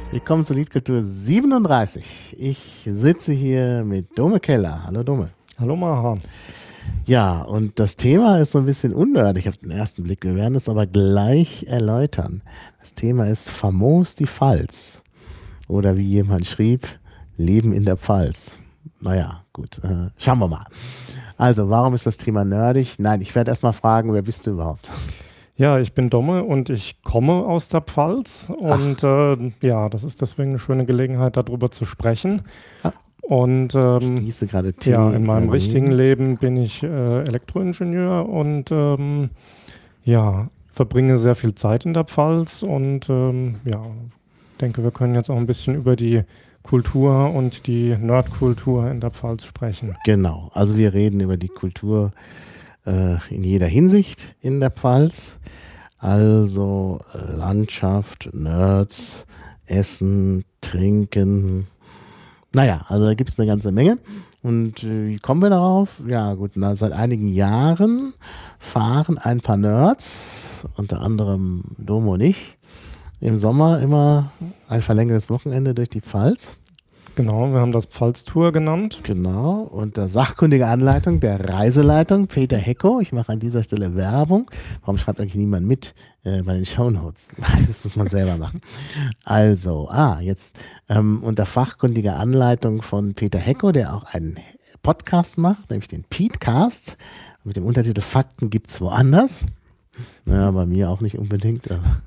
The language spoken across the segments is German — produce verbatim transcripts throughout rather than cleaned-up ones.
Willkommen zur Liedkultur siebenunddreißig. Ich sitze hier mit Dome Keller. Hallo Dome. Hallo Maha. Ja, und das Thema ist so ein bisschen unnördig auf den ersten Blick. Wir werden es aber gleich erläutern. Das Thema ist famos die Pfalz. Oder wie jemand schrieb, Leben in der Pfalz. Naja, gut, äh, schauen wir mal. Also, warum ist das Thema nerdig? Nein, ich werde erst mal fragen, wer bist du überhaupt? Ja, ich bin Domme und ich komme aus der Pfalz und äh, ja, das ist deswegen eine schöne Gelegenheit, darüber zu sprechen. Ah. Und ähm, Ich gieße gerade Tee. ja, in meinem richtigen Leben bin ich äh, Elektroingenieur und ähm, ja, verbringe sehr viel Zeit in der Pfalz und ähm, ja, denke, wir können jetzt auch ein bisschen über die Kultur und die Nerdkultur in der Pfalz sprechen. Genau, also wir reden über die Kultur äh, in jeder Hinsicht in der Pfalz. Also äh, Landschaft, Nerds, Essen, Trinken. Naja, also da gibt es eine ganze Menge. Und äh, wie kommen wir darauf? Ja gut, na, seit einigen Jahren fahren ein paar Nerds, unter anderem Domo und ich, im Sommer immer ein verlängertes Wochenende durch die Pfalz. Genau, wir haben das Pfalztour genannt. Genau, unter sachkundiger Anleitung der Reiseleitung Peter Hecko. Ich mache an dieser Stelle Werbung. Warum schreibt eigentlich niemand mit äh, bei den Shownotes? Das muss man selber machen. Also, ah, jetzt ähm, unter fachkundiger Anleitung von Peter Hecko, der auch einen Podcast macht, nämlich den Petecast, mit dem Untertitel Fakten gibt's woanders. Ja, bei mir auch nicht unbedingt.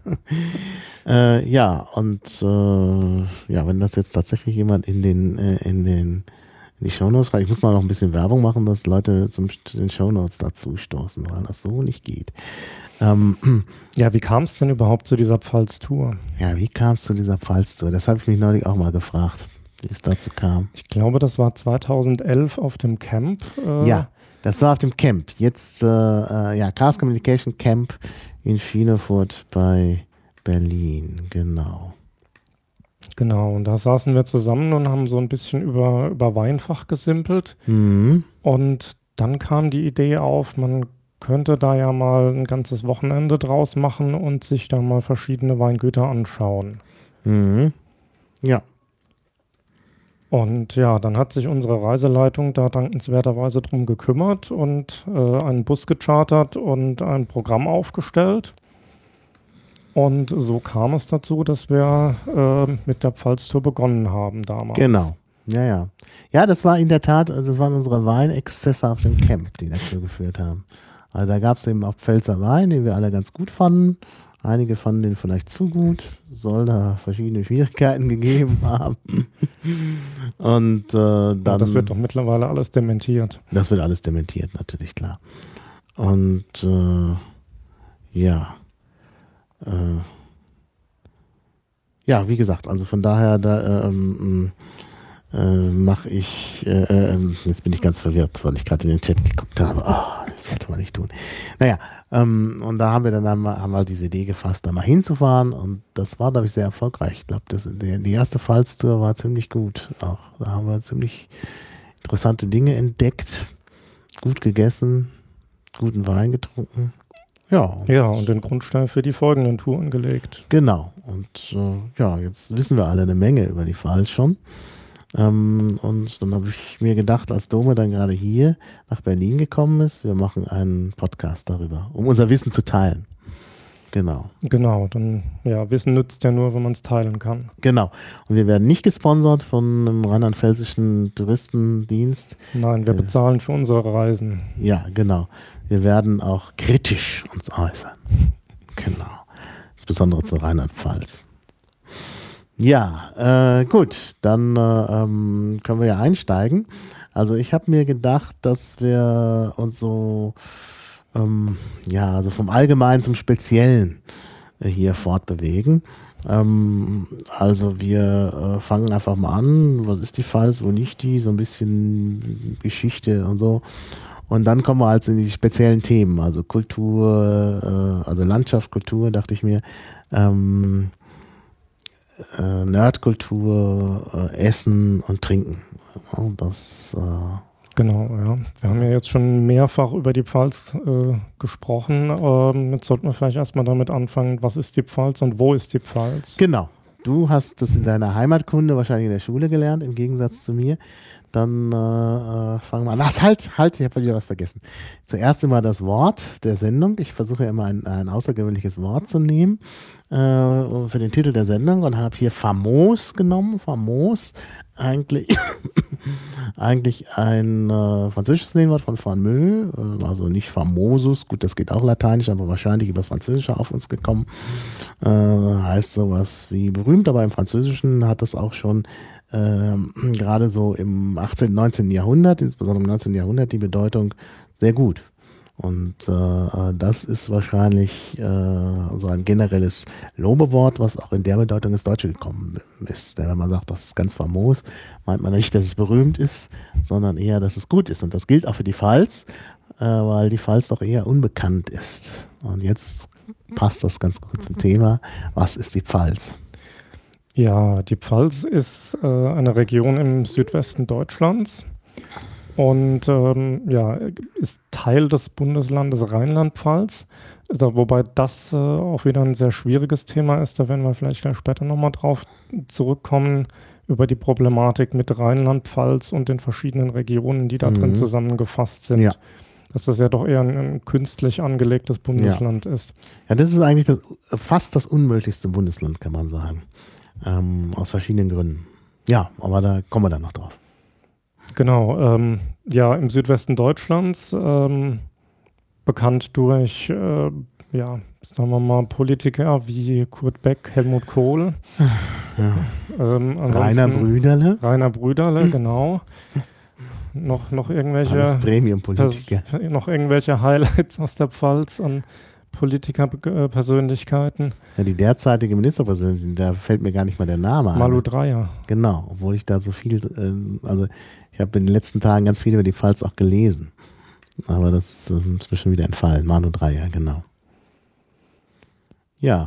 äh, ja, und äh, ja, wenn das jetzt tatsächlich jemand in den, äh, in den in die Shownotes schreibt, ich muss mal noch ein bisschen Werbung machen, dass Leute zum den Shownotes dazu stoßen, weil das so nicht geht. Ähm, ja, wie kam es denn überhaupt zu dieser Pfalztour? Ja, wie kam es zu dieser Pfalztour? Das habe ich mich neulich auch mal gefragt, wie es dazu kam. Ich glaube, das war zweitausendelf auf dem Camp. Äh, ja. Das war auf dem Camp. Jetzt, äh, äh, ja, Chaos Communication Camp in Schwienefurt bei Berlin, genau. Genau, und da saßen wir zusammen und haben so ein bisschen über, über Weinfach gesimpelt. Mhm. Und dann kam die Idee auf, man könnte da ja mal ein ganzes Wochenende draus machen und sich da mal verschiedene Weingüter anschauen. Mhm. Ja. Und ja, dann hat sich unsere Reiseleitung da dankenswerterweise drum gekümmert und äh, einen Bus gechartert und ein Programm aufgestellt. Und so kam es dazu, dass wir äh, mit der Pfalztour begonnen haben damals. Genau, ja, ja. Ja, das war in der Tat, das waren unsere Weinexzesse auf dem Camp, die dazu geführt haben. Also da gab es eben auch Pfälzer Wein, den wir alle ganz gut fanden. Einige fanden den vielleicht zu gut, soll da verschiedene Schwierigkeiten gegeben haben. Und äh, dann... Ja, das wird doch mittlerweile alles dementiert. Das wird alles dementiert, natürlich, klar. Und äh, ja, äh, ja, wie gesagt, also von daher, da ähm, äh, mache ich, äh, äh, jetzt bin ich ganz verwirrt, weil ich gerade in den Chat geguckt habe. Oh, das sollte man nicht tun. Naja, ähm, und da haben wir dann einmal, haben wir diese Idee gefasst, da mal hinzufahren und das war, glaube ich, sehr erfolgreich. Ich glaube, die erste Pfalztour war ziemlich gut. Auch da haben wir ziemlich interessante Dinge entdeckt, gut gegessen, guten Wein getrunken. Ja, und ja, und den Grundstein für die folgenden Touren gelegt. Genau. Und äh, ja, jetzt wissen wir alle eine Menge über die Pfalz schon. Ähm, und dann habe ich mir gedacht, als Dome dann gerade hier nach Berlin gekommen ist, wir machen einen Podcast darüber, um unser Wissen zu teilen. Genau. Genau, dann, ja, Wissen nützt ja nur, wenn man es teilen kann. Genau. Und wir werden nicht gesponsert von einem rheinland-pfälzischen Touristendienst. Nein, wir Äh, bezahlen für unsere Reisen. Ja, genau. Wir werden auch kritisch uns äußern. Genau. Insbesondere zur Rheinland-Pfalz. Ja, äh, gut, dann äh, ähm, können wir ja einsteigen. Also ich habe mir gedacht, dass wir uns so, ähm, ja, also vom Allgemeinen zum Speziellen äh, hier fortbewegen. Ähm, also wir äh, fangen einfach mal an, was ist die Pfalz, wo nicht die, so ein bisschen Geschichte und so. Und dann kommen wir also in die speziellen Themen, also Kultur, äh, also Landschaft, Kultur, dachte ich mir, ähm, Äh, Nerdkultur, äh, Essen und Trinken. Ja, das, äh Genau, ja. Wir haben ja jetzt schon mehrfach über die Pfalz äh, gesprochen. Ähm, jetzt sollten wir vielleicht erstmal damit anfangen, was ist die Pfalz und wo ist die Pfalz? Genau, du hast das in deiner Heimatkunde wahrscheinlich in der Schule gelernt, im Gegensatz zu mir. Dann äh, äh, fangen wir an. Ach, halt, halt, ich habe wieder was vergessen. Zuerst immer das Wort der Sendung. Ich versuche ja immer ein, ein außergewöhnliches Wort zu nehmen äh, für den Titel der Sendung und habe hier famos genommen. Famos, eigentlich, eigentlich ein äh, französisches Lehnwort von fameux, äh, also nicht famosus, gut, das geht auch lateinisch, aber wahrscheinlich über das Französische auf uns gekommen. Äh, heißt sowas wie berühmt, aber im Französischen hat das auch schon Ähm, gerade so im achtzehnten, neunzehnten Jahrhundert, insbesondere im neunzehnten Jahrhundert, die Bedeutung sehr gut. Und äh, das ist wahrscheinlich äh, so ein generelles Lobewort, was auch in der Bedeutung ins Deutsche gekommen ist. Denn wenn man sagt, das ist ganz famos, meint man nicht, dass es berühmt ist, sondern eher, dass es gut ist. Und das gilt auch für die Pfalz, äh, weil die Pfalz doch eher unbekannt ist. Und jetzt passt das ganz gut zum Thema. Was ist die Pfalz? Ja, die Pfalz ist äh, eine Region im Südwesten Deutschlands und ähm, ja, ist Teil des Bundeslandes Rheinland-Pfalz, also, wobei das äh, auch wieder ein sehr schwieriges Thema ist. Da werden wir vielleicht gleich später nochmal drauf zurückkommen, über die Problematik mit Rheinland-Pfalz und den verschiedenen Regionen, die da Mhm. drin zusammengefasst sind. Ja. Dass das ja doch eher ein, ein künstlich angelegtes Bundesland ja. ist. Ja, das ist eigentlich das, fast das unmöglichste Bundesland, kann man sagen. Ähm, aus verschiedenen Gründen. Ja, aber da kommen wir dann noch drauf. Genau, ähm, ja, im Südwesten Deutschlands, ähm, bekannt durch, äh, ja, sagen wir mal, Politiker wie Kurt Beck, Helmut Kohl. Ja. Ähm, Rainer Brüderle. Rainer Brüderle, genau. Noch, noch irgendwelche Premium-Politiker. Pers- noch irgendwelche Highlights aus der Pfalz an Politikerpersönlichkeiten. Ja, die derzeitige Ministerpräsidentin, da fällt mir gar nicht mal der Name ein. Malu Dreyer. Genau, obwohl ich da so viel, äh, also ich habe in den letzten Tagen ganz viel über die Pfalz auch gelesen. Aber das äh, ist mir schon wieder entfallen. Malu Dreyer, genau. Ja.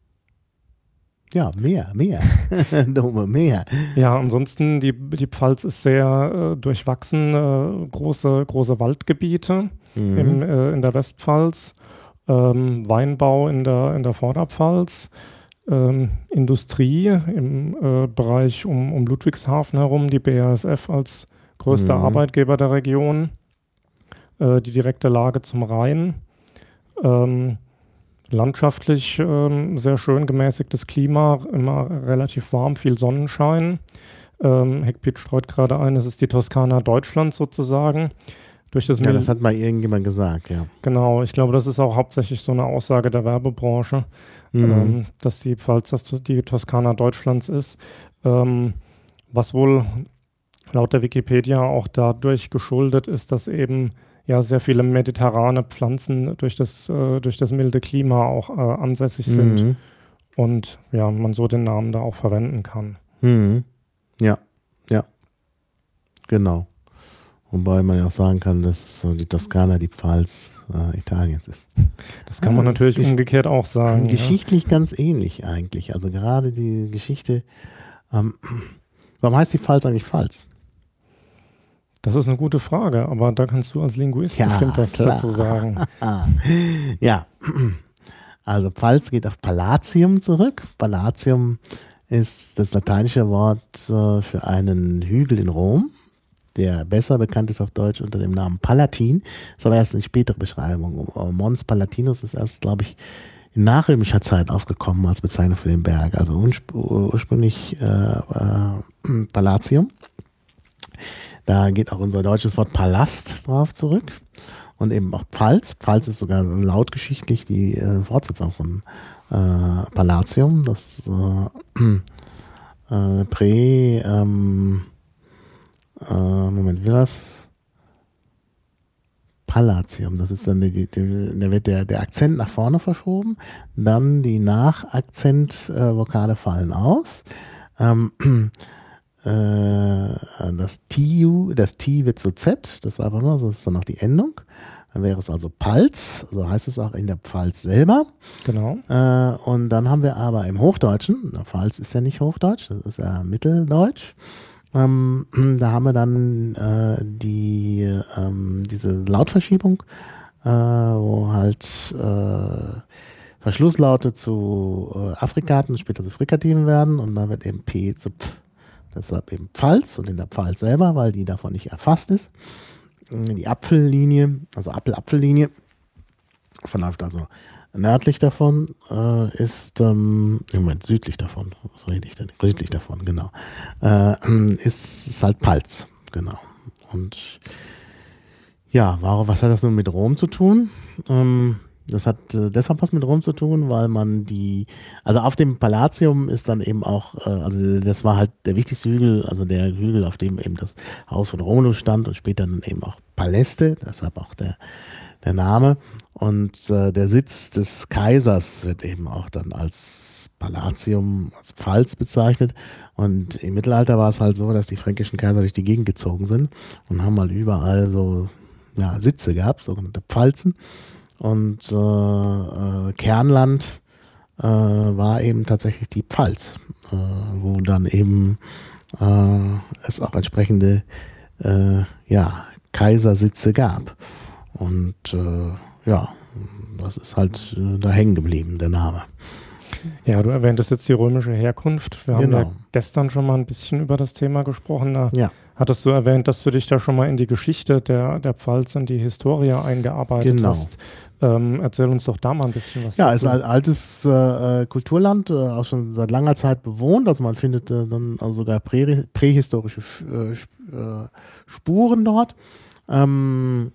Ja, mehr, mehr. Dome, mehr. Ja, ansonsten, die, die Pfalz ist sehr äh, durchwachsen. Äh, große, große Waldgebiete Mhm. im, äh, in der Westpfalz. Ähm, Weinbau in der, in der Vorderpfalz, ähm, Industrie im äh, Bereich um, um Ludwigshafen herum, die B A S F als größter Mhm. Arbeitgeber der Region, äh, die direkte Lage zum Rhein, ähm, landschaftlich ähm, sehr schön gemäßigtes Klima, immer relativ warm, viel Sonnenschein. Ähm, Heckpiet streut gerade ein, es ist die Toskana Deutschlands sozusagen. Durch das Ja, Mil- das hat mal irgendjemand gesagt, ja. Genau, ich glaube, das ist auch hauptsächlich so eine Aussage der Werbebranche, Mhm. ähm, dass die Pfalz das, die Toskana Deutschlands ist, ähm, was wohl laut der Wikipedia auch dadurch geschuldet ist, dass eben ja sehr viele mediterrane Pflanzen durch das, äh, durch das milde Klima auch äh, ansässig sind Mhm. und ja, man so den Namen da auch verwenden kann. Mhm. Ja, ja. Genau. Wobei man ja auch sagen kann, dass so die Toskana die Pfalz äh, Italiens ist. Das kann Ja, man das natürlich ist gesch- umgekehrt auch sagen. Ja. Geschichtlich ganz ähnlich eigentlich. Also gerade die Geschichte. Ähm, warum heißt die Pfalz eigentlich Pfalz? Das ist eine gute Frage, aber da kannst du als Linguist Ja, bestimmt was klar. dazu sagen. Ja, also Pfalz geht auf Palatium zurück. Palatium ist das lateinische Wort äh, für einen Hügel in Rom, der besser bekannt ist auf Deutsch unter dem Namen Palatin. Das ist aber erst eine spätere Beschreibung. Mons Palatinus ist erst, glaube ich, in nachrömischer Zeit aufgekommen als Bezeichnung für den Berg. Also ursp- ursprünglich äh, äh, Palatium. Da geht auch unser deutsches Wort Palast drauf zurück. Und eben auch Pfalz. Pfalz ist sogar lautgeschichtlich die äh, Fortsetzung von äh, Palatium. Das äh, äh, Prä, ähm, äh, Moment, wie war das? Palatium, das ist dann, die, die, da wird der, der Akzent nach vorne verschoben, dann die Nachakzent-Vokale fallen aus. Ähm, äh, das T, das T wird zu Z, das ist einfach nur, das ist dann noch die Endung. Dann wäre es also Palz, so heißt es auch in der Pfalz selber. Genau. Äh, und dann haben wir aber im Hochdeutschen, der Pfalz ist ja nicht Hochdeutsch, das ist ja Mitteldeutsch. Ähm, da haben wir dann äh, die, ähm, diese Lautverschiebung, äh, wo halt äh, Verschlusslaute zu äh, Affrikaten, später zu Frikativen werden und da wird eben P zu Pf. Deshalb eben Pfalz und in der Pfalz selber, weil die davon nicht erfasst ist. Die Apfellinie, also Apfel-Apfellinie, verläuft also nördlich davon, äh, ist, ähm, im Moment südlich davon, was rede ich denn? Südlich davon, genau, äh, ist, ist halt Pfalz, genau. Und ja, warum, was hat das nun mit Rom zu tun? Ähm, Das hat äh, deshalb was mit Rom zu tun, weil man die, also auf dem Palatium ist dann eben auch, äh, also das war halt der wichtigste Hügel, also der Hügel, auf dem eben das Haus von Romulus stand und später dann eben auch Paläste, deshalb auch der, der Name. Und äh, der Sitz des Kaisers wird eben auch dann als Palatium, als Pfalz bezeichnet. Und im Mittelalter war es halt so, dass die fränkischen Kaiser durch die Gegend gezogen sind und haben mal überall so ja, Sitze gehabt, sogenannte Pfalzen. Und äh, äh, Kernland äh, war eben tatsächlich die Pfalz, äh, wo dann eben äh, es auch entsprechende äh, ja, Kaisersitze gab. Und äh, ja, das ist halt äh, da hängen geblieben, der Name. Ja, du erwähntest jetzt die römische Herkunft. Wir haben Genau. ja gestern schon mal ein bisschen über das Thema gesprochen. Da Ja. hattest du erwähnt, dass du dich da schon mal in die Geschichte der, der Pfalz und die Historie eingearbeitet Genau. hast. Ähm, erzähl uns doch da mal ein bisschen was Ja, es dazu. ist ein altes äh, Kulturland, äh, auch schon seit langer Zeit bewohnt. Also man findet äh, dann also sogar prä prähistorische äh, äh, Spuren dort. Ähm,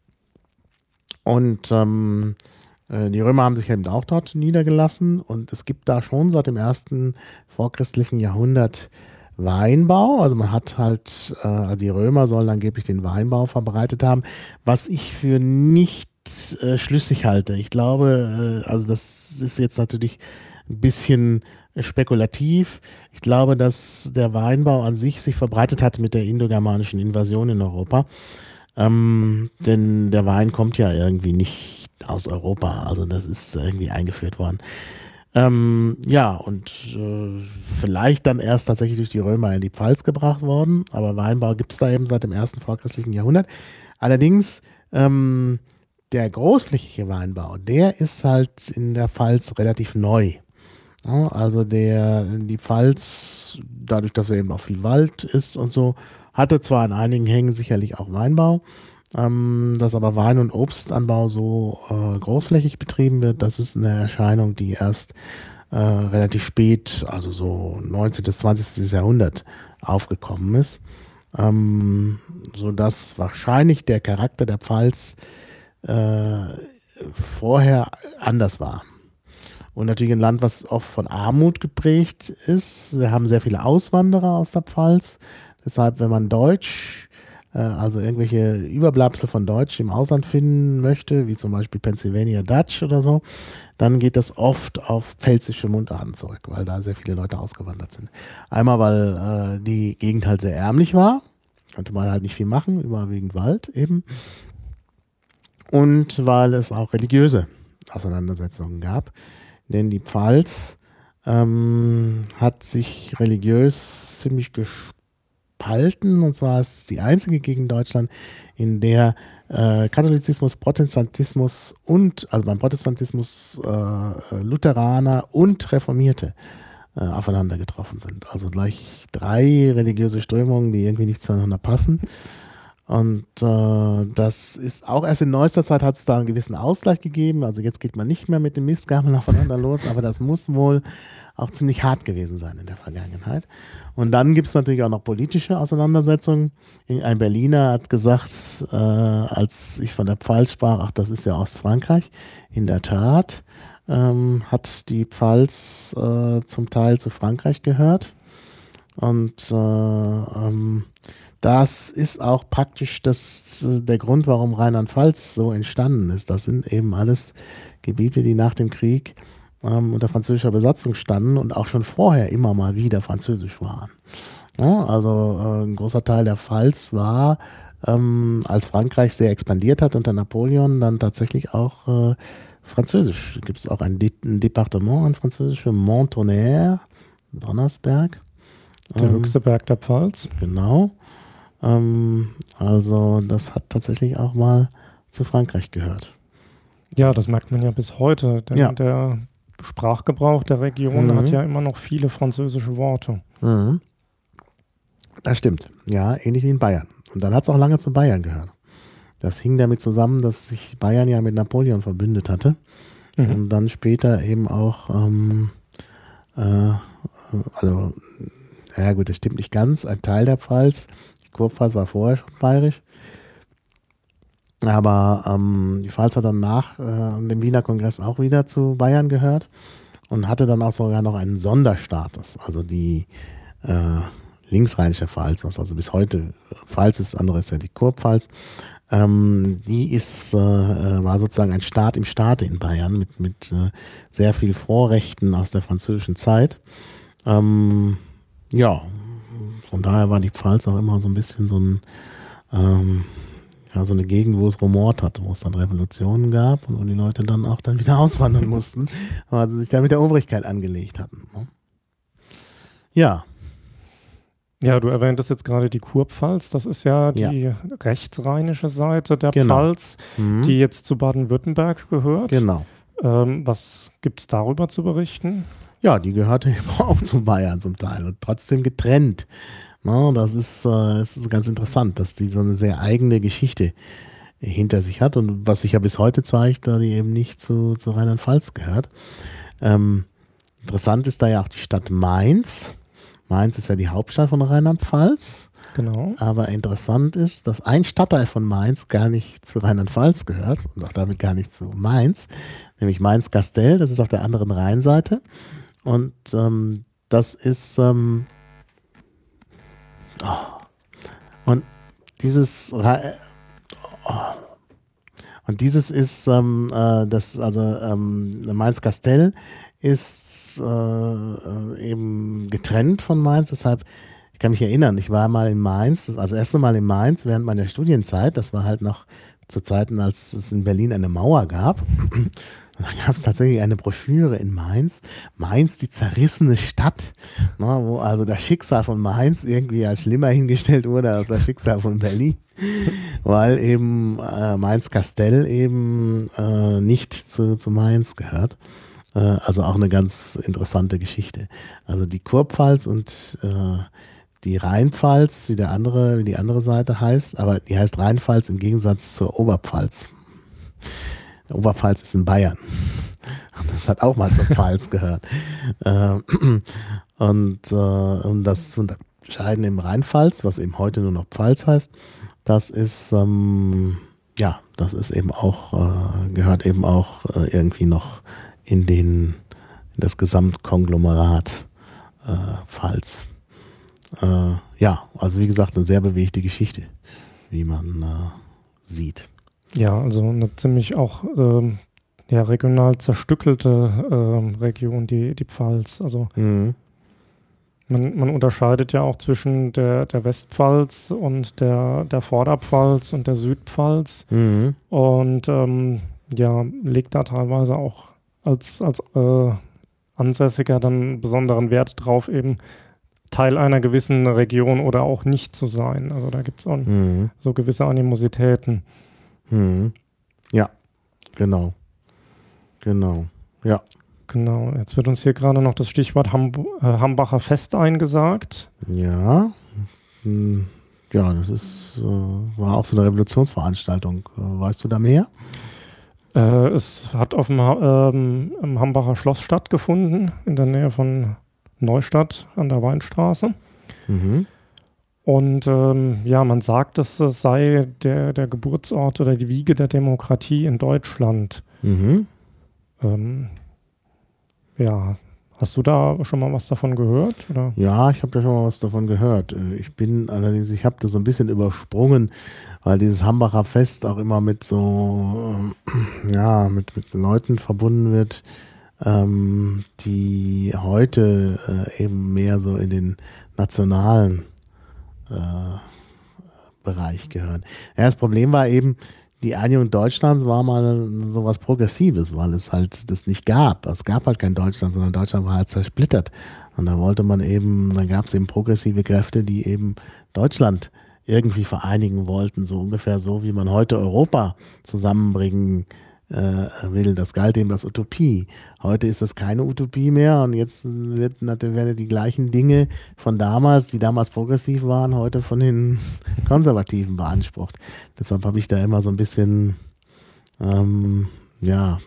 und ähm, äh, die Römer haben sich eben auch dort niedergelassen. Und es gibt da schon seit dem ersten vorchristlichen Jahrhundert Weinbau. Also man hat halt, äh, also die Römer sollen angeblich den Weinbau verbreitet haben, was ich für nicht äh, schlüssig halte. Ich glaube, äh, also das ist jetzt natürlich ein bisschen spekulativ. Ich glaube, dass der Weinbau an sich sich verbreitet hat mit der indogermanischen Invasion in Europa. Ähm, denn der Wein kommt ja irgendwie nicht aus Europa. Also das ist irgendwie eingeführt worden. Ähm, ja, und äh, vielleicht dann erst tatsächlich durch die Römer in die Pfalz gebracht worden, aber Weinbau gibt es da eben seit dem ersten vorchristlichen Jahrhundert. Allerdings, ähm, der großflächige Weinbau, der ist halt in der Pfalz relativ neu. Ja, also der, die Pfalz, dadurch, dass er eben auch viel Wald ist und so, hatte zwar an einigen Hängen sicherlich auch Weinbau, ähm, dass aber Wein- und Obstanbau so äh, großflächig betrieben wird, das ist eine Erscheinung, die erst äh, relativ spät, also so neunzehnten bis zwanzigsten Jahrhundert aufgekommen ist, ähm, sodass wahrscheinlich der Charakter der Pfalz äh, vorher anders war. Und natürlich ein Land, was oft von Armut geprägt ist. Wir haben sehr viele Auswanderer aus der Pfalz. Deshalb, wenn man Deutsch, äh, also irgendwelche Überbleibsel von Deutsch im Ausland finden möchte, wie zum Beispiel Pennsylvania Dutch oder so, dann geht das oft auf pfälzische Mundarten zurück, weil da sehr viele Leute ausgewandert sind. Einmal, weil äh, die Gegend halt sehr ärmlich war, konnte man halt nicht viel machen, überwiegend Wald eben. Und weil es auch religiöse Auseinandersetzungen gab. Denn die Pfalz ähm, hat sich religiös ziemlich gespalten. Und zwar ist es die einzige Gegend Deutschland, in der äh, Katholizismus, Protestantismus und, also beim Protestantismus äh, Lutheraner und Reformierte äh, aufeinander getroffen sind. Also gleich drei religiöse Strömungen, die irgendwie nicht zueinander passen. Und äh, das ist auch erst in neuester Zeit hat es da einen gewissen Ausgleich gegeben. Also jetzt geht man nicht mehr mit dem Mistgabeln aufeinander los, aber das muss wohl auch ziemlich hart gewesen sein in der Vergangenheit. Und dann gibt es natürlich auch noch politische Auseinandersetzungen. Ein Berliner hat gesagt, äh, als ich von der Pfalz sprach, ach, das ist ja Ostfrankreich. In der Tat ähm, hat die Pfalz äh, zum Teil zu Frankreich gehört. Und äh, ähm, das ist auch praktisch das, der Grund, warum Rheinland-Pfalz so entstanden ist. Das sind eben alles Gebiete, die nach dem Krieg ähm, unter französischer Besatzung standen und auch schon vorher immer mal wieder französisch waren. Ja, also äh, ein großer Teil der Pfalz war, ähm, als Frankreich sehr expandiert hat unter Napoleon, dann tatsächlich auch äh, französisch. Da gibt es auch ein, De ein Departement an Französisch für Montonnerre, Donnersberg. Der ähm, höchste Berg der Pfalz. Genau. Ähm, also das hat tatsächlich auch mal zu Frankreich gehört. Ja, das merkt man ja bis heute, denn Ja. der Sprachgebrauch der Region Mhm. hat ja immer noch viele französische Worte. Mhm. Das stimmt. Ja, ähnlich wie in Bayern. Und dann hat es auch lange zu Bayern gehört. Das hing damit zusammen, dass sich Bayern ja mit Napoleon verbündet hatte. Mhm. Und dann später eben auch, ähm, äh, also, ja gut, das stimmt nicht ganz, ein Teil der Pfalz, die Kurpfalz war vorher schon bayerisch, aber ähm, die Pfalz hat dann nach äh, dem Wiener Kongress auch wieder zu Bayern gehört und hatte dann auch sogar noch einen Sonderstatus, also die äh, linksrheinische Pfalz, was also bis heute Pfalz ist, das andere ist ja die Kurpfalz. Ähm, die ist, äh, war sozusagen ein Staat im Staate in Bayern mit, mit äh, sehr viel Vorrechten aus der französischen Zeit. Ähm, ja, von daher war die Pfalz auch immer so ein bisschen so, ein, ähm, ja, so eine Gegend, wo es rumort hatte, wo es dann Revolutionen gab und wo die Leute dann auch dann wieder auswandern mussten, weil sie sich dann mit der Obrigkeit angelegt hatten. Ne? Ja. Ja, du erwähntest jetzt gerade die Kurpfalz. Das ist ja die Ja. rechtsrheinische Seite der Genau. Pfalz, Mhm. die jetzt zu Baden-Württemberg gehört. Genau. Ähm, was gibt es darüber zu berichten? Ja, die gehörte eben auch zu Bayern zum Teil und trotzdem getrennt. Na, das ist, äh, das ist ganz interessant, dass die so eine sehr eigene Geschichte hinter sich hat und was sich ja bis heute zeigt, da die eben nicht zu, zu Rheinland-Pfalz gehört. Ähm, interessant ist da ja auch die Stadt Mainz. Mainz ist ja die Hauptstadt von Rheinland-Pfalz. Genau. Aber interessant ist, dass ein Stadtteil von Mainz gar nicht zu Rheinland-Pfalz gehört und auch damit gar nicht zu Mainz, nämlich Mainz-Kastell, das ist auf der anderen Rheinseite. Und ähm, das ist ähm, oh, und dieses Re- oh, und dieses ist ähm, äh, das also ähm, Mainz-Kastell ist äh, eben getrennt von Mainz, deshalb ich kann mich erinnern, ich war mal in Mainz, also das erste Mal in Mainz während meiner Studienzeit, das war halt noch zu Zeiten, als es in Berlin eine Mauer gab. Und da gab es tatsächlich eine Broschüre in Mainz, Mainz, die zerrissene Stadt, ne, wo also das Schicksal von Mainz irgendwie als schlimmer hingestellt wurde als das Schicksal von Berlin, weil eben äh, Mainz-Kastell eben äh, nicht zu, zu Mainz gehört. Äh, also auch eine ganz interessante Geschichte. Also die Kurpfalz und äh, die Rheinpfalz, wie der andere, wie die andere Seite heißt, aber die heißt Rheinpfalz im Gegensatz zur Oberpfalz. Oberpfalz ist in Bayern. Das hat auch mal zur Pfalz gehört. Äh, und äh, um das zu unterscheiden im Rheinpfalz, was eben heute nur noch Pfalz heißt, das ist ähm, ja, das ist eben auch, äh, gehört eben auch äh, irgendwie noch in den in das Gesamtkonglomerat äh, Pfalz. Äh, ja, also wie gesagt, eine sehr bewegte Geschichte, wie man äh, sieht. Ja, also eine ziemlich auch ähm, ja, regional zerstückelte ähm, Region, die, die Pfalz. Also Mhm. man, man unterscheidet ja auch zwischen der, der Westpfalz und der, der Vorderpfalz und der Südpfalz Mhm. und ähm, ja, legt da teilweise auch als, als äh, Ansässiger dann besonderen Wert drauf, eben Teil einer gewissen Region oder auch nicht zu sein. Also da gibt es auch Mhm. so gewisse Animositäten. Mhm. Ja, genau. Genau. Ja. Genau, jetzt wird uns hier gerade noch das Stichwort Hamb äh, Hambacher Fest eingesagt. Ja. Hm. Ja, das ist, äh, war auch so eine Revolutionsveranstaltung. Äh, weißt du da mehr? Äh, es hat auf dem ha ähm, im Hambacher Schloss stattgefunden, in der Nähe von Neustadt an der Weinstraße. Mhm. Und ähm, ja, man sagt, es sei der, der Geburtsort oder die Wiege der Demokratie in Deutschland. Mhm. Ähm, ja, hast du da schon mal was davon gehört? Oder? Ja, ich habe da schon mal was davon gehört. Äh, Ich bin allerdings, ich habe das so ein bisschen übersprungen, weil dieses Hambacher Fest auch immer mit so, ähm, ja, mit, mit Leuten verbunden wird, ähm, die heute äh, eben mehr so in den nationalen äh, Bereich gehören. Ja, das Problem war eben, die Einigung Deutschlands war mal sowas Progressives, weil es halt das nicht gab. Es gab halt kein Deutschland, sondern Deutschland war halt zersplittert. Und da wollte man eben, dann gab es eben progressive Kräfte, die eben Deutschland irgendwie vereinigen wollten, so ungefähr so, wie man heute Europa zusammenbringen äh, will. Das galt eben als Utopie. Heute ist das keine Utopie mehr und jetzt wird, werden die gleichen Dinge von damals, die damals progressiv waren, heute von den Konservativen beansprucht. Deshalb habe ich da immer so ein bisschen, ähm, ja,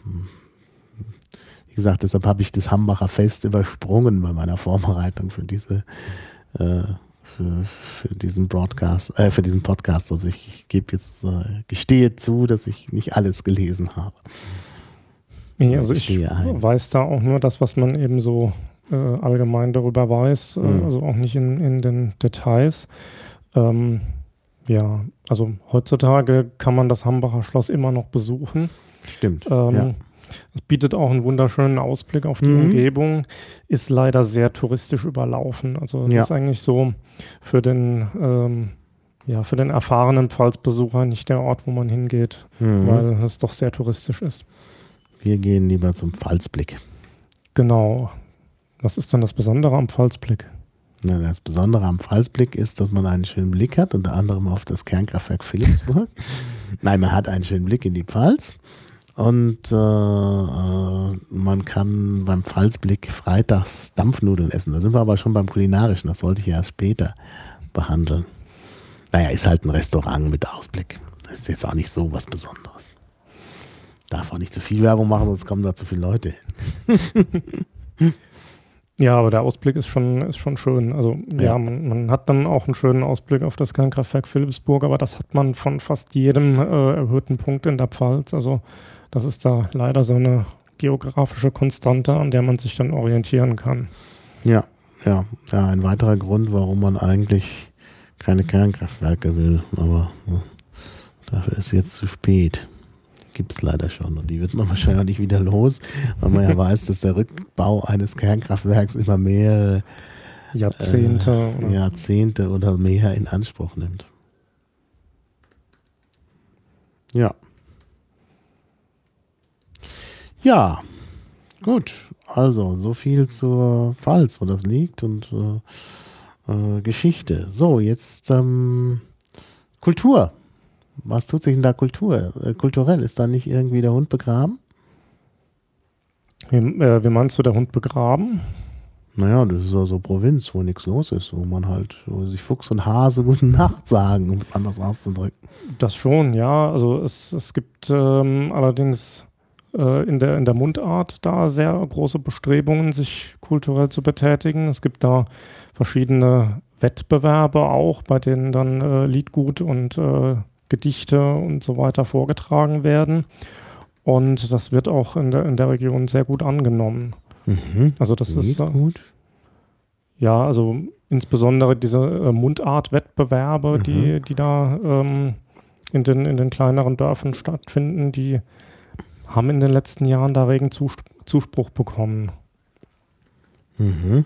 wie gesagt, deshalb habe ich das Hambacher Fest übersprungen bei meiner Vorbereitung für diese äh, Für, für diesen Broadcast, äh, für diesen Podcast. Also ich, ich gebe jetzt, äh, gestehe zu, dass ich nicht alles gelesen habe. Nee, also ich weiß da auch nur das, was man eben so äh, allgemein darüber weiß, äh, mhm. also auch nicht in, in den Details. Ähm, ja, also heutzutage kann man das Hambacher Schloss immer noch besuchen. Stimmt, ähm, ja. Es bietet auch einen wunderschönen Ausblick auf die mhm. Umgebung, ist leider sehr touristisch überlaufen. Also es ja. ist eigentlich so für den, ähm, ja, für den erfahrenen Pfalzbesucher nicht der Ort, wo man hingeht, mhm. weil es doch sehr touristisch ist. Wir gehen lieber zum Pfalzblick. Genau. Was ist denn das Besondere am Pfalzblick? Na, das Besondere am Pfalzblick ist, dass man einen schönen Blick hat, unter anderem auf das Kernkraftwerk Philipsburg. Nein, man hat einen schönen Blick in die Pfalz. Und äh, äh, man kann beim Pfalzblick freitags Dampfnudeln essen. Da sind wir aber schon beim Kulinarischen. Das wollte ich ja erst später behandeln. Naja, ist halt ein Restaurant mit Ausblick. Das ist jetzt auch nicht so was Besonderes. Darf auch nicht zu viel Werbung machen, sonst kommen da zu viele Leute hin. Ja, aber der Ausblick ist schon, ist schon schön. Also ja, ja man, man hat dann auch einen schönen Ausblick auf das Kernkraftwerk Philipsburg, aber das hat man von fast jedem äh, erhöhten Punkt in der Pfalz. Also das ist da leider so eine geografische Konstante, an der man sich dann orientieren kann. Ja, ja, ja, ein weiterer Grund, warum man eigentlich keine Kernkraftwerke will, aber ja, dafür ist jetzt zu spät. Gibt es leider schon und die wird man wahrscheinlich nicht wieder los, weil man ja weiß, dass der Rückbau eines Kernkraftwerks immer mehrere Jahrzehnte, äh, oder? Jahrzehnte oder mehr in Anspruch nimmt. Ja. Ja, gut. Also, so viel zur Pfalz, wo das liegt und äh, äh, Geschichte. So, jetzt ähm, Kultur. Was tut sich denn da Kultur, äh, kulturell? Ist da nicht irgendwie der Hund begraben? Wie, äh, wie meinst du, der Hund begraben? Naja, das ist ja so Provinz, wo nichts los ist, wo man halt, wo sich Fuchs und Hase gute Nacht sagen, um es anders auszudrücken. Das schon, ja. Also es, es gibt ähm, allerdings äh, in der, in der Mundart da sehr große Bestrebungen, sich kulturell zu betätigen. Es gibt da verschiedene Wettbewerbe auch, bei denen dann äh, Liedgut und äh, Gedichte und so weiter vorgetragen werden. Und das wird auch in der, in der Region sehr gut angenommen. Mhm. Also das Lied ist äh, gut. Ja, also insbesondere diese äh, Mundart-Wettbewerbe, Mhm. die, die da ähm, in, den, in den kleineren Dörfern stattfinden, die haben in den letzten Jahren da regen Zus- Zuspruch bekommen. Mhm.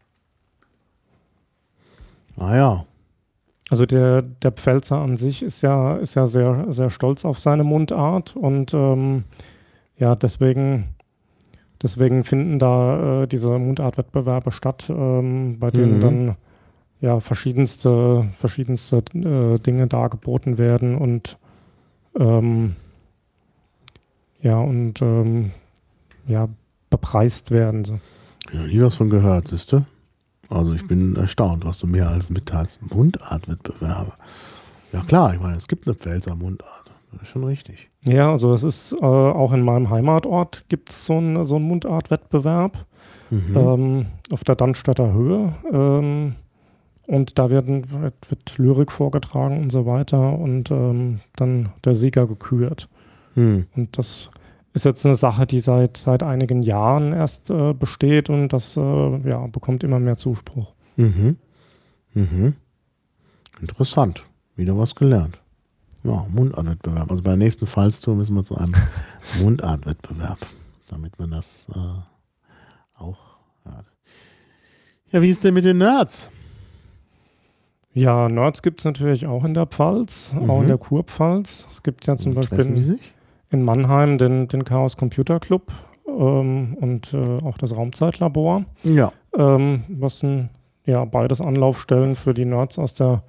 Ah ja. Also der, der Pfälzer an sich ist ja, ist ja sehr, sehr stolz auf seine Mundart und ähm, ja, deswegen, deswegen finden da äh, diese Mundartwettbewerbe statt, ähm, bei denen Mhm. dann ja verschiedenste, verschiedenste äh, Dinge dargeboten werden und ähm, ja und ähm, ja bepreist werden. So. Ja, nie was von gehört, siehst du? Also ich bin erstaunt, was du mir alles mitteilst. Mundartwettbewerbe. Ja klar, ich meine, es gibt eine Pfälzer Mundart. Das ist schon richtig. Ja, also es ist äh, auch in meinem Heimatort gibt es so einen so einen Mundartwettbewerb Mhm. ähm, auf der Dannstädter Höhe. Ähm, und da werden, wird, wird Lyrik vorgetragen und so weiter und ähm, dann der Sieger gekürt. Hm. Und das ist jetzt eine Sache, die seit, seit einigen Jahren erst äh, besteht und das äh, ja, bekommt immer mehr Zuspruch. Mhm. Mhm. Interessant. Wieder was gelernt. Ja, Mundartwettbewerb. Also bei der nächsten Pfalztour müssen wir zu einem Mundartwettbewerb, damit man das äh, auch hört. Ja, wie ist denn mit den Nerds? Ja, Nerds gibt es natürlich auch in der Pfalz, Mhm. auch in der Kurpfalz. Es gibt ja zum Wo Beispiel treffen die in, sich? in Mannheim den, den Chaos Computer Club ähm, und äh, auch das Raumzeitlabor, Ja. ähm, was ein, ja, beides Anlaufstellen für die Nerds aus der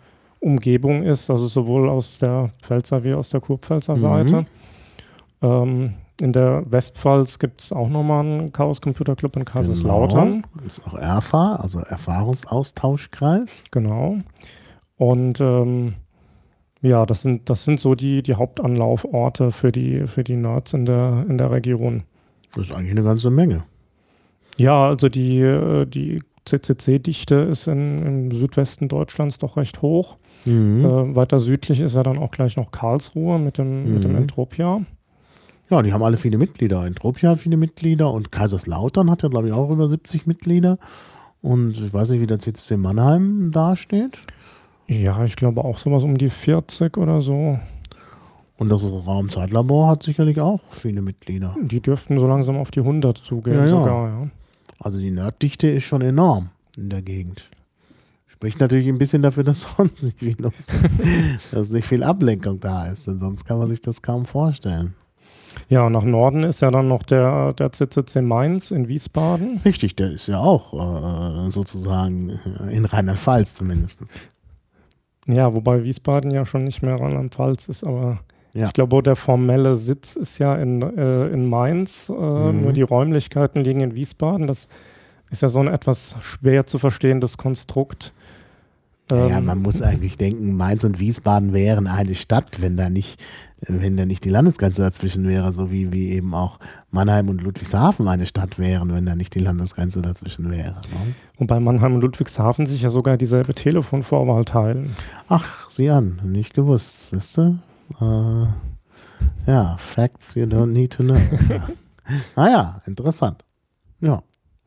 Umgebung ist, also sowohl aus der Pfälzer wie aus der Kurpfälzer Mhm. Seite. Ähm, in der Westpfalz gibt es auch nochmal einen Chaos Computer Club in Kaiserslautern. Genau. Das ist auch ERFA, also Erfahrungsaustauschkreis. Genau. Und ähm, ja, das sind, das sind so die, die Hauptanlauforte für die, für die Nerds in der, in der Region. Das ist eigentlich eine ganze Menge. Ja, also die, äh, die C C C-Dichte ist in, im Südwesten Deutschlands doch recht hoch. Mhm. Äh, weiter südlich ist ja dann auch gleich noch Karlsruhe mit dem, Mhm. mit dem Entropia. Ja, die haben alle viele Mitglieder. Entropia hat viele Mitglieder und Kaiserslautern hat ja, glaube ich, auch über siebzig Mitglieder. Und ich weiß nicht, wie der C C C Mannheim dasteht. Ja, ich glaube auch sowas um die vierzig oder so. Und das Raumzeitlabor hat sicherlich auch viele Mitglieder. Die dürften so langsam auf die hundert zugehen Ja, ja. sogar, ja. Also die Nerddichte ist schon enorm in der Gegend. Spricht natürlich ein bisschen dafür, dass sonst nicht viel los ist. Dass nicht viel Ablenkung da ist, denn sonst kann man sich das kaum vorstellen. Ja, nach Norden ist ja dann noch der, der C C C Mainz in Wiesbaden. Richtig, der ist ja auch äh, sozusagen in Rheinland-Pfalz zumindest. Ja, wobei Wiesbaden ja schon nicht mehr Rheinland-Pfalz ist, aber Ja. ich glaube, der formelle Sitz ist ja in, äh, in Mainz, äh, Mhm. nur die Räumlichkeiten liegen in Wiesbaden. Das ist ja so ein etwas schwer zu verstehendes Konstrukt. Ja, Ähm, man muss eigentlich denken, Mainz und Wiesbaden wären eine Stadt, wenn da nicht, wenn da nicht die Landesgrenze dazwischen wäre, so wie, wie eben auch Mannheim und Ludwigshafen eine Stadt wären, wenn da nicht die Landesgrenze dazwischen wäre. Ne? Wobei Mannheim und Ludwigshafen sich ja sogar dieselbe Telefonvorwahl teilen. Ach, sieh an, nicht gewusst, siehst du? Äh, ja, Facts you don't need to know. Ja. Ah ja, interessant. Ja.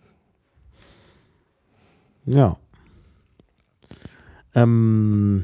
Ja. Ähm,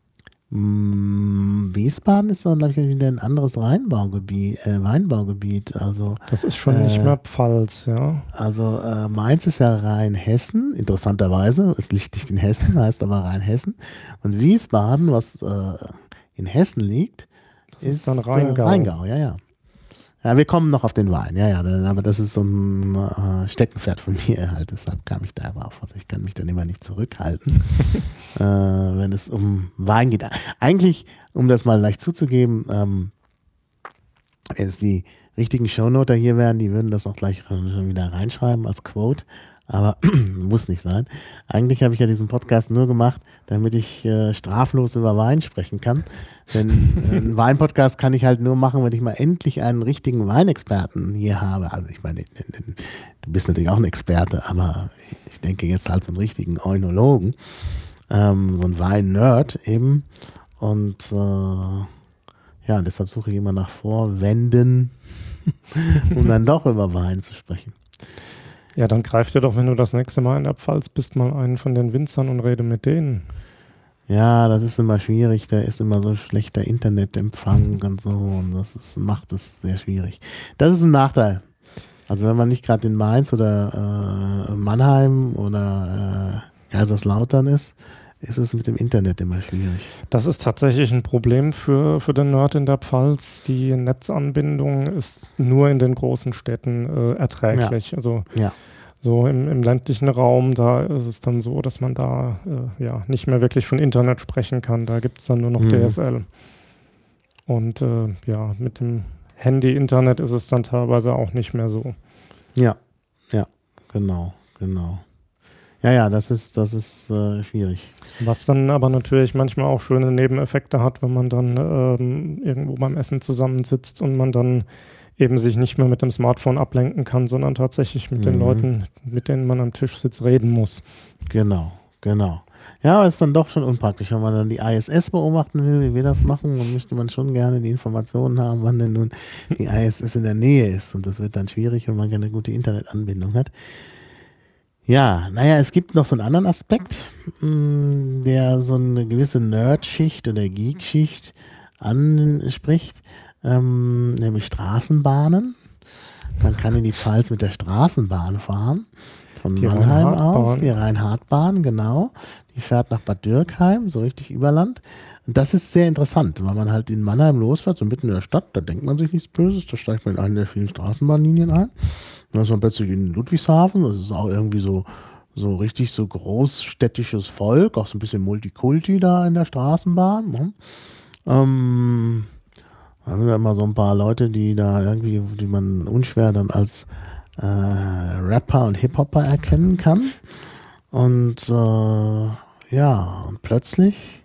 mh, Wiesbaden ist dann, glaube ich, wieder ein anderes Rheinbaugebiet, äh, Weinbaugebiet. Also, Das ist schon Äh, nicht mehr Pfalz, ja. also äh, Mainz ist ja Rheinhessen, interessanterweise. Es liegt nicht in Hessen, heißt aber Rheinhessen. Und Wiesbaden, was äh, in Hessen liegt, Das ist dann äh, Rheingau. Rheingau, ja, ja. Ja, wir kommen noch auf den Wein, ja, ja, da- aber das ist so ein äh, Steckenpferd von mir halt, deshalb kam ich da drauf. Also ich kann mich dann immer nicht zurückhalten, äh, wenn es um Wein geht. Eigentlich, um das mal leicht zuzugeben, ähm, wenn es die richtigen Shownoter hier wären, die würden das auch gleich schon wieder reinschreiben als Quote, aber muss nicht sein. Eigentlich habe ich ja diesen Podcast nur gemacht, damit ich äh, straflos über Wein sprechen kann. Denn äh, einen Wein-Podcast kann ich halt nur machen, wenn ich mal endlich einen richtigen Weinexperten hier habe. Also ich meine, du bist natürlich auch ein Experte, aber ich denke jetzt halt so einen richtigen Oenologen, ähm, so einen Wein-Nerd eben. Und äh, ja, deshalb suche ich immer nach Vorwänden, um dann doch über Wein zu sprechen. Ja, dann greif dir doch, wenn du das nächste Mal in der Pfalz bist, mal einen von den Winzern und rede mit denen. Ja, das ist immer schwierig, da ist immer so schlechter Internetempfang und so und das ist, macht es sehr schwierig. Das ist ein Nachteil. Also wenn man nicht gerade in Mainz oder äh, Mannheim oder äh, Kaiserslautern ist, ist es mit dem Internet immer schwierig. Das ist tatsächlich ein Problem für, für den Nerd in der Pfalz. Die Netzanbindung ist nur in den großen Städten äh, erträglich. Also Ja. so im, im ländlichen Raum, da ist es dann so, dass man da äh, ja nicht mehr wirklich von Internet sprechen kann. Da gibt es dann nur noch Mhm. D S L. Und äh, ja, mit dem Handy-Internet ist es dann teilweise auch nicht mehr so. Ja, ja, genau, genau. Ja, ja, das ist, das ist äh, schwierig. Was dann aber natürlich manchmal auch schöne Nebeneffekte hat, wenn man dann ähm, irgendwo beim Essen zusammensitzt und man dann eben sich nicht mehr mit dem Smartphone ablenken kann, sondern tatsächlich mit den Mhm. Leuten, mit denen man am Tisch sitzt, reden muss. Genau, genau. Ja, aber es ist dann doch schon unpraktisch, wenn man dann die I S S beobachten will, wie wir das machen, dann möchte man schon gerne die Informationen haben, wann denn nun die I S S in der Nähe ist. Und das wird dann schwierig, wenn man keine gute Internetanbindung hat. Ja, naja, es gibt noch so einen anderen Aspekt, mh, der so eine gewisse Nerd-Schicht oder Geek-Schicht anspricht, ähm, nämlich Straßenbahnen. Man kann in die Pfalz mit der Straßenbahn fahren, von Die Mannheim aus, Rhein-Hart-Bahn. die Rhein-Hart-Bahn, genau. Die fährt nach Bad Dürkheim, so richtig Überland. Und das ist sehr interessant, weil man halt in Mannheim losfährt, so mitten in der Stadt, da denkt man sich nichts Böses, da steigt man in eine der vielen Straßenbahnlinien ein. Dann ist man plötzlich in Ludwigshafen, das ist auch irgendwie so, so richtig so großstädtisches Volk, auch so ein bisschen Multikulti da in der Straßenbahn. Ne? Ähm, Da sind ja immer so ein paar Leute, die da irgendwie, die man unschwer dann als äh, Rapper und Hip-Hopper erkennen kann. Und äh, ja, und plötzlich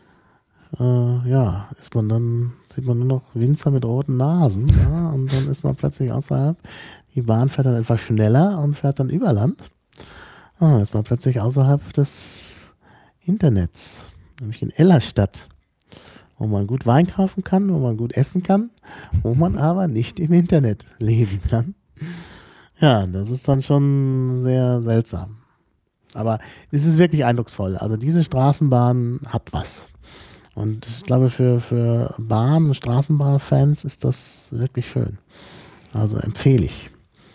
äh, ja, ist man dann, sieht man nur noch Winzer mit roten Nasen, ja, und dann ist man plötzlich außerhalb. Die Bahn fährt dann etwas schneller und fährt dann über Land. Und dann ist man plötzlich außerhalb des Internets, nämlich in Ellerstadt, wo man gut Wein kaufen kann, wo man gut essen kann, wo man aber nicht im Internet leben kann. Ja, das ist dann schon sehr seltsam. Aber es ist wirklich eindrucksvoll. Also diese Straßenbahn hat was. Und ich glaube, für, für Bahn- und Straßenbahnfans ist das wirklich schön. Also empfehle ich.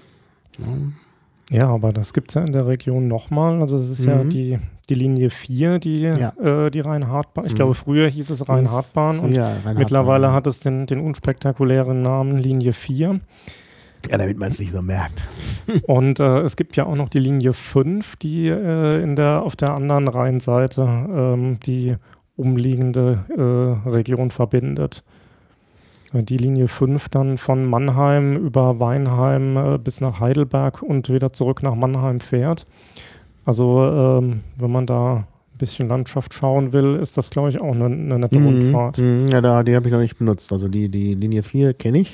Ja, Ja, aber das gibt es ja in der Region nochmal. Also es ist mhm. ja die, die Linie vier, die, ja. äh, die Rhein-Hart-Bahn. Ich mhm. glaube, früher hieß es Rhein-Hart-Bahn und ja, mittlerweile ja. hat es den, den unspektakulären Namen Linie vier. Ja, damit man es nicht so merkt. Und äh, es gibt ja auch noch die Linie fünf, die äh, in der, auf der anderen Rheinseite ähm, die umliegende äh, Region verbindet. Die Linie fünf dann von Mannheim über Weinheim äh, bis nach Heidelberg und wieder zurück nach Mannheim fährt. Also ähm, wenn man da ein bisschen Landschaft schauen will, ist das, glaube ich, auch eine, eine nette mhm, Rundfahrt. Mhm, ja, da, die habe ich noch nicht benutzt. Also die, die Linie vier kenne ich.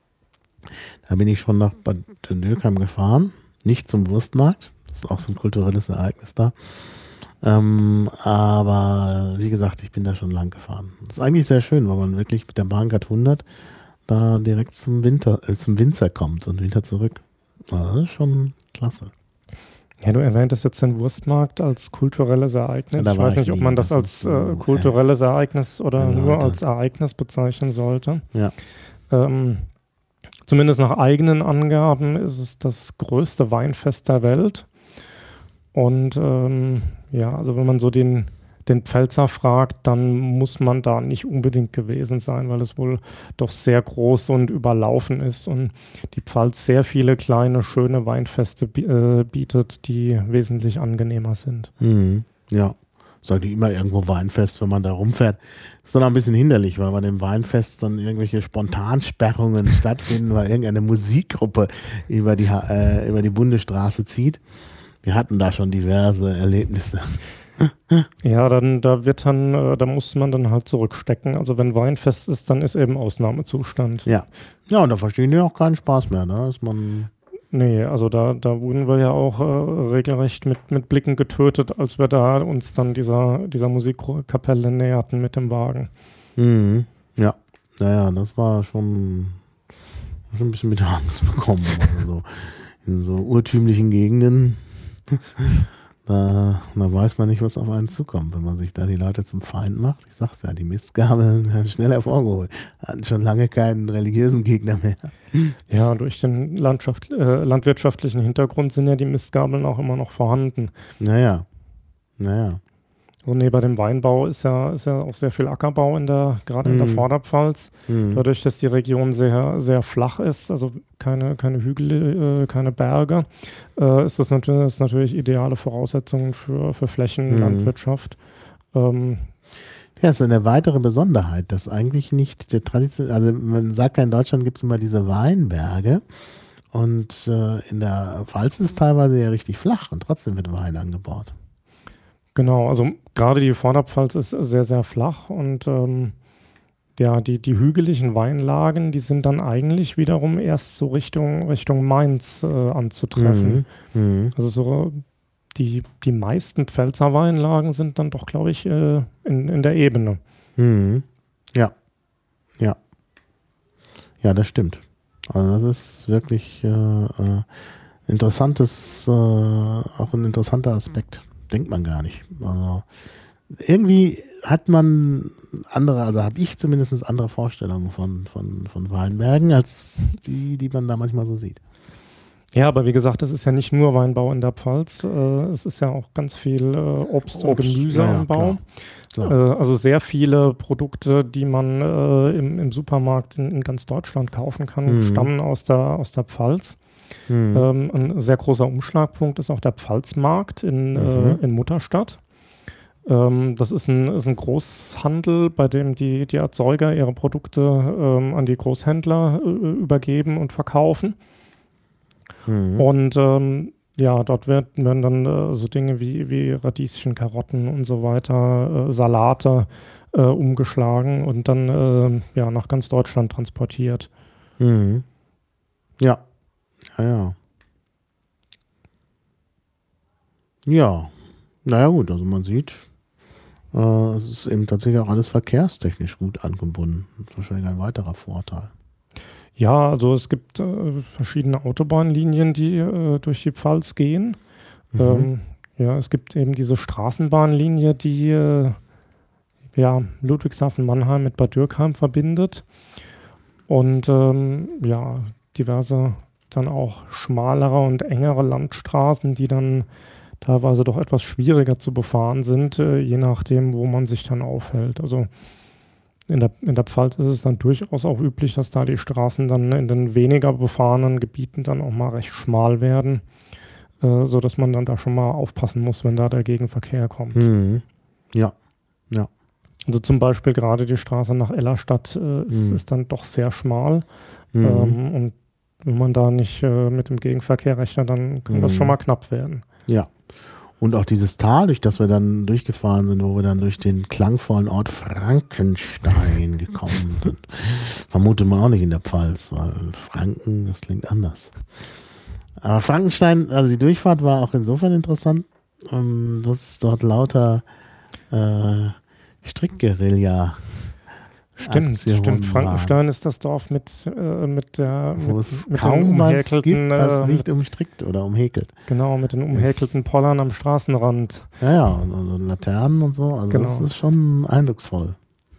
Da bin ich schon nach Bad Dürkheim gefahren. Nicht zum Wurstmarkt. Das ist auch so ein kulturelles Ereignis da. Ähm, aber wie gesagt, ich bin da schon lang gefahren. Das ist eigentlich sehr schön, weil man wirklich mit der Bahncard hundert da direkt zum Winter, äh, zum Winzer kommt und wieder zurück. Das ist schon klasse. Ja, du erwähntest jetzt den Wurstmarkt als kulturelles Ereignis. Ja, ich weiß nicht, ob man das als äh, kulturelles äh, Ereignis oder genau, nur als Ereignis bezeichnen sollte. Ja. Ähm, zumindest nach eigenen Angaben ist es das größte Weinfest der Welt. Und ähm, ja, also wenn man so den, den Pfälzer fragt, dann muss man da nicht unbedingt gewesen sein, weil es wohl doch sehr groß und überlaufen ist und die Pfalz sehr viele kleine, schöne Weinfeste bi- äh, bietet, die wesentlich angenehmer sind. Mhm. Ja, ist eigentlich immer irgendwo Weinfest, wenn man da rumfährt. Ist dann auch ein bisschen hinderlich, weil bei dem Weinfest dann irgendwelche Spontansperrungen stattfinden, weil irgendeine Musikgruppe über die, äh, über die Bundesstraße zieht. Wir hatten da schon diverse Erlebnisse. Ja, dann da wird dann, äh, da muss man dann halt zurückstecken. Also wenn Weinfest ist, dann ist eben Ausnahmezustand. Ja. Ja, und da verstehen die auch keinen Spaß mehr, da ist man. Nee, also da, da wurden wir ja auch äh, regelrecht mit, mit Blicken getötet, als wir da uns dann dieser, dieser Musikkapelle näherten mit dem Wagen. Mhm. Ja, naja, das war schon, schon ein bisschen mit Angst bekommen. Also in so urtümlichen Gegenden. Da, da weiß man nicht, was auf einen zukommt, wenn man sich da die Leute zum Feind macht. Ich sag's ja, die Mistgabeln werden schnell hervorgeholt. Hatten schon lange keinen religiösen Gegner mehr. Ja, durch den Landschaft, äh, landwirtschaftlichen Hintergrund sind ja die Mistgabeln auch immer noch vorhanden. Naja, naja. So neben dem Weinbau ist ja, ist ja auch sehr viel Ackerbau in der, gerade in Mhm. der Vorderpfalz. Mhm. Dadurch, dass die Region sehr, sehr flach ist, also keine, keine Hügel, äh, keine Berge, äh, ist das natürlich, ist natürlich ideale Voraussetzungen für, für Flächenlandwirtschaft. Mhm. Ähm, Ja, ist eine weitere Besonderheit, dass eigentlich nicht der Tradition, also man sagt ja, in Deutschland gibt es immer diese Weinberge und äh, in der Pfalz ist es teilweise ja richtig flach und trotzdem wird Wein angebaut. Genau, also gerade die Vorderpfalz ist sehr, sehr flach und ähm, ja, die, die hügeligen Weinlagen, die sind dann eigentlich wiederum erst so Richtung, Richtung Mainz äh, anzutreffen. Mhm. Mhm. Also so die, die meisten Pfälzer Weinlagen sind dann doch, glaube ich, äh, in, in der Ebene. Mhm. Ja, ja. Ja, das stimmt. Also das ist wirklich äh, äh, interessantes, äh, auch ein interessanter Aspekt. Denkt man gar nicht. Also irgendwie hat man andere, also habe ich zumindest andere Vorstellungen von, von, von Weinbergen, als die, die man da manchmal so sieht. Ja, aber wie gesagt, das ist ja nicht nur Weinbau in der Pfalz. Äh, es ist ja auch ganz viel äh, Obst, und Obst, Gemüseanbau. ja, ja, klar, klar. Äh, also sehr viele Produkte, die man äh, im, im Supermarkt in, in ganz Deutschland kaufen kann, Mhm. stammen aus der, aus der Pfalz. Mhm. Ähm, ein sehr großer Umschlagpunkt ist auch der Pfalzmarkt in, Mhm. äh, in Mutterstadt. Ähm, das ist ein, ist ein Großhandel, bei dem die, die Erzeuger ihre Produkte ähm, an die Großhändler äh, übergeben und verkaufen. Mhm. Und ähm, ja, dort wird, werden dann äh, so Dinge wie, wie Radieschen, Karotten und so weiter, äh, Salate äh, umgeschlagen und dann äh, ja, nach ganz Deutschland transportiert. Mhm. Ja. Ja, ja. Ja. Naja gut, also man sieht, äh, es ist eben tatsächlich auch alles verkehrstechnisch gut angebunden. Das ist wahrscheinlich ein weiterer Vorteil. Ja, also es gibt äh, verschiedene Autobahnlinien, die äh, durch die Pfalz gehen. Mhm. Ähm, ja, es gibt eben diese Straßenbahnlinie, die äh, ja, Ludwigshafen-Mannheim mit Bad Dürkheim verbindet. Und ähm, ja, diverse dann auch schmalere und engere Landstraßen, die dann teilweise doch etwas schwieriger zu befahren sind, äh, je nachdem, wo man sich dann aufhält. Also in der, in der Pfalz ist es dann durchaus auch üblich, dass da die Straßen dann in den weniger befahrenen Gebieten dann auch mal recht schmal werden, äh, sodass man dann da schon mal aufpassen muss, wenn da der Gegenverkehr kommt. Mhm. Ja. Ja. Also zum Beispiel gerade die Straße nach Ellerstadt äh, ist, Mhm. ist dann doch sehr schmal. Mhm. Ähm, und wenn man da nicht äh, mit dem Gegenverkehr rechnet, dann kann Mhm. das schon mal knapp werden. Ja. Und auch dieses Tal, durch das wir dann durchgefahren sind, wo wir dann durch den klangvollen Ort Frankenstein gekommen sind. Vermutet man auch nicht in der Pfalz, weil Franken, das klingt anders. Aber Frankenstein, also die Durchfahrt war auch insofern interessant, ähm, dass es dort lauter äh, Strickguerilla Stimmt, Aktionen stimmt. waren. Frankenstein ist das Dorf mit, äh, mit der Wo mit, es mit den kaum was gibt, umhäkelten, was äh, nicht umstrickt oder umhäkelt. genau, mit den umhäkelten Pollern am Straßenrand. Ja, ja, und, und Laternen und so, also das Genau. ist schon eindrucksvoll.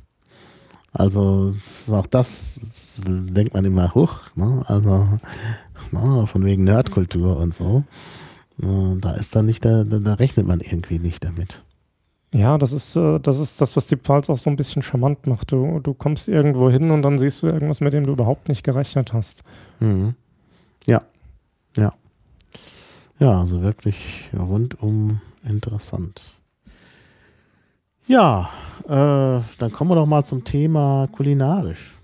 Also das ist auch das, das denkt man immer hoch, ne? Also na, von wegen Nerdkultur und so. Äh, Da ist dann nicht, da, da da rechnet man irgendwie nicht damit. Ja, das ist, äh, das ist das, was die Pfalz auch so ein bisschen charmant macht. Du, du kommst irgendwo hin und dann siehst du irgendwas, mit dem du überhaupt nicht gerechnet hast. Mhm. Ja, ja. Ja, also wirklich rundum interessant. Ja, äh, dann kommen wir doch mal zum Thema kulinarisch.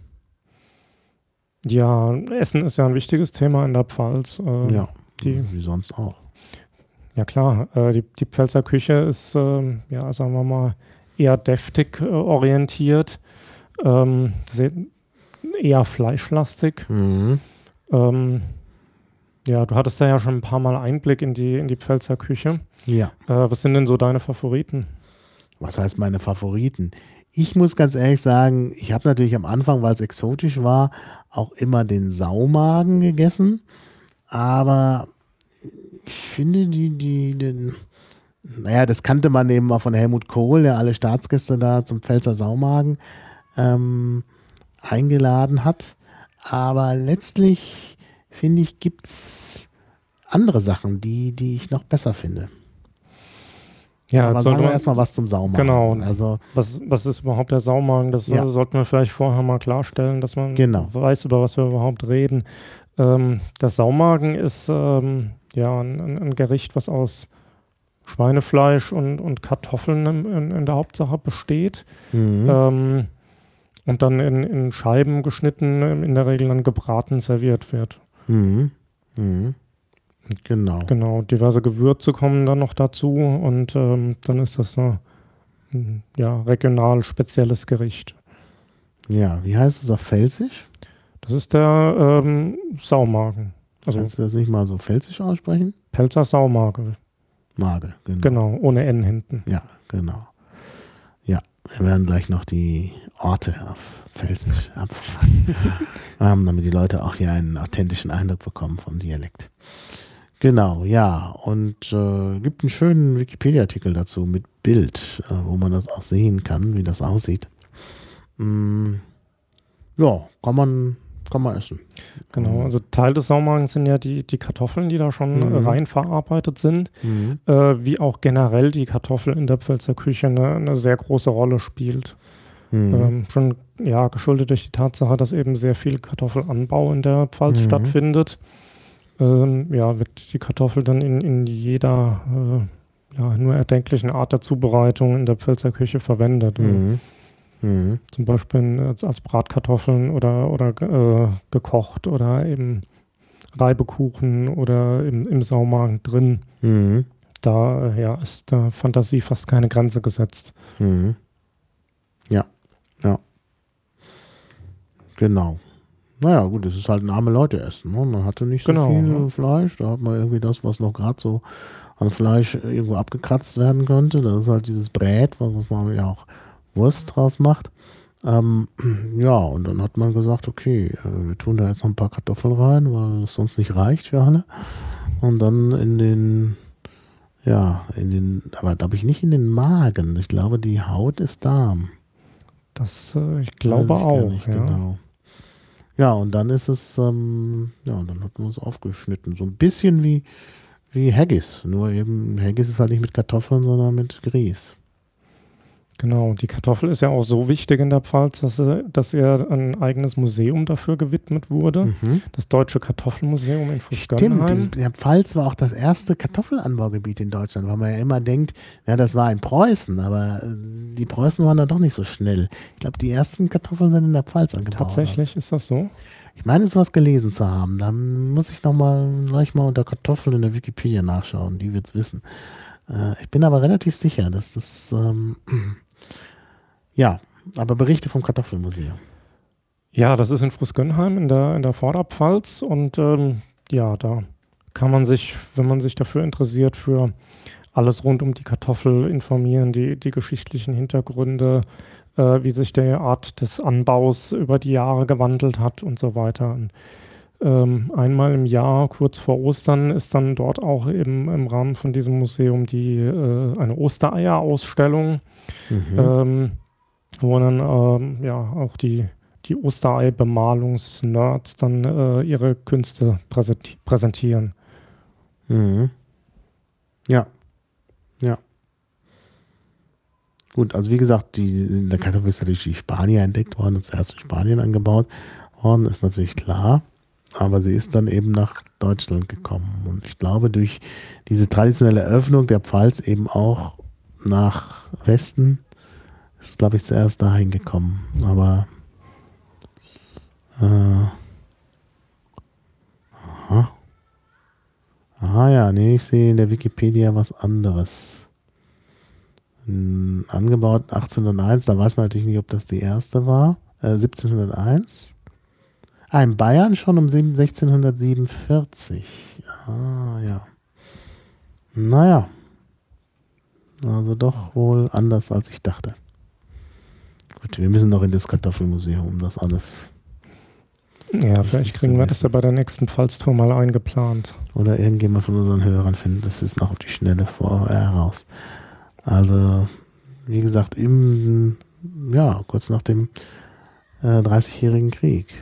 Ja, Essen ist ja ein wichtiges Thema in der Pfalz. Äh, Ja, die, wie sonst auch. ja klar, äh, die, die Pfälzer Küche ist, ähm, ja, sagen wir mal, eher deftig äh, orientiert, ähm, sehr, eher fleischlastig. Mhm. Ähm, ja, du hattest da ja schon ein paar Mal Einblick in die, in die Pfälzer Küche. Ja, Äh, was sind denn so deine Favoriten? was heißt meine Favoriten? Ich muss ganz ehrlich sagen, ich habe natürlich am Anfang, weil es exotisch war, auch immer den Saumagen gegessen. Aber ich finde, die, die, den, naja, das kannte man eben auch von Helmut Kohl, der alle Staatsgäste da zum Pfälzer Saumagen ähm, eingeladen hat. Aber letztlich, finde ich, gibt es andere Sachen, die, die ich noch besser finde. Ja, Aber jetzt sagen sollte wir man, erstmal was zum Saumagen. genau. Also, Was, was ist überhaupt der Saumagen? Das Ja. äh, sollten wir vielleicht vorher mal klarstellen, dass man Genau. weiß, über was wir überhaupt reden. Ähm, der Saumagen ist ähm, ja ein, ein ein Gericht, was aus Schweinefleisch und, und Kartoffeln in, in, in der Hauptsache besteht. mhm. Ähm, und dann in, in Scheiben geschnitten, ähm, in der Regel dann gebraten serviert wird. Mhm. Mhm. Genau. Genau, diverse Gewürze kommen dann noch dazu und ähm, dann ist das so ein ja, regional spezielles Gericht. Ja, wie heißt es auf Pfälzisch? Das ist der ähm, Saumagen. Also Kannst du das nicht mal so pfälzisch aussprechen? Pelzer Saumagen. Mage, genau. Genau, ohne N hinten. Ja, genau. Ja, wir werden gleich noch die Orte auf Pfälzisch abfragen, ähm, damit die Leute auch hier einen authentischen Eindruck bekommen vom Dialekt. Genau, ja. Und äh, gibt einen schönen Wikipedia-Artikel dazu mit Bild, äh, wo man das auch sehen kann, wie das aussieht. Mm, ja, kann man, kann man essen. Genau, also Teil des Saumagens sind ja die, die Kartoffeln, die da schon Mhm. äh, rein verarbeitet sind, Mhm. äh, wie auch generell die Kartoffel in der Pfälzer Küche eine, eine sehr große Rolle spielt. Mhm. Ähm, schon ja, geschuldet durch die Tatsache, dass eben sehr viel Kartoffelanbau in der Pfalz Mhm. stattfindet. Ähm, ja, wird die Kartoffel dann in, in jeder ja, nur erdenklichen Art der Zubereitung in der Pfälzer Küche verwendet. Mhm. Mhm. Zum Beispiel als, als Bratkartoffeln oder, oder äh, gekocht oder eben Reibekuchen oder im, im Saumagen drin. Mhm. Da äh, ja, ist der Fantasie fast keine Grenze gesetzt. Mhm. Ja, ja. Genau. Naja, gut, es ist halt ein arme Leute essen. Ne? Man hatte nicht so Genau, viel ne? Fleisch. Da hat man irgendwie das, was noch gerade so an Fleisch irgendwo abgekratzt werden könnte. Das ist halt dieses Brät, was man ja auch Wurst draus macht. Ähm, ja, und dann hat man gesagt, okay, äh, wir tun da jetzt noch ein paar Kartoffeln rein, weil es sonst nicht reicht für alle. Und dann in den, ja, in den, aber glaube ich nicht in den Magen. Ich glaube, die Haut ist Darm. Das, äh, ich Weiß glaube ich gar auch, nicht ja. genau. Ja, und dann ist es, ähm, ja, und dann hat man es aufgeschnitten. So ein bisschen wie, wie Haggis. Nur eben, Haggis ist halt nicht mit Kartoffeln, sondern mit Grieß. Genau, die Kartoffel ist ja auch so wichtig in der Pfalz, dass, äh, dass ihr ein eigenes Museum dafür gewidmet wurde. Mhm. Das Deutsche Kartoffelmuseum in Stimmt, Fußgönnheim. in der Pfalz war auch das erste Kartoffelanbaugebiet in Deutschland, weil man ja immer denkt, ja, das war in Preußen, aber äh, die Preußen waren da doch nicht so schnell. Ich glaube, die ersten Kartoffeln sind in der Pfalz angebaut. Tatsächlich ist das so. Ich meine, es was gelesen zu haben. Da muss ich noch mal gleich mal unter Kartoffeln in der Wikipedia nachschauen. Die wird's wissen. Äh, ich bin aber relativ sicher, dass das ähm, ja, aber Berichte vom Kartoffelmuseum. Ja, das ist in Fußgönnheim in der, in der Vorderpfalz und ähm, ja, da kann man sich, wenn man sich dafür interessiert, für alles rund um die Kartoffel informieren, die, die geschichtlichen Hintergründe, äh, wie sich die Art des Anbaus über die Jahre gewandelt hat und so weiter. Und, ähm, einmal im Jahr, kurz vor Ostern, ist dann dort auch im, im Rahmen von diesem Museum die äh, eine Ostereier-Ausstellung, Mhm. ähm, wo dann ähm, ja auch die, die Osterei-Bemalungs-Nerds dann äh, ihre Künste präsenti- präsentieren. Mhm. Ja, ja. Gut, also wie gesagt, die, in der Kartoffel ist natürlich die Spanier entdeckt worden und zuerst in Spanien angebaut worden, ist natürlich klar. Aber sie ist dann eben nach Deutschland gekommen. Und ich glaube, durch diese traditionelle Öffnung der Pfalz eben auch nach Westen, ist, glaube ich, zuerst dahin gekommen. Aber äh, aha. Aha, ja, nee, ich sehe in der Wikipedia was anderes. Hm, angebaut achtzehnhunderteins, da weiß man natürlich nicht, ob das die erste war. Äh, siebzehnhunderteins. Ah, in Bayern schon um sechzehnhundertsiebenundvierzig. Ah, ja. Naja. Also doch wohl anders, als ich dachte. Gut, wir müssen noch in das Kartoffelmuseum, um das alles. Ja, Richtig vielleicht zu kriegen wir das ja wissen. bei der nächsten Pfalztour mal eingeplant. Oder irgendjemand von unseren Hörern findet das ist noch auf die Schnelle vor heraus. Also, wie gesagt, im, ja, kurz nach dem äh, dreißigjährigen Krieg.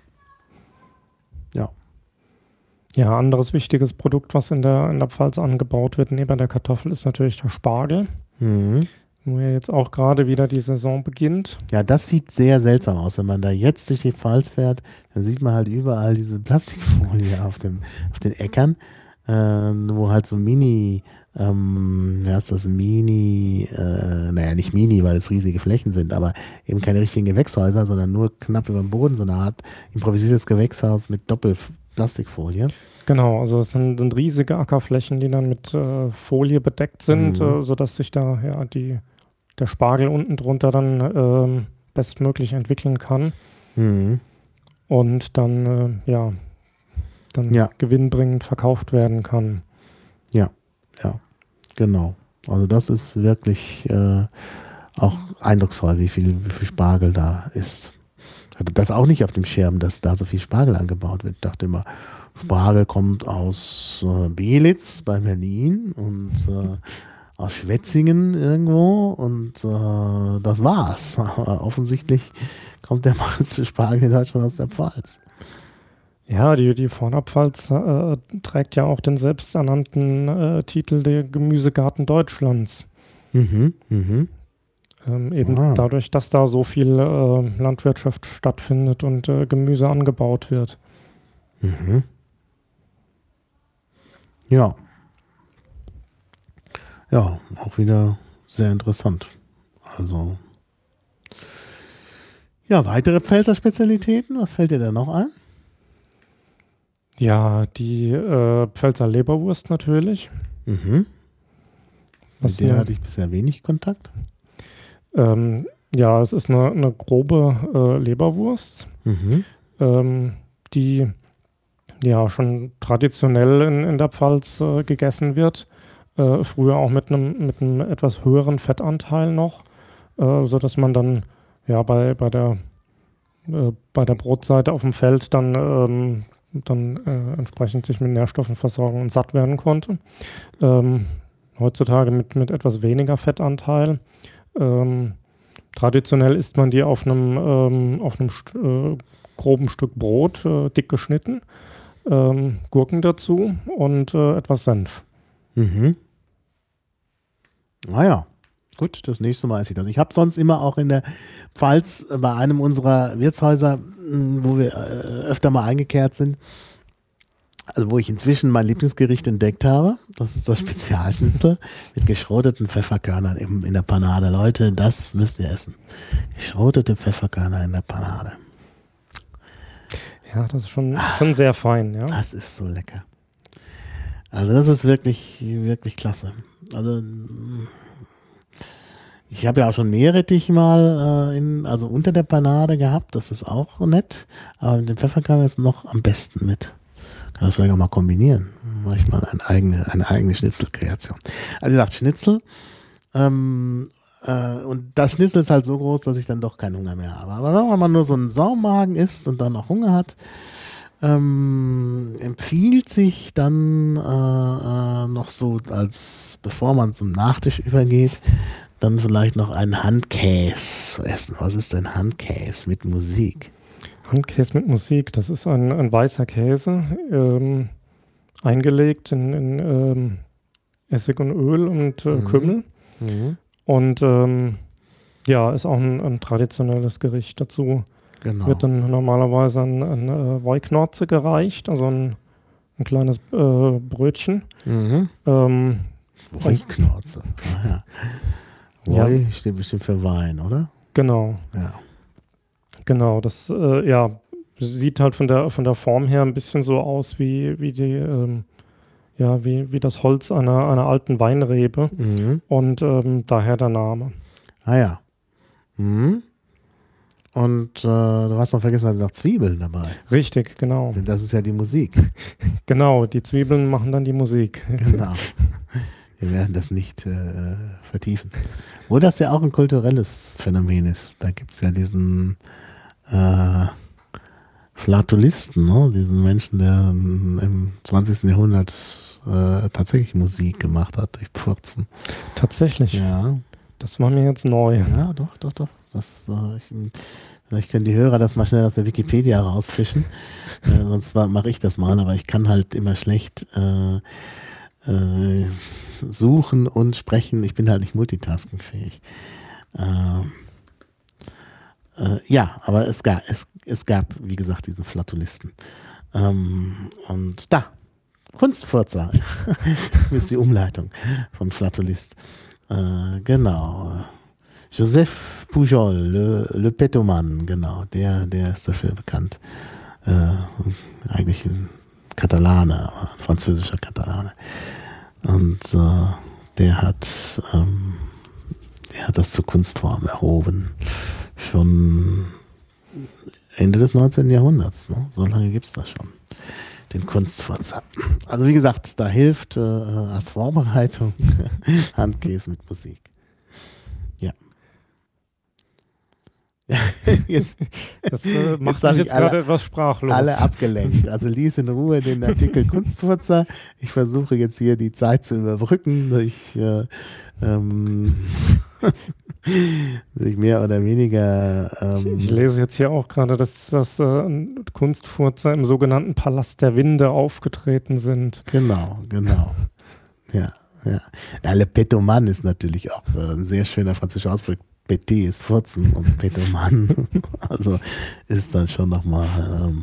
Ja. Ja, anderes wichtiges Produkt, was in der, in der Pfalz angebaut wird, neben der Kartoffel, ist natürlich der Spargel. Mhm. Wo ja jetzt auch gerade wieder die Saison beginnt. Ja, das sieht sehr seltsam aus. Wenn man da jetzt durch die Pfalz fährt, dann sieht man halt überall diese Plastikfolie auf, dem, auf den Äckern, äh, wo halt so Mini, ähm, wie heißt das, Mini, äh, naja, nicht Mini, weil es riesige Flächen sind, aber eben keine richtigen Gewächshäuser, sondern nur knapp über dem Boden, so eine Art improvisiertes Gewächshaus mit Doppelplastikfolie. Genau, also es sind, sind riesige Ackerflächen, die dann mit äh, Folie bedeckt sind, Mhm. äh, sodass sich da ja die, der Spargel unten drunter dann ähm, bestmöglich entwickeln kann Mhm. und dann äh, ja dann Ja. gewinnbringend verkauft werden kann. Ja, ja, genau. Also das ist wirklich äh, auch eindrucksvoll, wie viel, wie viel Spargel da ist. Ich hatte das auch nicht auf dem Schirm, dass da so viel Spargel angebaut wird. Ich dachte immer, Spargel kommt aus äh, Belitz bei Berlin und äh, aus Schwetzingen irgendwo und äh, das war's. Aber offensichtlich kommt der meiste Spargel in Deutschland aus der Pfalz. Ja, die, die Vorderpfalz äh, trägt ja auch den selbsternannten äh, Titel der Gemüsegarten Deutschlands. Mhm, mhm. Ähm, eben Ah. dadurch, dass da so viel äh, Landwirtschaft stattfindet und äh, Gemüse angebaut wird. Mhm. Ja. Ja, auch wieder sehr interessant. Also, ja, weitere Pfälzer Spezialitäten, was fällt dir da noch ein? Ja, die äh, Pfälzer Leberwurst natürlich. Mhm. Was Mit der eine, hatte ich bisher wenig Kontakt. ähm, ja, es ist eine, eine grobe äh, Leberwurst, Mhm. ähm, die ja schon traditionell in, in der Pfalz äh, gegessen wird. Äh, früher auch mit einem mit einem etwas höheren Fettanteil noch, äh, sodass man dann ja bei, bei der äh, bei der Brotseite auf dem Feld dann, ähm, dann äh, entsprechend sich mit Nährstoffen versorgen und satt werden konnte. Ähm, heutzutage mit, mit etwas weniger Fettanteil. Ähm, traditionell isst man die auf einem, ähm, auf einem st äh, groben Stück Brot, äh, dick geschnitten, ähm, Gurken dazu und äh, etwas Senf. Mhm. Naja, gut, das nächste Mal esse ich das. Ich habe sonst immer auch in der Pfalz äh, bei einem unserer Wirtshäuser, mh, wo wir äh, öfter mal eingekehrt sind, also wo ich inzwischen mein Lieblingsgericht entdeckt habe, das ist das Spezialschnitzel mit geschroteten Pfefferkörnern im, in der Panade. Leute, das müsst ihr essen. Geschrotete Pfefferkörner in der Panade. Ja, das ist schon, schon sehr fein, ja. Das ist so lecker. Also das ist wirklich, wirklich klasse. Also ich habe ja auch schon Meerrettich mal äh, in, also unter der Panade gehabt, das ist auch nett, aber mit dem Pfefferkörner ist noch am besten mit. Kann das vielleicht auch mal kombinieren. Mache ich mal eine eigene, eine eigene Schnitzelkreation. Also wie gesagt, Schnitzel. Ähm, äh, und das Schnitzel ist halt so groß, dass ich dann doch keinen Hunger mehr habe. Aber wenn man mal nur so einen Saumagen isst und dann auch Hunger hat, ähm, empfiehlt sich dann äh, äh, noch so, als bevor man zum Nachtisch übergeht, dann vielleicht noch einen Handkäse zu essen. Was ist denn Handkäse mit Musik? Handkäse mit Musik, das ist ein, ein weißer Käse, ähm, eingelegt in, in ähm, Essig und Öl und äh, Mhm. Kümmel. Mhm. Und ähm, ja, ist auch ein, ein traditionelles Gericht. Dazu Genau. wird dann normalerweise ein, ein äh, Woiknorze gereicht, also ein, ein kleines äh, Brötchen. Mhm. Ähm, Woiknorze. Ah, ja. Woi Ja. steht bestimmt für Wein, oder? genau, Ja. genau. Das äh, ja, sieht halt von der, von der Form her ein bisschen so aus wie, wie die, ähm, ja, wie, wie das Holz einer, einer alten Weinrebe Mhm. und ähm, daher der Name. Ah ja. Mhm. Und äh, du hast noch vergessen, da sind noch Zwiebeln dabei. Richtig, genau. Denn das ist ja die Musik. Genau, die Zwiebeln machen dann die Musik. Genau. Wir werden das nicht äh, vertiefen. Wo das ja auch ein kulturelles Phänomen ist. Da gibt es ja diesen äh, Flatulisten, ne? Diesen Menschen, der im zwanzigsten Jahrhundert äh, tatsächlich Musik gemacht hat durch Pfurzen. Tatsächlich. Ja. Das war mir jetzt neu. Ja, doch, doch, doch. Das, äh, ich, vielleicht können die Hörer das mal schnell aus der Wikipedia rausfischen. äh, sonst mache ich das mal, aber ich kann halt immer schlecht äh, äh, suchen und sprechen. Ich bin halt nicht multitaskingfähig. Äh, äh, ja, aber es gab, es, es gab, wie gesagt, diesen Flatulisten. Ähm, und da, Kunstfurzer ist die Umleitung von Flatulist. Äh, genau. Joseph Pujol, Le, Le Petoman, genau, der, der ist dafür bekannt. Äh, eigentlich ein Katalane, aber ein französischer Katalane. Und äh, der hat, ähm, der hat das zur Kunstform erhoben. Schon Ende des neunzehnten. Jahrhunderts. Ne? So lange gibt es das schon. Den Kunstfurzer. Also wie gesagt, da hilft äh, als Vorbereitung Handkäse mit Musik. Ja. Ja, jetzt, Das äh, macht hab mich ich jetzt alle- gerade etwas sprachlos. alle abgelenkt. Also lies in Ruhe den Artikel Kunstfurzer. Ich versuche jetzt hier die Zeit zu überbrücken durch, äh, ähm, durch mehr oder weniger. Ähm, Ich lese jetzt hier auch gerade, dass, dass äh, Kunstfurzer im sogenannten Palast der Winde aufgetreten sind. Genau, genau. Ja, ja. ja Le Petoman ist natürlich auch äh, ein sehr schöner französischer Ausdruck. Petit ist Furzen und Petoman. Also ist dann schon nochmal. Ähm,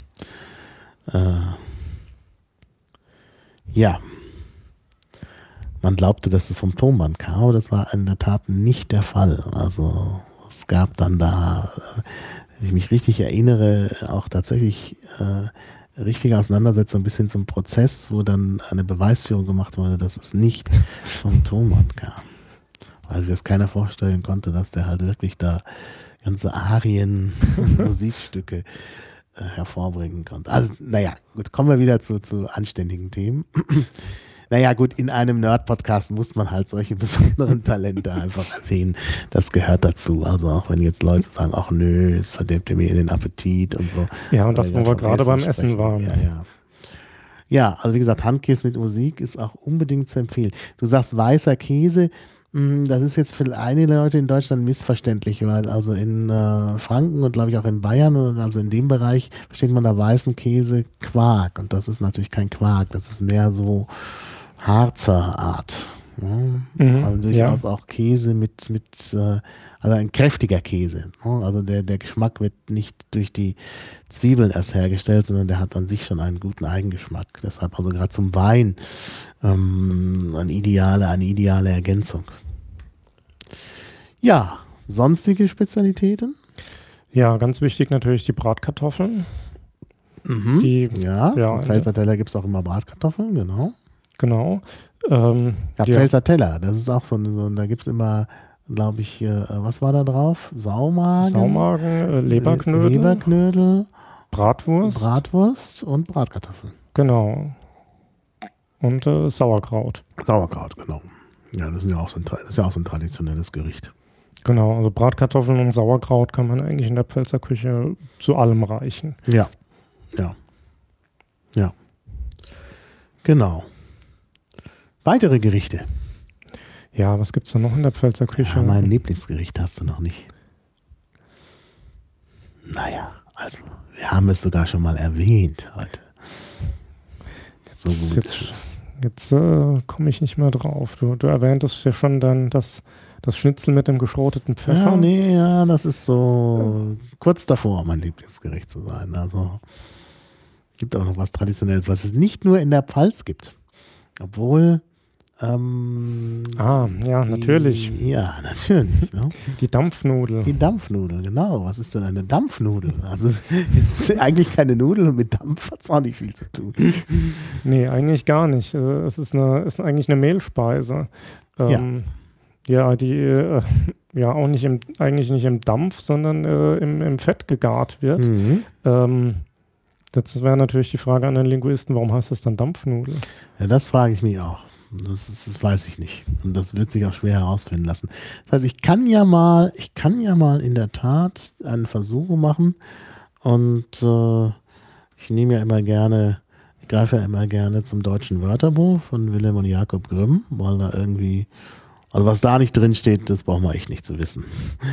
äh, ja. man glaubte, dass es vom Tonband kam, aber das war in der Tat nicht der Fall. Also es gab dann da, wenn ich mich richtig erinnere, auch tatsächlich äh, richtige Auseinandersetzung bis hin zum Prozess, wo dann eine Beweisführung gemacht wurde, dass es nicht vom Tonband kam. Weil sich das keiner vorstellen konnte, dass der halt wirklich da ganze Arien und Musikstücke äh, hervorbringen konnte. Also, naja, gut, kommen wir wieder zu, zu anständigen Themen. Naja, gut, in einem Nerd-Podcast muss man halt solche besonderen Talente einfach erwähnen. Das gehört dazu. Also auch wenn jetzt Leute sagen, ach nö, es verdirbt mir den Appetit und so. Ja, und das, wo wir gerade beim Essen waren. Ja, ja. Ja, also wie gesagt, Handkäse mit Musik ist auch unbedingt zu empfehlen. Du sagst weißer Käse. Das ist jetzt für einige Leute in Deutschland missverständlich, weil also in äh, Franken und glaube ich auch in Bayern, also in dem Bereich, versteht man da weißen Käse Quark. Und das ist natürlich kein Quark, das ist mehr so Harzer Art. Ja? Mhm, also durchaus ja. Auch Käse mit, mit äh, also ein kräftiger Käse. Ne? Also der, der Geschmack wird nicht durch die Zwiebeln erst hergestellt, sondern der hat an sich schon einen guten Eigengeschmack. Deshalb also gerade zum Wein ähm, eine ideale, eine ideale Ergänzung. Ja, sonstige Spezialitäten? Ja, ganz wichtig natürlich die Bratkartoffeln. Mhm. Die, ja, ja, zum Pfälzer Teller gibt es auch immer Bratkartoffeln, genau. Genau. Ähm, ja, Pfälzer Teller, das ist auch so, so da gibt es immer, glaube ich, äh, was war da drauf? Saumagen? Saumagen, äh, Leberknödel. Leberknödel. Bratwurst. Bratwurst und Bratkartoffeln. Genau. Und äh, Sauerkraut. Sauerkraut, genau. Ja, das ist ja auch so ein, das ist ja auch so ein traditionelles Gericht. Genau, also Bratkartoffeln und Sauerkraut kann man eigentlich in der Pfälzer Küche zu allem reichen. Ja, ja, ja. Genau. Weitere Gerichte? Ja, was gibt es da noch in der Pfälzer Küche? Ja, mein Lieblingsgericht hast du noch nicht. Naja, also wir haben es sogar schon mal erwähnt heute. So jetzt, gut. Jetzt, jetzt äh, komme ich nicht mehr drauf. Du, du erwähntest ja schon dann das, das Schnitzel mit dem geschroteten Pfeffer. Ja, nee, ja, das ist so ja. kurz davor, mein Lieblingsgericht zu sein. Also gibt auch noch was Traditionelles, was es nicht nur in der Pfalz gibt. Obwohl Ähm, ah, ja, die, natürlich. Ja, natürlich. Ne? Die Dampfnudel. Die Dampfnudel, genau. Was ist denn eine Dampfnudel? Also es ist eigentlich keine Nudel und mit Dampf hat es auch nicht viel zu tun. Nee, eigentlich gar nicht. Es ist, eine, ist eigentlich eine Mehlspeise. Ähm, ja. ja, die äh, ja auch nicht im, eigentlich nicht im Dampf, sondern äh, im, im Fett gegart wird. Mhm. Ähm, das wäre natürlich die Frage an den Linguisten, warum heißt das dann Dampfnudel? Ja, das frage ich mich auch. Das, ist, das weiß ich nicht. Und das wird sich auch schwer herausfinden lassen. Das heißt, ich kann ja mal, ich kann ja mal in der Tat einen Versuch machen. Und äh, ich nehme ja immer gerne, ich greife ja immer gerne zum deutschen Wörterbuch von Wilhelm und Jakob Grimm, weil da irgendwie, also was da nicht drin steht, das braucht man echt nicht zu wissen.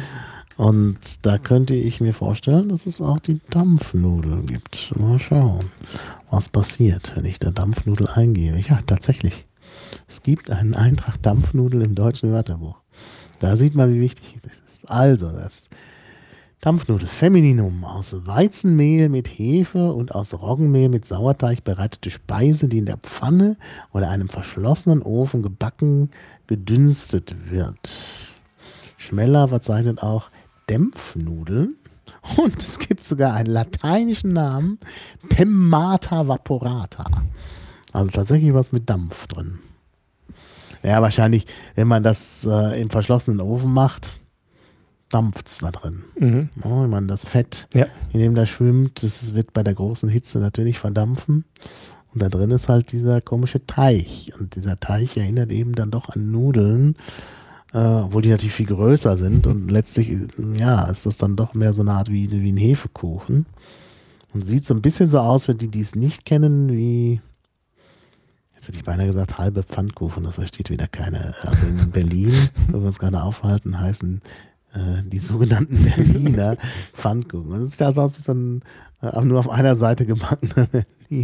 Und da könnte ich mir vorstellen, dass es auch die Dampfnudel gibt. Mal schauen, was passiert, wenn ich da Dampfnudel eingebe. Ja, tatsächlich. Es gibt einen Eintrag Dampfnudel im deutschen Wörterbuch. Da sieht man, wie wichtig das ist. Also, das Dampfnudel, Femininum, aus Weizenmehl mit Hefe und aus Roggenmehl mit Sauerteig bereitete Speise, die in der Pfanne oder einem verschlossenen Ofen gebacken, gedünstet wird. Schmeller verzeichnet auch Dämpfnudeln. Und es gibt sogar einen lateinischen Namen, Pemmata vaporata. Also tatsächlich was mit Dampf drin. Ja, wahrscheinlich, wenn man das äh, im verschlossenen Ofen macht, dampft es da drin. Mhm. Ja, wenn man das Fett, ja. in dem da schwimmt, das wird bei der großen Hitze natürlich verdampfen. Und da drin ist halt dieser komische Teig. Und dieser Teig erinnert eben dann doch an Nudeln, äh, obwohl die natürlich viel größer sind. Und letztlich, ja, ist das dann doch mehr so eine Art wie, wie ein Hefekuchen. Und sieht so ein bisschen so aus, für die, die es nicht kennen, wie... Jetzt hätte ich beinahe gesagt, halbe Pfannkuchen, das versteht wieder keiner. Also in Berlin, wo wir uns gerade aufhalten, heißen äh, die sogenannten Berliner Pfannkuchen. Das sieht also aus wie so ein äh, nur auf einer Seite gebackener Berliner.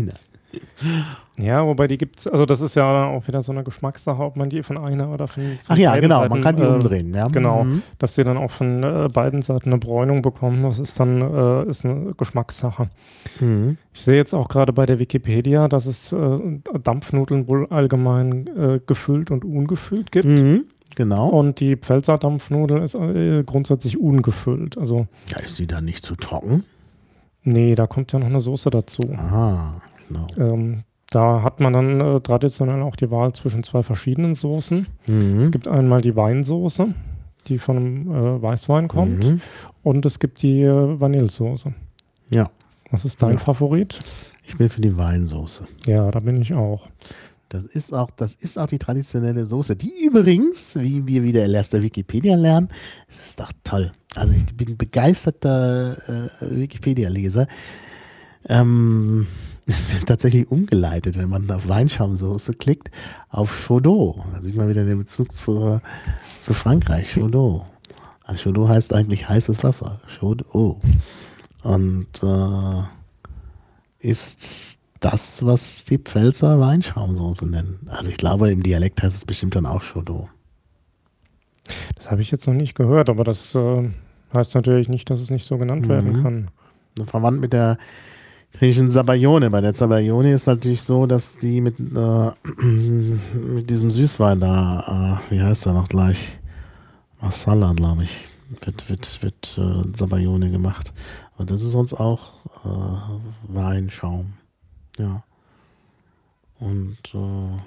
Ja, wobei die gibt's, also das ist ja auch wieder so eine Geschmackssache, ob man die von einer oder von, von Ach ja, beiden genau, Seiten, man kann die äh, umdrehen. Ja. Genau, Mhm. dass sie dann auch von äh, beiden Seiten eine Bräunung bekommen, das ist dann äh, ist eine Geschmackssache. Mhm. Ich sehe jetzt auch gerade bei der Wikipedia, dass es äh, Dampfnudeln wohl allgemein äh, gefüllt und ungefüllt gibt. Mhm. Genau. Und die Pfälzer Dampfnudel ist äh, grundsätzlich ungefüllt. Also, Ja, ist die dann nicht zu trocken? nee, da kommt ja noch eine Soße dazu. Aha, genau. Ähm, da hat man dann äh, traditionell auch die Wahl zwischen zwei verschiedenen Soßen. Mhm. Es gibt einmal die Weinsoße, die von einem äh, Weißwein kommt. Mhm. Und es gibt die äh, Vanillesoße. Ja. Was ist dein Ja. Favorit? Ich bin für die Weinsoße. Ja, da bin ich auch. Das ist auch, das ist auch die traditionelle Soße, die übrigens, wie wir wieder erst der Wikipedia lernen, es ist doch toll. Also ich bin begeisterter äh, Wikipedia-Leser. Ähm, es wird tatsächlich umgeleitet, wenn man auf Weinschaumsoße klickt, auf Chaudot. Da sieht man wieder den Bezug zu, zu Frankreich, Chaudot. Also Chaudot heißt eigentlich heißes Wasser, Chaudot. Und äh, ist das, was die Pfälzer Weinschaumsoße nennen. Also ich glaube, im Dialekt heißt es bestimmt dann auch Chaudot. Das habe ich jetzt noch nicht gehört, aber das äh, heißt natürlich nicht, dass es nicht so genannt Mhm. werden kann. Verwandt mit der griechischen Sabayone. Bei der Sabayone ist natürlich so, dass die mit, äh, mit diesem Süßwein da, äh, wie heißt er noch gleich? Masala, glaube ich, wird, wird, wird äh, Sabayone gemacht. Und das ist sonst auch äh, Weinschaum. Ja. Und äh,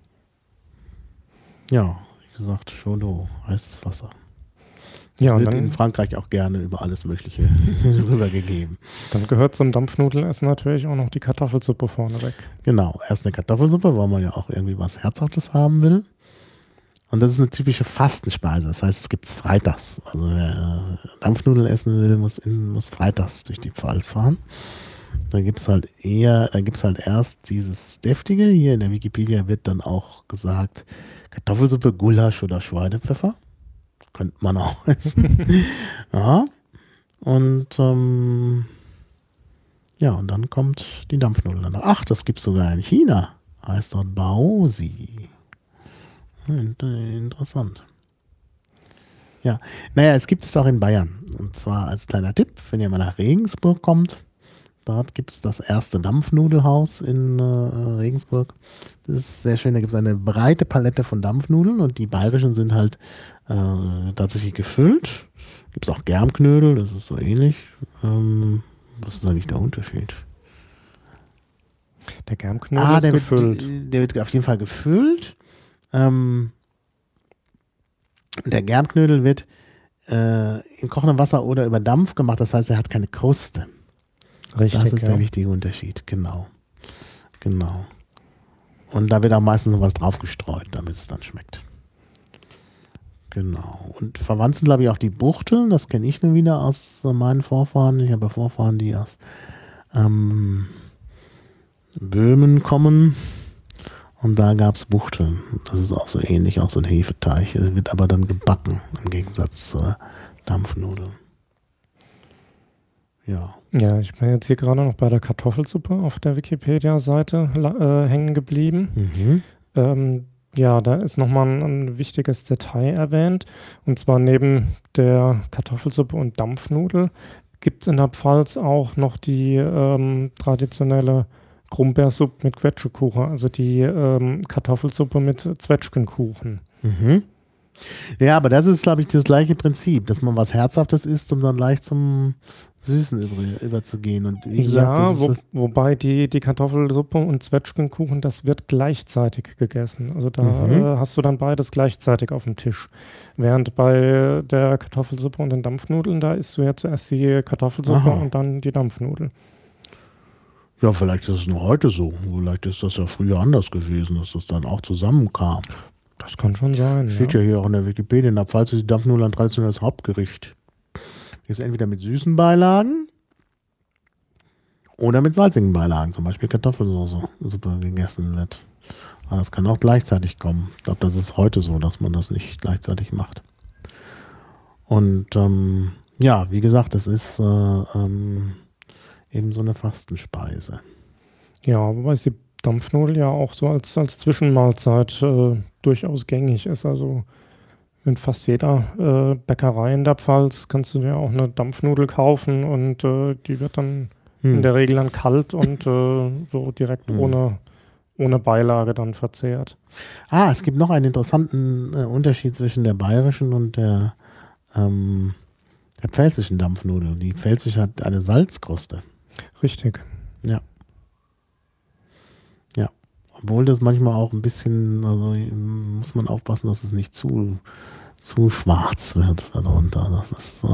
ja, wie gesagt, Chaudot, heißes Wasser. Das Ja, und wird in dann, Frankreich auch gerne über alles Mögliche rübergegeben. dann gehört zum Dampfnudelessen natürlich auch noch die Kartoffelsuppe vorneweg. Genau, erst eine Kartoffelsuppe, weil man ja auch irgendwie was Herzhaftes haben will. Und das ist eine typische Fastenspeise. Das heißt, es gibt es freitags. Also wer äh, Dampfnudeln essen will, muss, in, muss freitags durch die Pfalz fahren. Dann gibt es halt eher, dann gibt es halt erst dieses Deftige. Hier in der Wikipedia wird dann auch gesagt, Kartoffelsuppe, Gulasch oder Schweinepfeffer. Könnte man auch essen. Ja. Und ähm, ja, und dann kommt die Dampfnudel danach. Ach, das gibt es sogar in China. Heißt dort Baozi. Hm, interessant. Ja, naja, es gibt es auch in Bayern. Und zwar als kleiner Tipp, wenn ihr mal nach Regensburg kommt, dort gibt es das erste Dampfnudelhaus in äh, Regensburg. Das ist sehr schön, da gibt es eine breite Palette von Dampfnudeln und die bayerischen sind halt äh, tatsächlich gefüllt. Gibt es auch Germknödel, das ist so ähnlich. Ähm, was ist eigentlich der Unterschied? Der Germknödel Ah, ist der gefüllt. wird, der wird auf jeden Fall gefüllt. Ähm, der Germknödel wird äh, in kochendem Wasser oder über Dampf gemacht. Das heißt, er hat keine Kruste. Richtig, Das ist ja. der wichtige Unterschied. Genau. Genau. Und da wird auch meistens noch was drauf gestreut, damit es dann schmeckt. Genau. Und verwandt sind, glaube ich, auch die Buchteln. Das kenne ich nur wieder aus äh, meinen Vorfahren. Ich habe ja Vorfahren, die aus ähm, Böhmen kommen. Und da gab es Buchteln. Das ist auch so ähnlich, auch so ein Hefeteig. Es wird aber dann gebacken, im Gegensatz zur Dampfnudel. Ja. Ja, ich bin jetzt hier gerade noch bei der Kartoffelsuppe auf der Wikipedia-Seite äh, hängen geblieben. Mhm. Ähm, ja, da ist nochmal ein, ein wichtiges Detail erwähnt. Und zwar neben der Kartoffelsuppe und Dampfnudel gibt es in der Pfalz auch noch die ähm, traditionelle Grumbeersuppe mit Quetschekuchen, also die ähm, Kartoffelsuppe mit Zwetschgenkuchen. Mhm. Ja, aber das ist, glaube ich, das gleiche Prinzip, dass man was Herzhaftes isst, um dann leicht zum Süßen über, überzugehen. Und wie gesagt, Ja, das wo, ist wobei die, die Kartoffelsuppe und Zwetschgenkuchen, das wird gleichzeitig gegessen. Also da Mhm. äh, hast du dann beides gleichzeitig auf dem Tisch. Während bei der Kartoffelsuppe und den Dampfnudeln, da isst du ja zuerst die Kartoffelsuppe Aha. und dann die Dampfnudel. ja, vielleicht ist es nur heute so. Vielleicht ist das ja früher anders gewesen, dass das dann auch zusammenkam. Das kann schon sein. Steht Ja. ja hier auch in der Wikipedia, in der Pfalz ist die Dampfnudel ein traditionelles Hauptgericht. Ist entweder mit süßen Beilagen oder mit salzigen Beilagen, zum Beispiel Kartoffelsoße, Suppe gegessen wird. Aber es kann auch gleichzeitig kommen. Ich glaube, das ist heute so, dass man das nicht gleichzeitig macht. Und ähm, ja, wie gesagt, das ist äh, ähm, eben so eine Fastenspeise. Ja, wobei die Dampfnudel ja auch so als, als Zwischenmahlzeit äh, durchaus gängig ist. Also in fast jeder äh, Bäckerei in der Pfalz kannst du dir auch eine Dampfnudel kaufen und äh, die wird dann hm. in der Regel dann kalt und äh, so direkt hm. ohne, ohne Beilage dann verzehrt. Ah, es gibt noch einen interessanten äh, Unterschied zwischen der bayerischen und der, ähm, der pfälzischen Dampfnudel. Die pfälzische hat eine Salzkruste. Richtig. Ja. Ja. Obwohl das manchmal auch ein bisschen, also muss man aufpassen, dass es nicht zu, zu schwarz wird darunter. Das ist,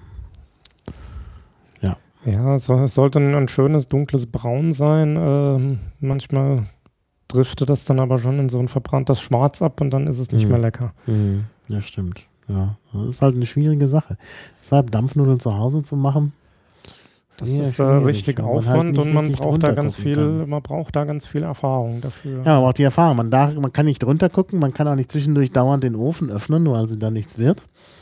äh, ja. Ja, es, es sollte ein, ein schönes, dunkles Braun sein. Ähm, manchmal driftet das dann aber schon in so ein verbranntes Schwarz ab und dann ist es nicht mhm. mehr lecker. Mhm. Ja, stimmt. Ja, das ist halt eine schwierige Sache. Deshalb Dampfnudeln zu Hause zu machen, das ist äh, richtig Aufwand halt und man braucht da ganz viel, kann. man braucht da ganz viel Erfahrung dafür. Ja, man braucht die Erfahrung. Man, darf, man kann nicht drunter gucken, man kann auch nicht zwischendurch dauernd den Ofen öffnen, weil sie dann nichts wird.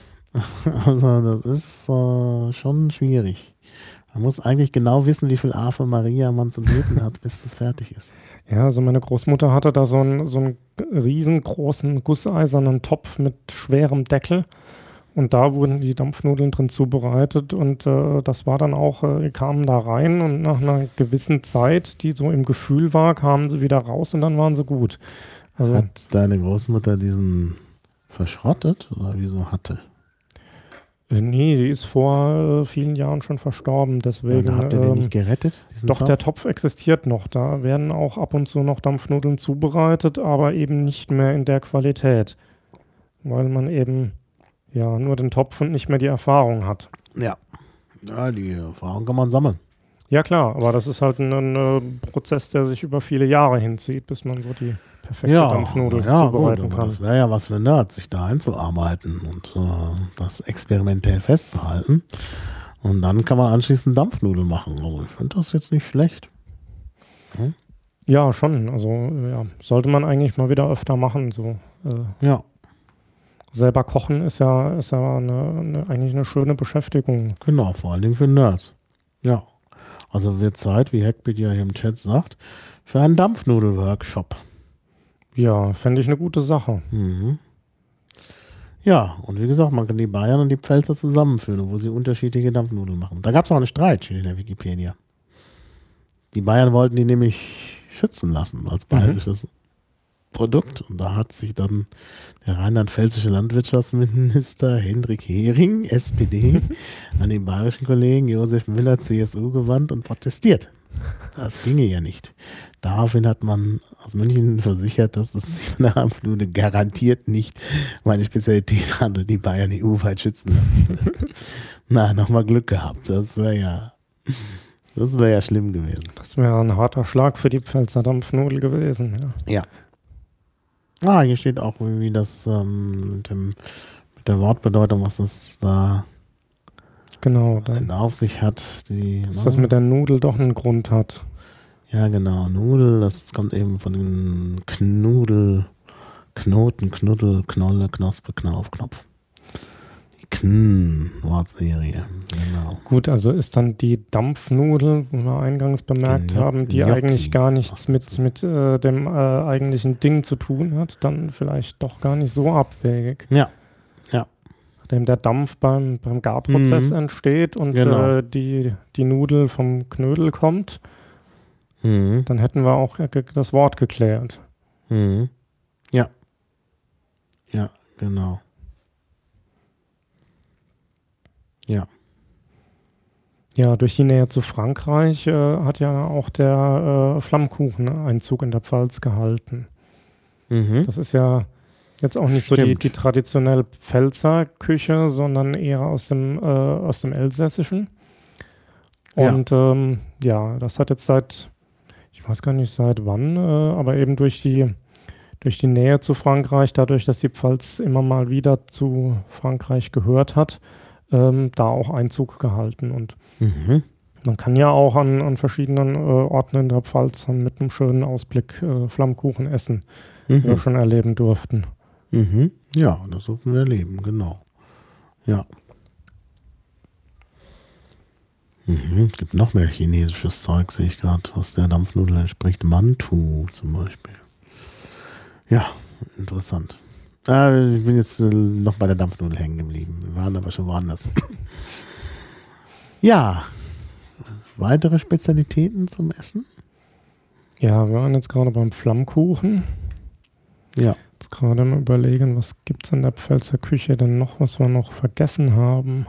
Also das ist äh, schon schwierig. Man muss eigentlich genau wissen, wie viel Ave Maria man zu beten hat, bis das fertig ist. Ja, also meine Großmutter hatte da so einen, so einen riesengroßen gusseisernen Topf mit schwerem Deckel. Und da wurden die Dampfnudeln drin zubereitet und äh, das war dann auch, äh, kamen da rein und nach einer gewissen Zeit, die so im Gefühl war, kamen sie wieder raus und dann waren sie gut. Also, hat deine Großmutter diesen verschrottet oder wieso hatte? Äh, nee, die ist vor äh, vielen Jahren schon verstorben, deswegen. Und habt ihr den ähm, nicht gerettet? Doch, Topf? Der Topf existiert noch. Da werden auch ab und zu noch Dampfnudeln zubereitet, aber eben nicht mehr in der Qualität, weil man eben ja nur den Topf und nicht mehr die Erfahrung hat. Ja, ja, die Erfahrung kann man sammeln. Ja klar, aber das ist halt ein, ein, ein Prozess, der sich über viele Jahre hinzieht, bis man so die perfekte ja, Dampfnudel ja, zubereiten gut, aber kann. Das wäre ja was für Nerds, sich da einzuarbeiten und äh, das experimentell festzuhalten. Und dann kann man anschließend Dampfnudeln machen. Also ich finde das jetzt nicht schlecht. Hm? Ja, schon. Also ja, sollte man eigentlich mal wieder öfter machen. So. Äh, ja. Selber kochen ist ja, ist ja eine, eine, eigentlich eine schöne Beschäftigung. Genau, vor allen Dingen für Nerds. Ja. Also wird Zeit, wie Hackbit ja hier im Chat sagt, für einen Dampfnudel-Workshop. Ja, fände ich eine gute Sache. Mhm. Ja, und wie gesagt, man kann die Bayern und die Pfälzer zusammenführen, wo sie unterschiedliche Dampfnudeln machen. Da gab es auch einen Streit, steht in der Wikipedia. Die Bayern wollten die nämlich schützen lassen als bayerisches mhm. Produkt. Und da hat sich dann der rheinland-pfälzische Landwirtschaftsminister Hendrik Hering, S P D, an den bayerischen Kollegen Josef Müller, C S U, gewandt und protestiert. Das ginge ja nicht. Daraufhin hat man aus München versichert, dass es sich von der Dampfnudel garantiert nicht um eine Spezialität handelt, die Bayern E U-weit schützen lassen. Na, nochmal Glück gehabt. Das wäre ja, das wäre ja schlimm gewesen. Das wäre ein harter Schlag für die Pfälzer Dampfnudel gewesen. Ja. ja. Ah, hier steht auch irgendwie das ähm, mit, dem, mit der Wortbedeutung, was das da genau, dann auf sich hat. Die, dass no? das mit der Nudel doch einen Grund hat. Ja, genau. Nudel, das kommt eben von den Knudel, Knoten, Knuddel, Knolle, Knospe, Knauf, Knopf. Die Kn-Wortserie, genau. Gut, also ist dann die Dampfnudel, wie wir eingangs bemerkt Gnocchi, haben, die Gnocchi. eigentlich gar nichts mit, mit äh, dem äh, eigentlichen Ding zu tun hat, dann vielleicht doch gar nicht so abwegig. Ja, ja. Nachdem der Dampf beim, beim Garprozess mhm. entsteht und genau. äh, die, die Nudel vom Knödel kommt, mhm. dann hätten wir auch das Wort geklärt. Mhm. Ja. Ja, genau. Ja. Ja, durch die Nähe zu Frankreich äh, hat ja auch der äh, Flammkuchen Einzug in der Pfalz gehalten. Mhm. Das ist ja jetzt auch nicht so die, die traditionelle Pfälzer Küche, sondern eher aus dem, äh, aus dem Elsässischen. Und ja. Ähm, ja, das hat jetzt seit, ich weiß gar nicht seit wann, äh, aber eben durch die, durch die Nähe zu Frankreich, dadurch, dass die Pfalz immer mal wieder zu Frankreich gehört hat, ähm, da auch Einzug gehalten. Und mhm. man kann ja auch an, an verschiedenen äh, Orten in der Pfalz mit einem schönen Ausblick äh, Flammkuchen essen, mhm. die wir schon erleben durften. Mhm. Ja, das durften wir erleben, genau. Ja. Mhm. Es gibt noch mehr chinesisches Zeug, sehe ich gerade, was der Dampfnudel entspricht. Mantu zum Beispiel. Ja, interessant. Äh, ich bin jetzt äh, noch bei der Dampfnudel hängen geblieben. Wir waren aber schon woanders. Ja, weitere Spezialitäten zum Essen? Ja, wir waren jetzt gerade beim Flammkuchen. Ja. Jetzt gerade mal überlegen, was gibt es in der Pfälzer Küche denn noch, was wir noch vergessen haben.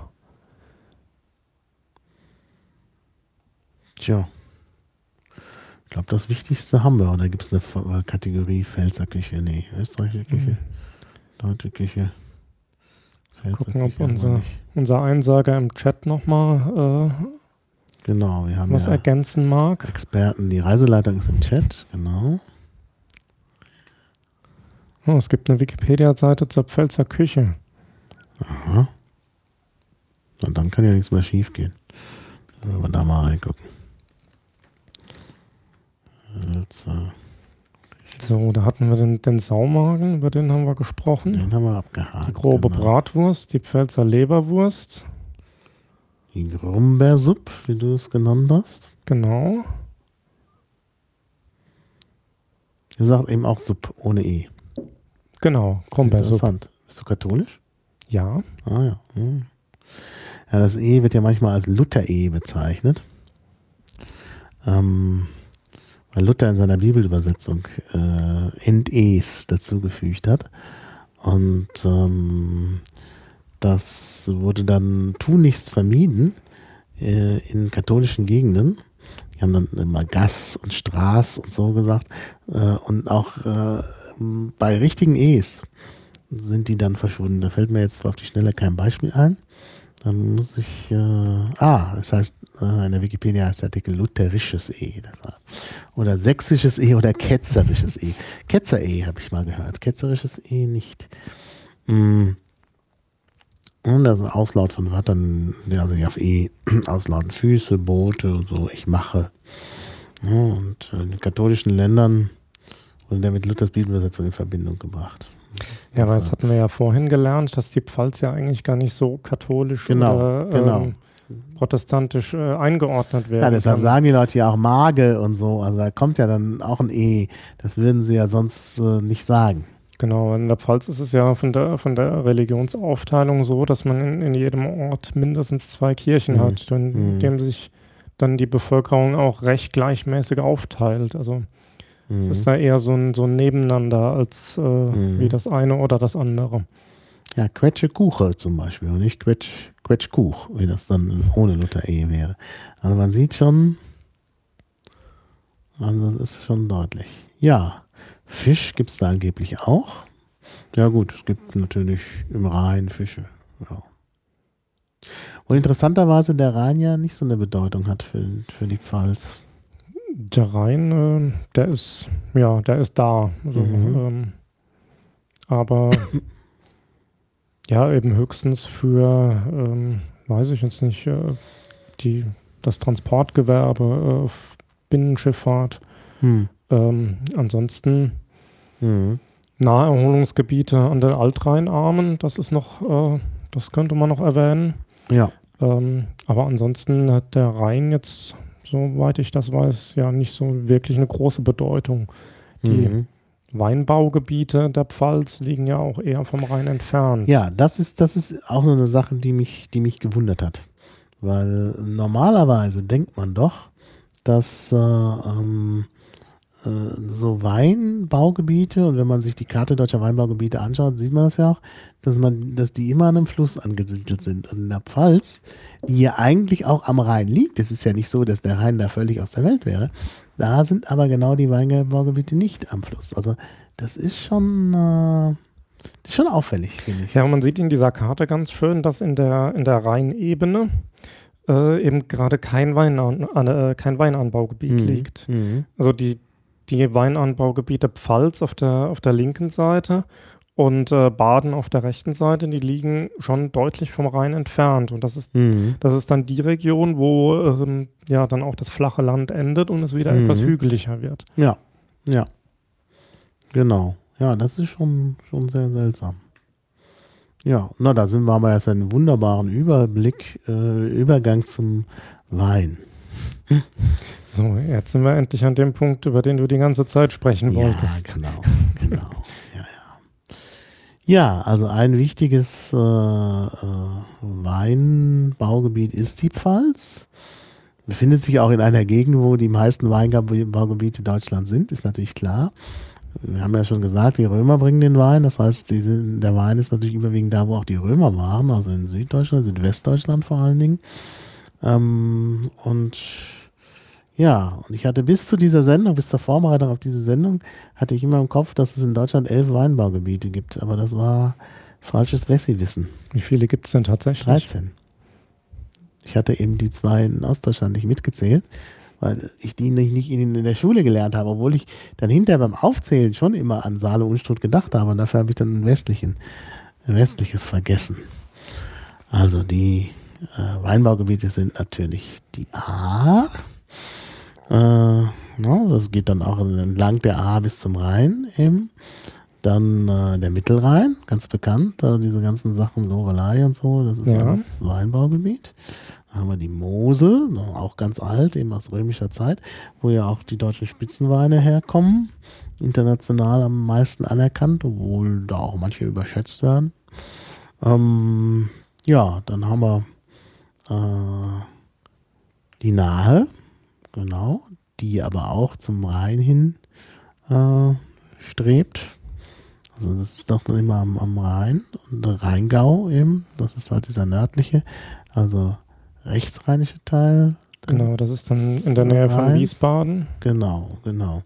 Tja. Ich glaube, das Wichtigste haben wir. Oder gibt es eine F- Kategorie Pfälzer Küche? Nee, österreichische Küche, Mhm. deutsche Küche. Pfälzer Gucken, ob Küche haben wir unser, nicht. unser Einsager im Chat nochmal äh, Genau, wir haben was ja ergänzen mag. Experten. Die Reiseleitung ist im Chat, genau. Oh, es gibt eine Wikipedia-Seite zur Pfälzer Küche. Aha. Und dann kann ja nichts mehr schief gehen. Wenn wir da mal reingucken. Jetzt, äh, So, da hatten wir den, den Saumagen, über den haben wir gesprochen. den haben wir abgehakt. Die grobe genau. Bratwurst, die Pfälzer Leberwurst. Die Grumbersuppe, wie du es genannt hast. Genau. Ihr sagt eben auch Suppe ohne E. Genau, Krummbeersuppe. Interessant. Bist du katholisch? Ja. Ah ja. Hm. Ja, das E wird ja manchmal als Luther-E bezeichnet. Ähm, weil Luther in seiner Bibelübersetzung äh, End-Es dazugefügt hat. Und ähm, das wurde dann tunlichst vermieden äh, in katholischen Gegenden. Die haben dann immer Gas und Straß und so gesagt. Äh, und auch äh, bei richtigen E's sind die dann verschwunden. Da fällt mir jetzt zwar auf die Schnelle kein Beispiel ein. Dann muss ich, äh, ah, das heißt, äh, in der Wikipedia heißt der Artikel lutherisches E. Das war, oder sächsisches E oder ketzerisches E. Ketzer-E habe ich mal gehört. Ketzerisches E nicht. Mm. Und das ist ein Auslaut von Wörtern, die also nicht auf E auslauten. Füße, Boote und so, ich mache. Ja, und in den katholischen Ländern wurde der mit Luthers Bibelübersetzung in Verbindung gebracht. Ja, aber Das, das hatten wir ja vorhin gelernt, dass die Pfalz ja eigentlich gar nicht so katholisch Genau, oder genau. ähm, protestantisch äh, eingeordnet werden Ja, deshalb kann. sagen die Leute ja auch Mage und so. Also da kommt ja dann auch ein E. Das würden sie ja sonst äh, nicht sagen. Genau, in der Pfalz ist es ja von der, von der Religionsaufteilung so, dass man in, in jedem Ort mindestens zwei Kirchen Mhm. hat, in Mhm. dem sich dann die Bevölkerung auch recht gleichmäßig aufteilt. Also Mhm. es ist da eher so ein, so ein Nebeneinander als äh, Mhm. wie das eine oder das andere. Ja, Quetsche-Kuche zum Beispiel und nicht Quetsch, Quetschkuch, wie das dann ohne Luther-E wäre. Also man sieht schon, also das ist schon deutlich. Ja, Fisch gibt es da angeblich auch. Ja gut, es gibt natürlich im Rhein Fische. Ja. Und interessanterweise der Rhein ja nicht so eine Bedeutung hat für, für die Pfalz. Der Rhein, äh, der ist, ja, der ist da. Also, Mhm. ähm, aber ja, eben höchstens für, ähm, weiß ich jetzt nicht, äh, die, das Transportgewerbe, äh, Binnenschifffahrt. Hm. Ähm, ansonsten Mhm. Naherholungsgebiete an den Altrheinarmen, das ist noch, äh, das könnte man noch erwähnen. Ja. Ähm, aber ansonsten hat der Rhein jetzt, soweit ich das weiß, ja nicht so wirklich eine große Bedeutung. Die Mhm. Weinbaugebiete der Pfalz liegen ja auch eher vom Rhein entfernt. Ja, das ist, das ist auch nur eine Sache, die mich, die mich gewundert hat. Weil normalerweise denkt man doch, dass äh, ähm, äh, so Weinbaugebiete, und wenn man sich die Karte deutscher Weinbaugebiete anschaut, sieht man das ja auch, dass man, dass die immer an einem Fluss angesiedelt sind. Und in der Pfalz, die ja eigentlich auch am Rhein liegt, es ist ja nicht so, dass der Rhein da völlig aus der Welt wäre, da sind aber genau die Weinbaugebiete nicht am Fluss. Also das ist schon, äh, das ist schon auffällig, finde ich. Ja, und man sieht in dieser Karte ganz schön, dass in der, in der Rheinebene äh, eben gerade kein, Weinan äh, kein Weinanbaugebiet Mhm. liegt. Mhm. Also die, die Weinanbaugebiete Pfalz auf der, auf der linken Seite und äh, Baden auf der rechten Seite, die liegen schon deutlich vom Rhein entfernt. Und das ist, Mhm. das ist dann die Region, wo ähm, ja dann auch das flache Land endet und es wieder Mhm. etwas hügeliger wird. Ja, ja. Genau. Ja, das ist schon, schon sehr seltsam. Ja, na, da sind wir, haben wir jetzt einen wunderbaren Überblick, äh, Übergang zum Wein. So, jetzt sind wir endlich an dem Punkt, über den du die ganze Zeit sprechen Ja, wolltest. genau, genau. Ja, ja. Ja, also ein wichtiges äh, äh, Weinbaugebiet ist die Pfalz. Befindet sich auch in einer Gegend, wo die meisten Weinbaugebiete Deutschlands sind, ist natürlich klar. Wir haben ja schon gesagt, die Römer bringen den Wein. Das heißt, die sind, der Wein ist natürlich überwiegend da, wo auch die Römer waren, also in Süddeutschland, Südwestdeutschland vor allen Dingen. Ähm, und ja, und ich hatte bis zu dieser Sendung, bis zur Vorbereitung auf diese Sendung, hatte ich immer im Kopf, dass es in Deutschland elf Weinbaugebiete gibt. Aber das war falsches Wessi-Wissen. Wie viele gibt es denn tatsächlich? dreizehn. Ich hatte eben die zwei in Ostdeutschland nicht mitgezählt, weil ich die nicht, nicht in, in der Schule gelernt habe, obwohl ich dann hinterher beim Aufzählen schon immer an Saale Unstrut gedacht habe. Und dafür habe ich dann ein, westlichen, ein westliches vergessen. Also die äh, Weinbaugebiete sind natürlich die A. Äh, no, das geht dann auch entlang der A bis zum Rhein eben. Dann äh, der Mittelrhein, ganz bekannt, äh, diese ganzen Sachen, Lorelei und so, das ist Ja. alles Weinbaugebiet. Dann haben wir die Mosel, auch ganz alt, eben aus römischer Zeit, wo ja auch die deutschen Spitzenweine herkommen. International am meisten anerkannt, obwohl da auch manche überschätzt werden. Ähm, ja, dann haben wir äh, die Nahe, genau, die aber auch zum Rhein hin äh, strebt. Also das ist doch dann immer am, am Rhein und der Rheingau eben, das ist halt dieser nördliche, also rechtsrheinische Teil. Genau, das ist dann in der Nähe von Rheins. Wiesbaden. Genau, genau.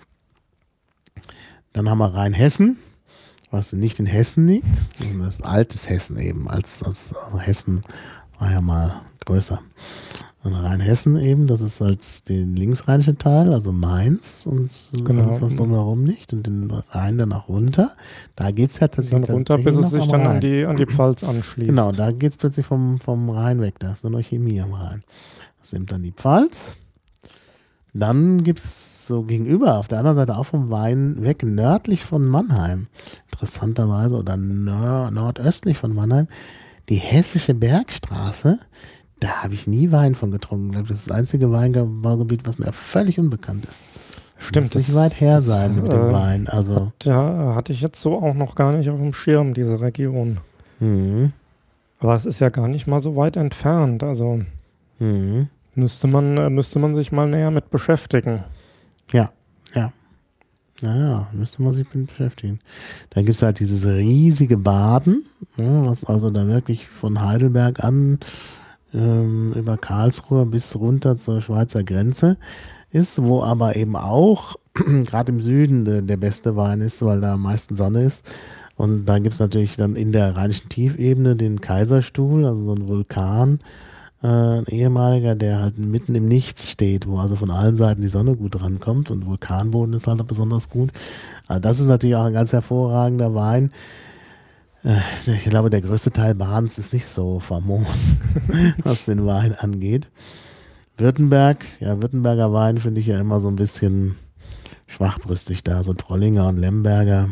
Dann haben wir Rheinhessen, was nicht in Hessen liegt, sondern das ist altes Hessen eben, als, als Hessen war ja mal größer. Und Rheinhessen eben, das ist halt der linksrheinische Teil, also Mainz und Genau. alles was drumherum nicht. Und den Rhein dann auch runter. Da geht es ja tatsächlich, Dann runter, tatsächlich bis es noch sich am dann an Rhein. die, an die Pfalz anschließt. Genau, da geht es plötzlich vom, vom Rhein weg. Da ist nur noch Chemie am Rhein. Das nimmt dann die Pfalz. Dann gibt es so gegenüber, auf der anderen Seite auch vom Wein weg, nördlich von Mannheim, interessanterweise, oder nör- nordöstlich von Mannheim, die Hessische Bergstraße. Da habe ich nie Wein von getrunken. Ich glaube, das ist das einzige Weinbaugebiet, was mir völlig unbekannt ist. Stimmt. Muss nicht weit her das, sein mit dem äh, Wein. Also, Ja, hatte ich jetzt so auch noch gar nicht auf dem Schirm, diese Region. mhm. Aber es ist ja gar nicht mal so weit entfernt. Also Mhm. müsste man, äh, müsste man sich mal näher mit beschäftigen. Ja, ja. Naja, müsste man sich mit beschäftigen. Dann gibt es halt dieses riesige Baden, ja, was also da wirklich von Heidelberg an ähm, über Karlsruhe bis runter zur Schweizer Grenze ist, wo aber eben auch gerade im Süden de, der beste Wein ist, weil da am meisten Sonne ist. Und dann gibt es natürlich dann in der Rheinischen Tiefebene den Kaiserstuhl, also so ein Vulkan, äh, ein ehemaliger, der halt mitten im Nichts steht, wo also von allen Seiten die Sonne gut rankommt und Vulkanboden ist halt auch besonders gut. Also das ist natürlich auch ein ganz hervorragender Wein. Äh, ich glaube, der größte Teil Badens ist nicht so famos, was den Wein angeht. Württemberg, ja, Württemberger Wein finde ich ja immer so ein bisschen schwachbrüstig da, so Trollinger und Lemberger.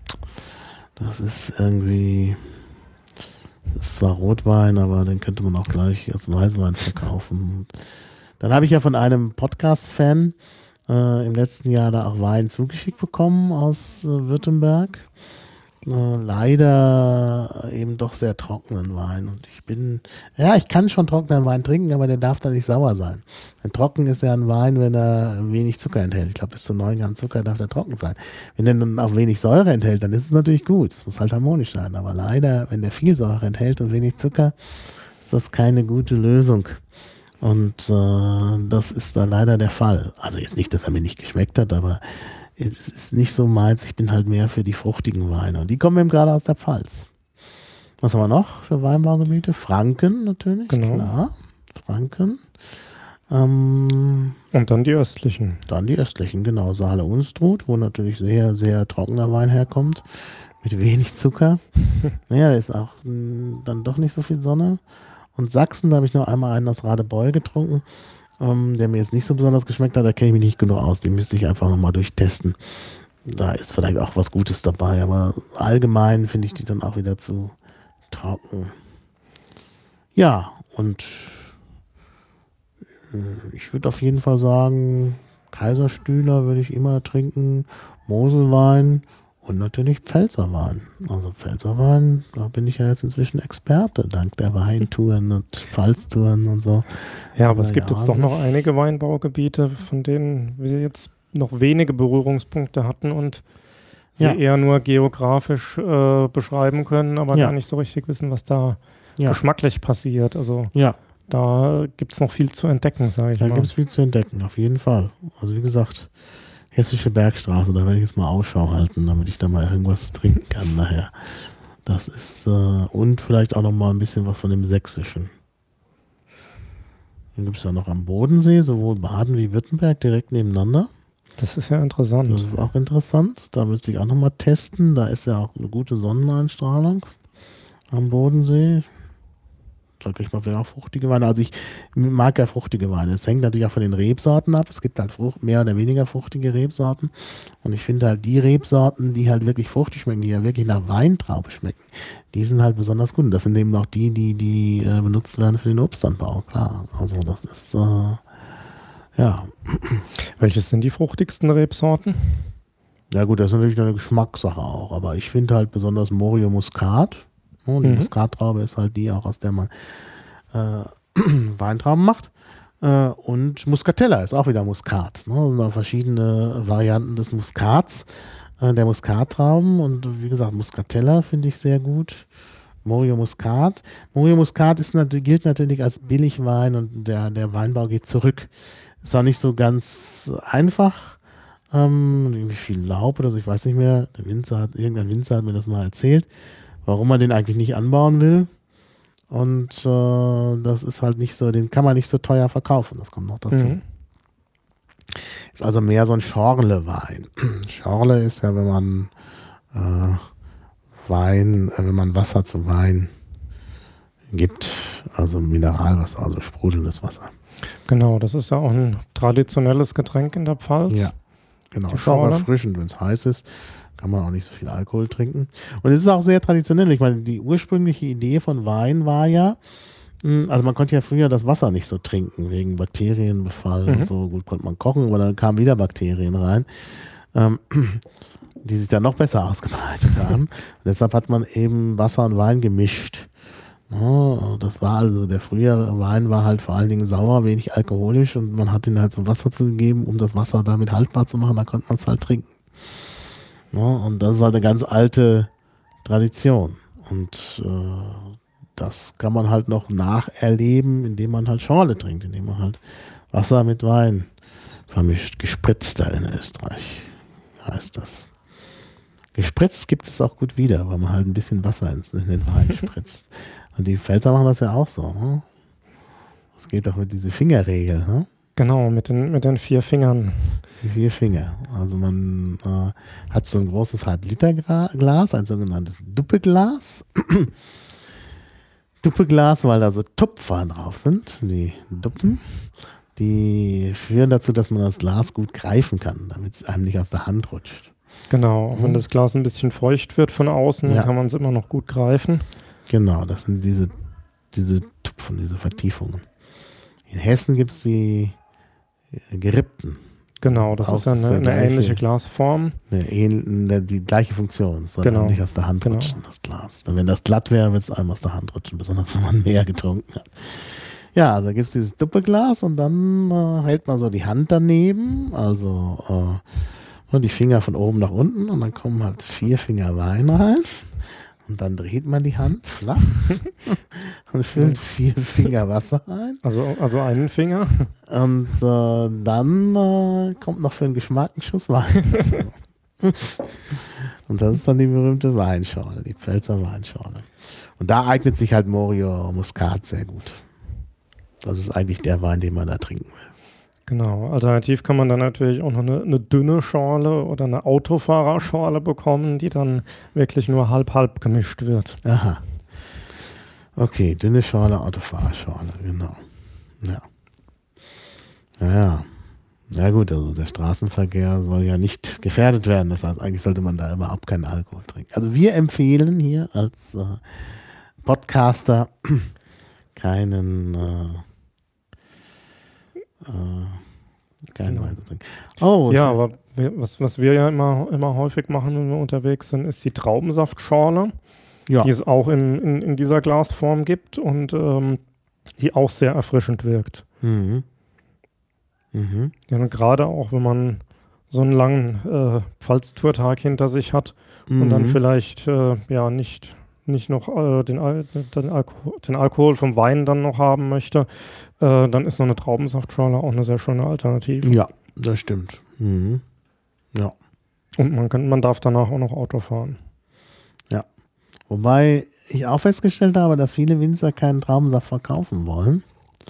Das ist irgendwie, das ist zwar Rotwein, aber den könnte man auch gleich als Weißwein verkaufen. Dann habe ich ja von einem Podcast-Fan äh, im letzten Jahr da auch Wein zugeschickt bekommen aus äh, Württemberg. Äh, leider eben doch sehr trockenen Wein. Und ich bin, ja, ich kann schon trockenen Wein trinken, aber der darf da nicht sauer sein. Denn trocken ist ja ein Wein, wenn er wenig Zucker enthält. Ich glaube, bis zu neun Gramm Zucker darf der trocken sein. Wenn der dann auch wenig Säure enthält, dann ist es natürlich gut. Es muss halt harmonisch sein. Aber leider, wenn der viel Säure enthält und wenig Zucker, ist das keine gute Lösung. Und äh, das ist dann leider der Fall. Also jetzt nicht, dass er mir nicht geschmeckt hat, aber es ist nicht so meins. Ich bin halt mehr für die fruchtigen Weine. Und die kommen eben gerade aus der Pfalz. Was haben wir noch für Weinbaugebiete? Franken natürlich, Genau. klar. Franken. Ähm, Und dann die östlichen. dann die östlichen, genau. Saale Unstrut, wo natürlich sehr, sehr trockener Wein herkommt. Mit wenig Zucker. Naja, da ist auch mh, dann doch nicht so viel Sonne. Und Sachsen, da habe ich noch einmal einen aus Radebeul getrunken, ähm, der mir jetzt nicht so besonders geschmeckt hat. Da kenne ich mich nicht genug aus. Den müsste ich einfach nochmal durchtesten. Da ist vielleicht auch was Gutes dabei, aber allgemein finde ich die dann auch wieder zu trocken. Ja, und äh, ich würde auf jeden Fall sagen, Kaiserstühler würde ich immer trinken, Moselwein und natürlich Pfälzerwein. Also Pfälzerwein, da bin ich ja jetzt inzwischen Experte, dank der Weintouren und Pfalztouren und so. Ja, aber es gibt ja, jetzt doch noch einige Weinbaugebiete, von denen wir jetzt noch wenige Berührungspunkte hatten und sie Ja. eher nur geografisch äh, beschreiben können, aber Ja. gar nicht so richtig wissen, was da Ja. geschmacklich passiert. Also Ja, da gibt es noch viel zu entdecken, sage ich da mal. gibt es viel zu entdecken, auf jeden Fall. Also wie gesagt, Hessische Bergstraße, da werde ich jetzt mal Ausschau halten, damit ich da mal irgendwas trinken kann nachher. Das ist, äh, und vielleicht auch noch mal ein bisschen was von dem Sächsischen. Dann gibt es ja noch am Bodensee, sowohl Baden wie Württemberg direkt nebeneinander. Das ist ja interessant. Das ist auch interessant. Da müsste ich auch noch mal testen. Da ist ja auch eine gute Sonneneinstrahlung am Bodensee. Da kriegt man vielleicht auch fruchtige Weine. Also ich mag ja fruchtige Weine. Es hängt natürlich auch von den Rebsorten ab. Es gibt halt Frucht, mehr oder weniger fruchtige Rebsorten. Und ich finde halt die Rebsorten, die halt wirklich fruchtig schmecken, die ja wirklich nach Weintraube schmecken, die sind halt besonders gut. Und das sind eben auch die, die, die äh, benutzt werden für den Obstanbau. Klar, also das ist, äh, ja. Welches sind die fruchtigsten Rebsorten? Ja gut, das ist natürlich eine Geschmackssache auch. Aber ich finde halt besonders Morio Muscat. Oh, die Mhm. Muskattraube ist halt die auch, aus der man äh, Weintrauben macht. Äh, und Muscatella ist auch wieder Muskat. Ne? Das sind auch verschiedene Varianten des Muskats, äh, der Muskattrauben. Und wie gesagt, Muscatella finde ich sehr gut. Morio Muscat. Morio Muscat ist, gilt natürlich als Billigwein und der, der Weinbau geht zurück. Ist auch nicht so ganz einfach. Ähm, irgendwie viel Laub oder so, ich weiß nicht mehr. Der Winzer hat, irgendein Winzer hat mir das mal erzählt, warum man den eigentlich nicht anbauen will. Und äh, das ist halt nicht so, den kann man nicht so teuer verkaufen. Das kommt noch dazu. Mhm. Ist also mehr so ein Schorle-Wein. Schorle ist ja, wenn man äh, Wein, äh, wenn man Wasser zu Wein gibt, also Mineralwasser, also sprudelndes Wasser. Genau, das ist ja auch ein traditionelles Getränk in der Pfalz. Ja, genau. Die Ist auch Schorle. erfrischend, wenn es heiß ist. Kann man auch nicht so viel Alkohol trinken. Und es ist auch sehr traditionell. Ich meine, die ursprüngliche Idee von Wein war ja, mh, also man konnte ja früher das Wasser nicht so trinken, wegen Bakterienbefall Mhm. und so. Gut, konnte man kochen, aber dann kamen wieder Bakterien rein, ähm, die sich dann noch besser ausgebreitet haben. Und deshalb hat man eben Wasser und Wein gemischt. Ja, das war also, der frühere Wein war halt vor allen Dingen sauer, wenig alkoholisch und man hat ihn halt so Wasser zugegeben, um das Wasser damit haltbar zu machen, da konnte man es halt trinken. Ja, und das ist halt eine ganz alte Tradition. Und äh, das kann man halt noch nacherleben, indem man halt Schorle trinkt, indem man halt Wasser mit Wein vermischt. Gespritzter in Österreich heißt das. Gespritzt gibt es auch gut wieder, weil man halt ein bisschen Wasser ins, in den Wein spritzt. Und die Pfälzer machen das ja auch so. Ne? Das geht doch mit dieser Fingerregel. Ne? Genau, mit den, mit den vier Fingern. Die vier Finger. Also man äh, hat so ein großes Halb-Liter-Glas, ein sogenanntes Duppeglas. Duppeglas, weil da so Tupfer drauf sind, die Duppen. Die führen dazu, dass man das Glas gut greifen kann, damit es einem nicht aus der Hand rutscht. Genau, auch wenn das Glas ein bisschen feucht wird von außen, Ja. kann man es immer noch gut greifen. Genau, das sind diese, diese Tupfen, diese Vertiefungen. In Hessen gibt es die äh, gerippten. Genau, das Auch ist ja ist eine, der eine gleiche- ähnliche Glasform. Eine, ähn- eine, die gleiche Funktion. Es soll Genau, einem nicht aus der Hand genau. rutschen, das Glas. Dann, wenn das glatt wäre, wird es einem aus der Hand rutschen, besonders wenn man mehr getrunken hat. Ja, also gibt es dieses Duppeglas und dann äh, hält man so die Hand daneben, also äh, die Finger von oben nach unten und dann kommen halt vier Finger Wein rein. Und dann dreht man die Hand flach und füllt vier Finger Wasser ein. Also, also einen Finger. Und äh, dann äh, kommt noch für den Geschmack ein Schuss Wein dazu. Und das ist dann die berühmte Weinschorle, die Pfälzer Weinschorle. Und da eignet sich halt Morio Muscat sehr gut. Das ist eigentlich der Wein, den man da trinken will. Genau, alternativ kann man dann natürlich auch noch eine, eine dünne Schorle oder eine Autofahrerschorle bekommen, die dann wirklich nur halb-halb gemischt wird. Aha. Okay, dünne Schorle, Autofahrerschorle, genau. Ja. Ja, ja gut, also der Straßenverkehr soll ja nicht gefährdet werden. Das heißt, eigentlich sollte man da überhaupt keinen Alkohol trinken. Also wir empfehlen hier als äh, Podcaster keinen äh, äh, keinen Genau. Weise trinken. Oh, Ja, schön. aber wir, was, was wir ja immer, immer häufig machen, wenn wir unterwegs sind, ist die Traubensaftschorle, Ja. die es auch in, in, in dieser Glasform gibt und ähm, die auch sehr erfrischend wirkt. Mhm. Mhm. Ja, und gerade auch, wenn man so einen langen äh, Pfalztourtag hinter sich hat und dann Mhm. vielleicht äh, ja nicht, nicht noch äh, den, Al den, Alko den Alkohol vom Wein dann noch haben möchte, äh, dann ist so eine Traubensaftschorle auch eine sehr schöne Alternative. Ja, das stimmt. Mhm. Ja. Und man, kann, man darf danach auch noch Auto fahren. Wobei ich auch festgestellt habe, dass viele Winzer keinen Traubensaft verkaufen wollen.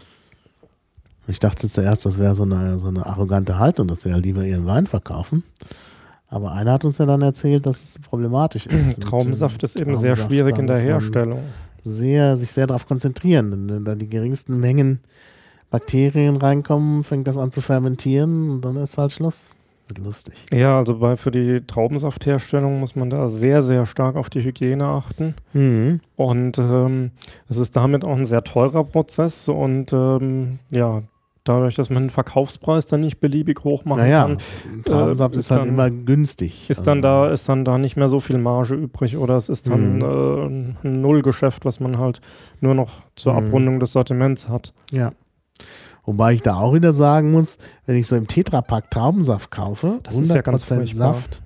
Ich dachte zuerst, das wäre so eine, so eine arrogante Haltung, dass sie ja lieber ihren Wein verkaufen. Aber einer hat uns ja dann erzählt, dass es problematisch ist. Traubensaft Mit, ist eben Traubensaft, sehr schwierig in der da muss man Herstellung. Sehr, sich sehr darauf konzentrieren. Denn wenn da die geringsten Mengen Bakterien reinkommen, fängt das an zu fermentieren und dann ist halt Schluss. Wird lustig. Ja, also bei, für die Traubensaftherstellung muss man da sehr, sehr stark auf die Hygiene achten. Mhm. Und ähm, es ist damit auch ein sehr teurer Prozess. Und ähm, ja, dadurch, dass man den Verkaufspreis dann nicht beliebig hoch machen Naja, kann, Traubensaft äh, ist halt dann, immer günstig. ist dann da ist dann da nicht mehr so viel Marge übrig oder es ist dann Mhm. äh, ein Nullgeschäft, was man halt nur noch zur Mhm. Abrundung des Sortiments hat. Ja. Wobei ich da auch wieder sagen muss, wenn ich so im Tetrapack Traubensaft kaufe, Das ist ja ganz hundert Prozent furchtbar. Saft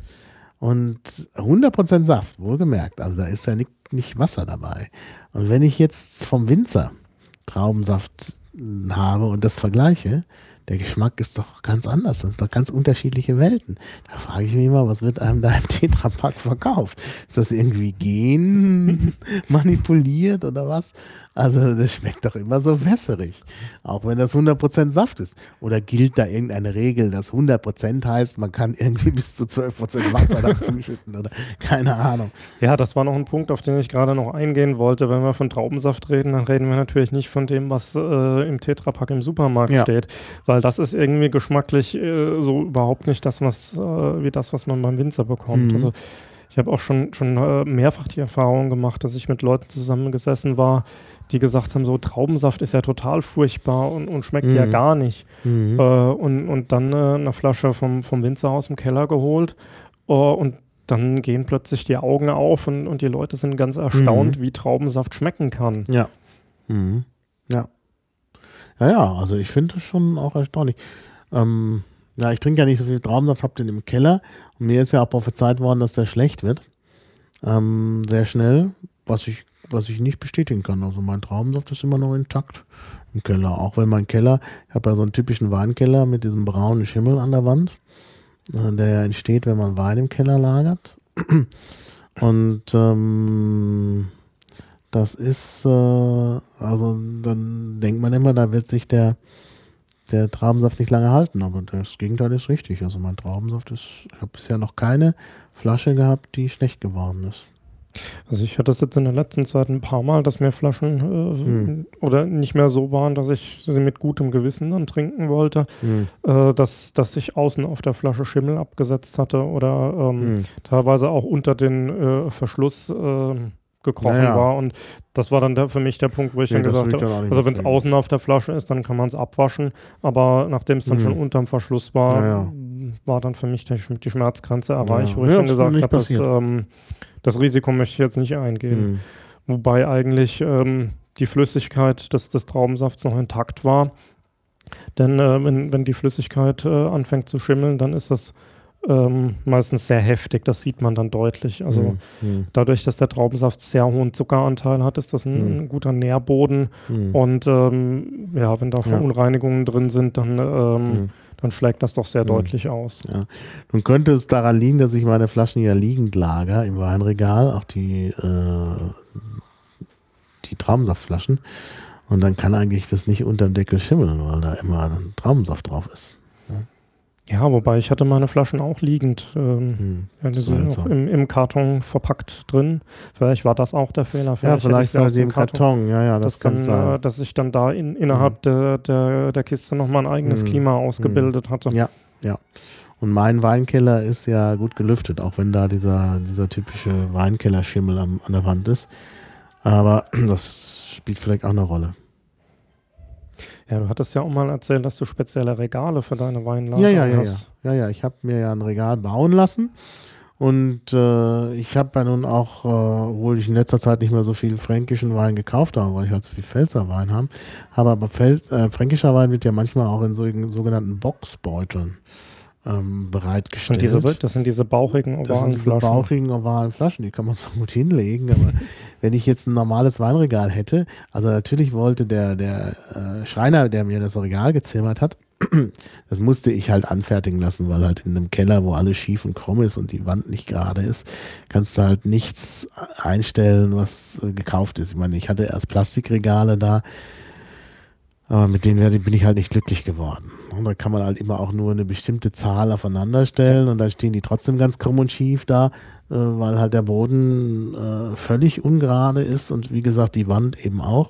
und hundert Prozent Saft, wohlgemerkt. Also da ist ja nicht, nicht Wasser dabei. Und wenn ich jetzt vom Winzer Traubensaft äh, habe und das vergleiche, der Geschmack ist doch ganz anders. Das sind doch ganz unterschiedliche Welten. Da frage ich mich mal, was wird einem da im Tetrapack verkauft? Ist das irgendwie gen manipuliert oder was? Also das schmeckt doch immer so wässerig. Auch wenn das hundert Prozent Saft ist. Oder gilt da irgendeine Regel, dass hundert Prozent heißt, man kann irgendwie bis zu zwölf Prozent Wasser dazu schütten oder keine Ahnung. Ja, das war noch ein Punkt, auf den ich gerade noch eingehen wollte. Wenn wir von Traubensaft reden, dann reden wir natürlich nicht von dem, was äh, im Tetrapack im Supermarkt Ja. steht, weil das ist irgendwie geschmacklich äh, so überhaupt nicht das, was äh, wie das, was man beim Winzer bekommt. Mhm. Also ich habe auch schon, schon äh, mehrfach die Erfahrung gemacht, dass ich mit Leuten zusammengesessen war, die gesagt haben, so Traubensaft ist ja total furchtbar und, und schmeckt Mhm. ja gar nicht. Mhm. Äh, und, und dann äh, eine Flasche vom, vom Winzer aus dem Keller geholt äh, und dann gehen plötzlich die Augen auf und, und die Leute sind ganz erstaunt, Mhm. wie Traubensaft schmecken kann. Ja. Mhm. Ja. Ja, ja, also ich finde das schon auch erstaunlich. Ähm, ja, ich trinke ja nicht so viel Traubensaft, habe den im Keller. Und mir ist ja auch prophezeit worden, dass der schlecht wird. Ähm, sehr schnell, was ich, was ich nicht bestätigen kann. Also mein Traubensaft ist immer noch intakt im Keller. Auch wenn mein Keller, ich habe ja so einen typischen Weinkeller mit diesem braunen Schimmel an der Wand, äh, der ja entsteht, wenn man Wein im Keller lagert. Und ähm, das ist, äh, also dann denkt man immer, da wird sich der, der Traubensaft nicht lange halten, aber das Gegenteil ist richtig. Also mein Traubensaft ist, ich habe bisher noch keine Flasche gehabt, die schlecht geworden ist. Also ich hatte das jetzt in der letzten Zeit ein paar Mal, dass mir Flaschen äh, Hm. oder nicht mehr so waren, dass ich sie mit gutem Gewissen dann trinken wollte, Hm. äh, dass, dass ich außen auf der Flasche Schimmel abgesetzt hatte oder ähm, Hm. teilweise auch unter den äh, Verschluss äh, gekrochen Naja. war. Und das war dann der, für mich der Punkt, wo ich Nee, dann das gesagt will ich habe, dann auch nicht also wenn es mittrinken. außen auf der Flasche ist, dann kann man es abwaschen. Aber nachdem es dann Hm. schon unterm Verschluss war, Naja. war dann für mich die, die Schmerzgrenze erreicht, Ja. wo ich Ja, dann das ist gesagt nicht habe, das, passiert. ähm, das Risiko möchte ich jetzt nicht eingehen. Hm. Wobei eigentlich ähm, die Flüssigkeit des, des Traubensafts noch intakt war. Denn äh, wenn, wenn die Flüssigkeit äh, anfängt zu schimmeln, dann ist das ähm, meistens sehr heftig. Das sieht man dann deutlich. Also Hm. Hm. dadurch, dass der Traubensaft sehr hohen Zuckeranteil hat, ist das ein, Hm. ein guter Nährboden. Hm. Und ähm, ja, wenn da Ja. Verunreinigungen drin sind, dann, ähm, Hm. dann schlägt das doch sehr Hm. deutlich aus. Nun könnte es daran liegen, dass ich meine Flaschen ja liegend lager im Weinregal, auch die, äh, die Traubensaftflaschen. Und dann kann eigentlich das nicht unterm Deckel schimmeln, weil da immer dann Traubensaft drauf ist. Ja, wobei ich hatte meine Flaschen auch liegend. Ähm, Hm. ja, die sind Seltsam. auch im, im Karton verpackt drin. Vielleicht war das auch der Fehler. Ja, hätte ich vielleicht sie war aus sie dem im Karton. Ja, ja, das dass, kann dann, sein. äh, dass ich dann da in, innerhalb der, der, der Kiste nochmal ein eigenes Mhm. Klima ausgebildet hatte. Ja, ja. Und mein Weinkeller ist ja gut gelüftet, auch wenn da dieser, dieser typische Weinkellerschimmel am, an der Wand ist. Aber das spielt vielleicht auch eine Rolle. Ja, du hattest ja auch mal erzählt, dass du spezielle Regale für deine Weinlagerung Ja, ja, ja, ja. hast. Ja, ja, ich habe mir ja ein Regal bauen lassen. Und äh, ich habe ja nun auch, äh, obwohl ich in letzter Zeit nicht mehr so viel fränkischen Wein gekauft habe, weil ich halt so viel Pfälzer Wein habe, habe aber Pfälz, äh, fränkischer Wein wird ja manchmal auch in so, sogenannten Boxbeuteln ähm, bereitgestellt. Das sind, diese, das sind diese bauchigen, ovalen Das sind diese Flaschen. bauchigen, ovalen Flaschen, die kann man zwar gut hinlegen, aber wenn ich jetzt ein normales Weinregal hätte, also natürlich wollte der, der äh, Schreiner, der mir das Regal gezimmert hat, das musste ich halt anfertigen lassen, weil halt in einem Keller, wo alles schief und krumm ist und die Wand nicht gerade ist, kannst du halt nichts einstellen, was äh, gekauft ist. Ich meine, ich hatte erst Plastikregale da, aber mit denen bin ich halt nicht glücklich geworden. Und da kann man halt immer auch nur eine bestimmte Zahl aufeinander stellen und dann stehen die trotzdem ganz krumm und schief da, äh, weil halt der Boden äh, völlig ungerade ist und wie gesagt die Wand eben auch.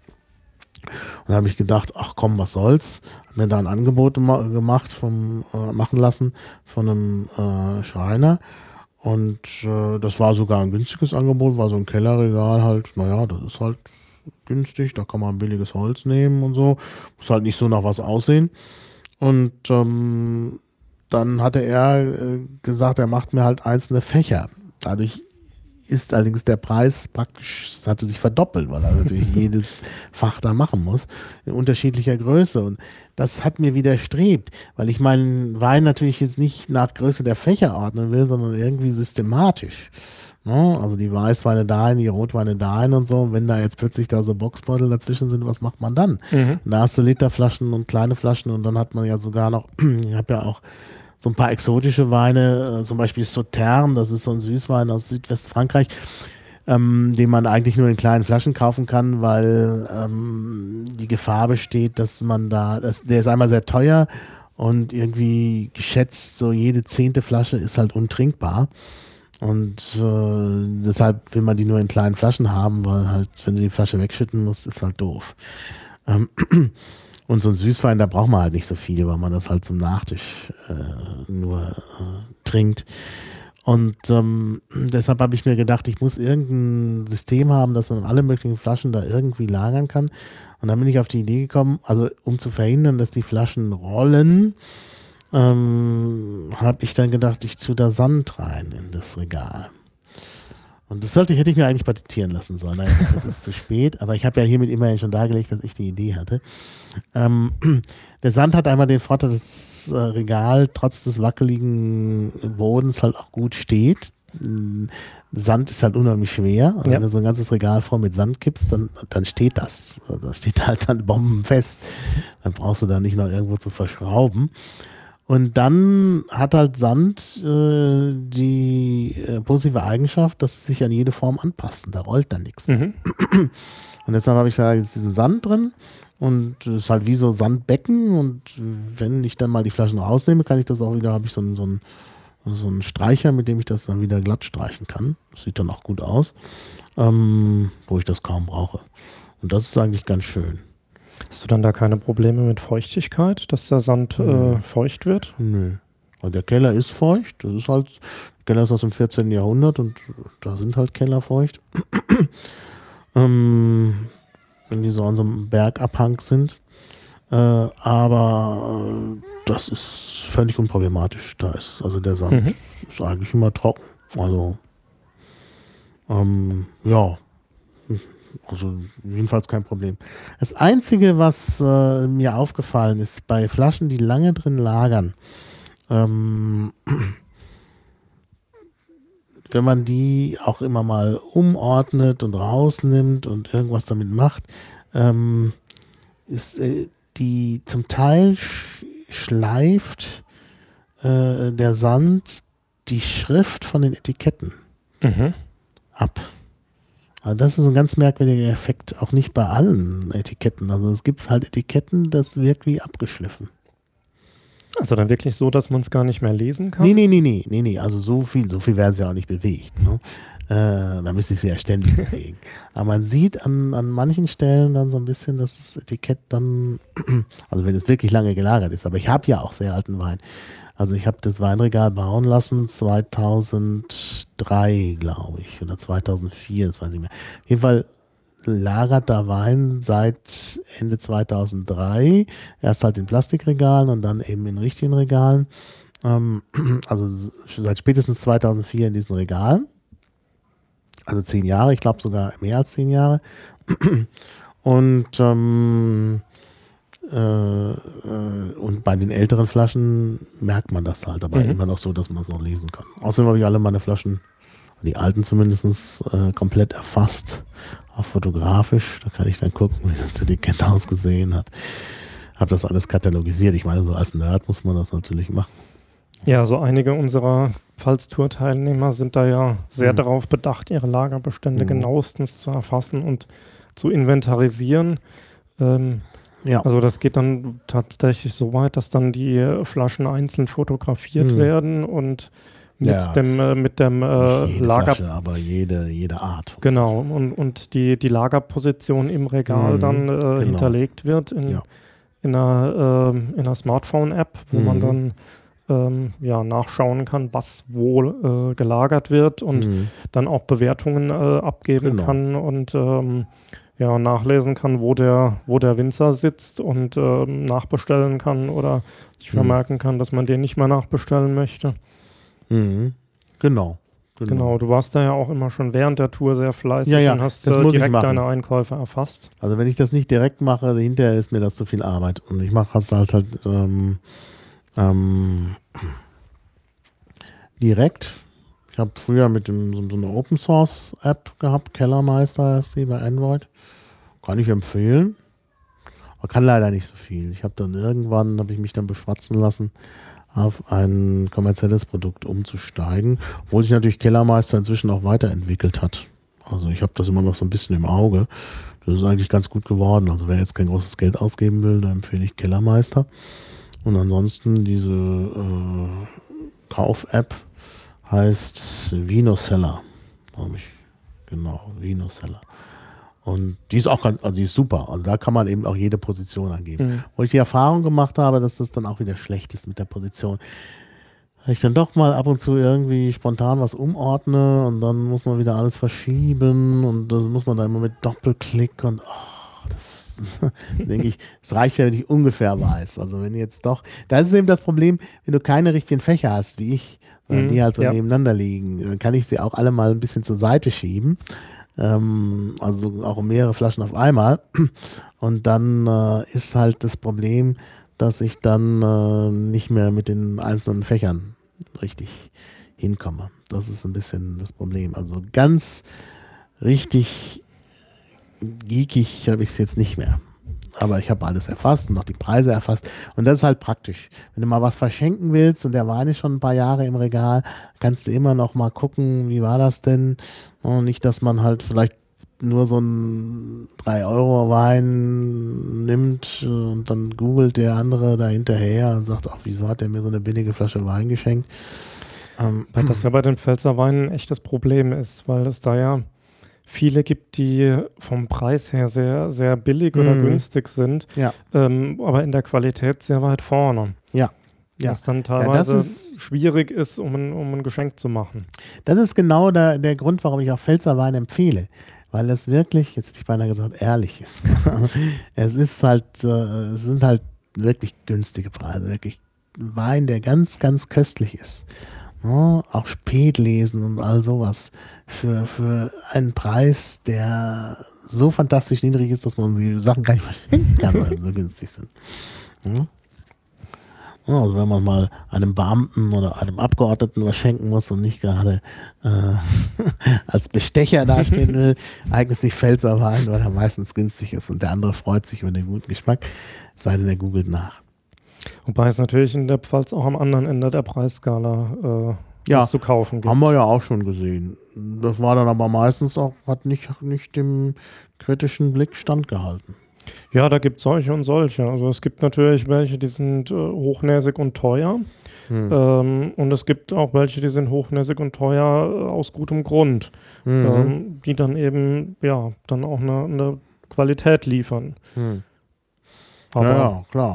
Und da habe ich gedacht, ach komm, was soll's. Hab mir da ein Angebot gemacht, vom, äh, machen lassen von einem äh, Schreiner. Und äh, das war sogar ein günstiges Angebot, war so ein Kellerregal halt, naja, das ist halt günstig, da kann man billiges Holz nehmen und so. Muss halt nicht so nach was aussehen. Und ähm, dann hatte er äh, gesagt, er macht mir halt einzelne Fächer. Dadurch ist allerdings der Preis praktisch, das hatte sich verdoppelt, weil er natürlich jedes Fach da machen muss, in unterschiedlicher Größe. Und das hat mir widerstrebt, weil ich meinen Wein natürlich jetzt nicht nach Größe der Fächer ordnen will, sondern irgendwie systematisch. No, also die Weißweine dahin, die Rotweine dahin und so. Und wenn da jetzt plötzlich da so Boxbeutel dazwischen sind, was macht man dann? Mhm. Da hast du Literflaschen und kleine Flaschen und dann hat man ja sogar noch, ich habe ja auch so ein paar exotische Weine, äh, zum Beispiel Sauterne, das ist so ein Süßwein aus Südwestfrankreich, ähm, den man eigentlich nur in kleinen Flaschen kaufen kann, weil ähm, die Gefahr besteht, dass man da, das, der ist einmal sehr teuer und irgendwie geschätzt, so jede zehnte Flasche ist halt untrinkbar. Und äh, deshalb will man die nur in kleinen Flaschen haben, weil halt, wenn du die Flasche wegschütten musst, ist halt doof. Ähm, Und so ein Süßwein, da braucht man halt nicht so viel, weil man das halt zum Nachtisch äh, nur äh, trinkt. Und ähm, deshalb habe ich mir gedacht, ich muss irgendein System haben, das man alle möglichen Flaschen da irgendwie lagern kann. Und dann bin ich auf die Idee gekommen, also um zu verhindern, dass die Flaschen rollen, ähm, habe ich dann gedacht, ich tue da Sand rein in das Regal. Und das sollte, hätte ich mir eigentlich patentieren lassen sollen. Nein, das ist zu spät, aber ich habe ja hiermit immerhin schon dargelegt, dass ich die Idee hatte. Ähm, der Sand hat einmal den Vorteil, dass das äh, Regal trotz des wackeligen Bodens halt auch gut steht. Ähm, Sand ist halt unheimlich schwer. Und ja. Wenn du so ein ganzes Regal voll mit Sand kippst, dann, dann steht das. Das steht halt dann bombenfest. Dann brauchst du da nicht noch irgendwo zu verschrauben. Und dann hat halt Sand äh, die äh, positive Eigenschaft, dass es sich an jede Form anpasst. Da rollt dann nichts mehr. Mhm. Und deshalb habe ich da jetzt diesen Sand drin und es ist halt wie so Sandbecken. Und wenn ich dann mal die Flaschen rausnehme, kann ich das auch wieder, habe ich so einen, so einen, so einen Streicher, mit dem ich das dann wieder glatt streichen kann. Das sieht dann auch gut aus, ähm, wo ich das kaum brauche. Und das ist eigentlich ganz schön. Hast du dann da keine Probleme mit Feuchtigkeit, dass der Sand äh, feucht wird? Nö. Also der Keller ist feucht. Das ist halt, der Keller ist aus dem vierzehnten Jahrhundert und da sind halt Keller feucht. ähm, wenn die so an so einem Bergabhang sind. Äh, aber äh, das ist völlig unproblematisch. Da ist also der Sand mhm. ist eigentlich immer trocken. Also ähm, ja. Also jedenfalls kein Problem. Das Einzige, was äh, mir aufgefallen ist, bei Flaschen, die lange drin lagern, ähm, wenn man die auch immer mal umordnet und rausnimmt und irgendwas damit macht, ähm, ist äh, die zum Teil sch- schleift äh, der Sand die Schrift von den Etiketten mhm. ab. Also das ist ein ganz merkwürdiger Effekt, auch nicht bei allen Etiketten. Also es gibt halt Etiketten, das wirkt wie abgeschliffen. Also dann wirklich so, dass man es gar nicht mehr lesen kann? Nee, nee, nee, nee, nee, nee. Also so viel, so viel werden sie ja auch nicht bewegt. Ne? Äh, da müsste ich sie ja ständig bewegen. Aber man sieht an, an manchen Stellen dann so ein bisschen, dass das Etikett dann, also wenn es wirklich lange gelagert ist, aber ich habe ja auch sehr alten Wein. Also ich habe das Weinregal bauen lassen zweitausenddrei, glaube ich, oder zweitausendvier, das weiß ich nicht mehr. Auf jeden Fall lagert da Wein seit Ende zweitausenddrei. Erst halt in Plastikregalen und dann eben in richtigen Regalen. Ähm, also seit spätestens zweitausendvier in diesen Regalen. Also zehn Jahre, ich glaube sogar mehr als zehn Jahre. Und, ähm, äh, äh, und bei den älteren Flaschen merkt man das halt, aber Mhm. immer noch so, dass man es noch lesen kann. Außerdem habe ich alle meine Flaschen, die alten zumindest, äh, komplett erfasst, auch fotografisch. Da kann ich dann gucken, wie das Etikett ausgesehen hat. Habe das alles katalogisiert. Ich meine, so als Nerd muss man das natürlich machen. Ja, so einige unserer Pfalz-Tour-Teilnehmer sind da ja sehr Mhm. darauf bedacht, ihre Lagerbestände Mhm. genauestens zu erfassen und zu inventarisieren. Ähm, Ja. Also das geht dann tatsächlich so weit, dass dann die äh, Flaschen einzeln fotografiert Mhm. werden und mit Ja. dem, äh, mit dem äh, Nicht jede Lager... Flasche, aber jede, jede Art. von Genau, und, und die, die Lagerposition im Regal Mhm, dann äh, genau. hinterlegt wird in, Ja. in einer, ähm, in einer Smartphone-App, wo man Mhm. dann ähm, ja, nachschauen kann, was wo äh, gelagert wird und Mhm. dann auch Bewertungen äh, abgeben Genau. kann und ähm, ja, nachlesen kann, wo der, wo der Winzer sitzt und ähm, nachbestellen kann oder sich Mhm. vermerken kann, dass man den nicht mehr nachbestellen möchte. Mhm. Genau. Genau, du warst da ja auch immer schon während der Tour sehr fleißig Ja, ja, und hast das äh, muss ich direkt machen. deine Einkäufe erfasst. Also wenn ich das nicht direkt mache, hinterher ist mir das zu viel Arbeit. Und ich mache das halt halt ähm, ähm, direkt. Ich habe früher mit dem, so, so eine Open Source App gehabt, Kellermeister heißt die bei Android. Kann ich empfehlen. Aber kann leider nicht so viel. Ich habe dann irgendwann, habe ich mich dann beschwatzen lassen, auf ein kommerzielles Produkt umzusteigen, obwohl sich natürlich Kellermeister inzwischen auch weiterentwickelt hat. Also ich habe das immer noch so ein bisschen im Auge. Das ist eigentlich ganz gut geworden. Also wer jetzt kein großes Geld ausgeben will, dann empfehle ich Kellermeister. Und ansonsten diese äh, Kauf-App heißt Vinoseller, glaube ich. Genau, Vinoseller. Und die ist auch ganz, also die ist super. Also da kann man eben auch jede Position angeben. Mhm. Wo ich die Erfahrung gemacht habe, dass das dann auch wieder schlecht ist mit der Position. Weil ich dann doch mal ab und zu irgendwie spontan was umordne und dann muss man wieder alles verschieben und das muss man dann immer mit Doppelklick und oh, das, das denke ich, es reicht ja, wenn ich ungefähr weiß. Also wenn jetzt doch, da ist eben das Problem, wenn du keine richtigen Fächer hast, wie ich, sondern Mhm, die halt so ja. nebeneinander liegen, dann kann ich sie auch alle mal ein bisschen zur Seite schieben. Ähm, also auch mehrere Flaschen auf einmal. Und dann äh, ist halt das Problem, dass ich dann äh, nicht mehr mit den einzelnen Fächern richtig hinkomme. Das ist ein bisschen das Problem. Also ganz richtig geekig habe ich es jetzt nicht mehr. Aber ich habe alles erfasst und auch die Preise erfasst. Und das ist halt praktisch. Wenn du mal was verschenken willst und der Wein ist schon ein paar Jahre im Regal, kannst du immer noch mal gucken, wie war das denn? Und nicht, dass man halt vielleicht nur so einen drei Euro Wein nimmt und dann googelt der andere da hinterher und sagt, ach, wieso hat der mir so eine billige Flasche Wein geschenkt? Ähm, Weil das ja bei den Pfälzer Weinen ein echtes Problem ist, weil es da ja viele gibt, die vom Preis her sehr, sehr billig oder Mhm. günstig sind, Ja. ähm, aber in der Qualität sehr weit vorne. Ja. Ja. Was dann Ja, teilweise das ist- schwierig ist, um ein, um ein Geschenk zu machen. Das ist genau der, der Grund, warum ich auch Pfälzer Wein empfehle. Weil es wirklich, jetzt hätte ich beinahe gesagt, ehrlich ist. Es ist halt, äh, es sind halt wirklich günstige Preise, wirklich Wein, der ganz, ganz köstlich ist. Ja, auch Spätlesen und all sowas. Für, für einen Preis, der so fantastisch niedrig ist, dass man die Sachen gar nicht verschenken kann, weil sie so günstig sind. Ja. Ja, also wenn man mal einem Beamten oder einem Abgeordneten was schenken muss und nicht gerade äh, als Bestecher dastehen will, eignet sich Pfälzer Wein, weil er meistens günstig ist und der andere freut sich über den guten Geschmack, sei denn er googelt nach. Wobei es natürlich in der Pfalz auch am anderen Ende der Preisskala äh, Ja, was zu kaufen gibt. Haben wir ja auch schon gesehen. Das war dann aber meistens auch, hat nicht, nicht dem kritischen Blick standgehalten. Ja, da gibt es solche und solche. Also es gibt natürlich welche, die sind äh, hochnäsig und teuer. Hm. Ähm, und es gibt auch welche, die sind hochnäsig und teuer äh, aus gutem Grund. Mhm. Ähm, die dann eben, ja, dann auch eine, eine Qualität liefern. Hm. Aber Ja, ja, klar.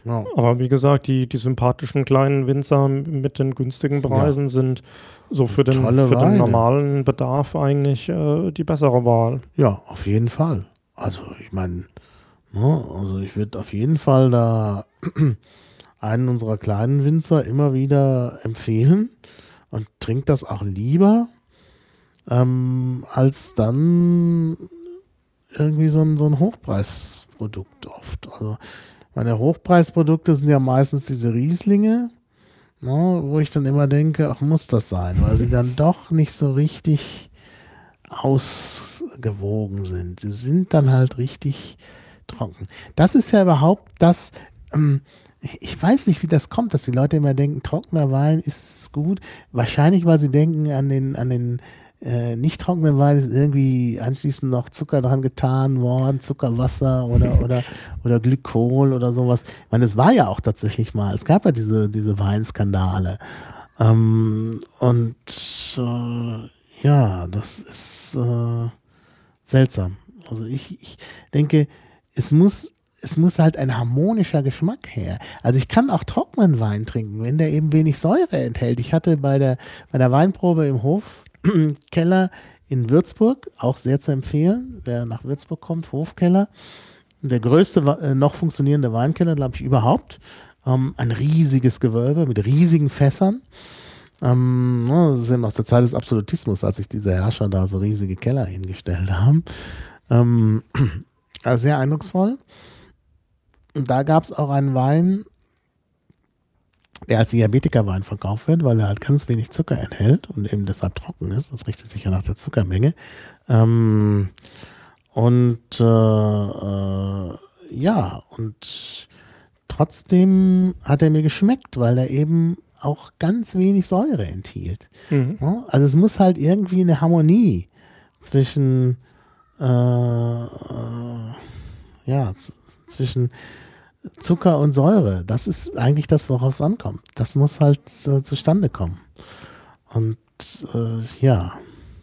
Ja. Aber wie gesagt, die, die sympathischen kleinen Winzer mit den günstigen Preisen ja. sind so für den, für den normalen Bedarf eigentlich äh, die bessere Wahl. Ja, auf jeden Fall. Also ich meine, ne, also ich würde auf jeden Fall da einen unserer kleinen Winzer immer wieder empfehlen und trinkt das auch lieber, ähm, als dann irgendwie so ein, so ein Hochpreisprodukt oft. Also meine Hochpreisprodukte sind ja meistens diese Rieslinge, ne, wo ich dann immer denke, ach, muss das sein, weil sie dann doch nicht so richtig ausgewogen sind. Sie sind dann halt richtig trocken. Das ist ja überhaupt das, ähm, ich weiß nicht, wie das kommt, dass die Leute immer denken, trockener Wein ist gut. Wahrscheinlich, weil sie denken, an den, an den äh, nicht trockenen Wein ist irgendwie anschließend noch Zucker dran getan worden, Zuckerwasser oder, oder, oder Glykol oder sowas. Ich meine, es war ja auch tatsächlich mal, es gab ja diese, diese Weinskandale. Ähm, und äh, ja, das ist äh, seltsam. Also ich, ich denke, es muss Es muss halt ein harmonischer Geschmack her. Also ich kann auch trockenen Wein trinken, wenn der eben wenig Säure enthält. Ich hatte bei der, bei der Weinprobe im Hofkeller in Würzburg, auch sehr zu empfehlen, wer nach Würzburg kommt, Hofkeller, der größte äh, noch funktionierende Weinkeller, glaube ich, überhaupt. Ähm, ein riesiges Gewölbe mit riesigen Fässern. Ähm, das ist eben aus der Zeit des Absolutismus, als sich diese Herrscher da so riesige Keller hingestellt haben. Ähm, also sehr eindrucksvoll. Und da gab es auch einen Wein, der als Diabetikerwein verkauft wird, weil er halt ganz wenig Zucker enthält und eben deshalb trocken ist. Das richtet sich ja nach der Zuckermenge. Ähm, und äh, äh, ja, und trotzdem hat er mir geschmeckt, weil er eben auch ganz wenig Säure enthielt. Mhm. Ja, also es muss halt irgendwie eine Harmonie zwischen äh, äh, ja, z- zwischen Zucker und Säure, das ist eigentlich das, worauf es ankommt. Das muss halt äh, zustande kommen. Und äh, ja.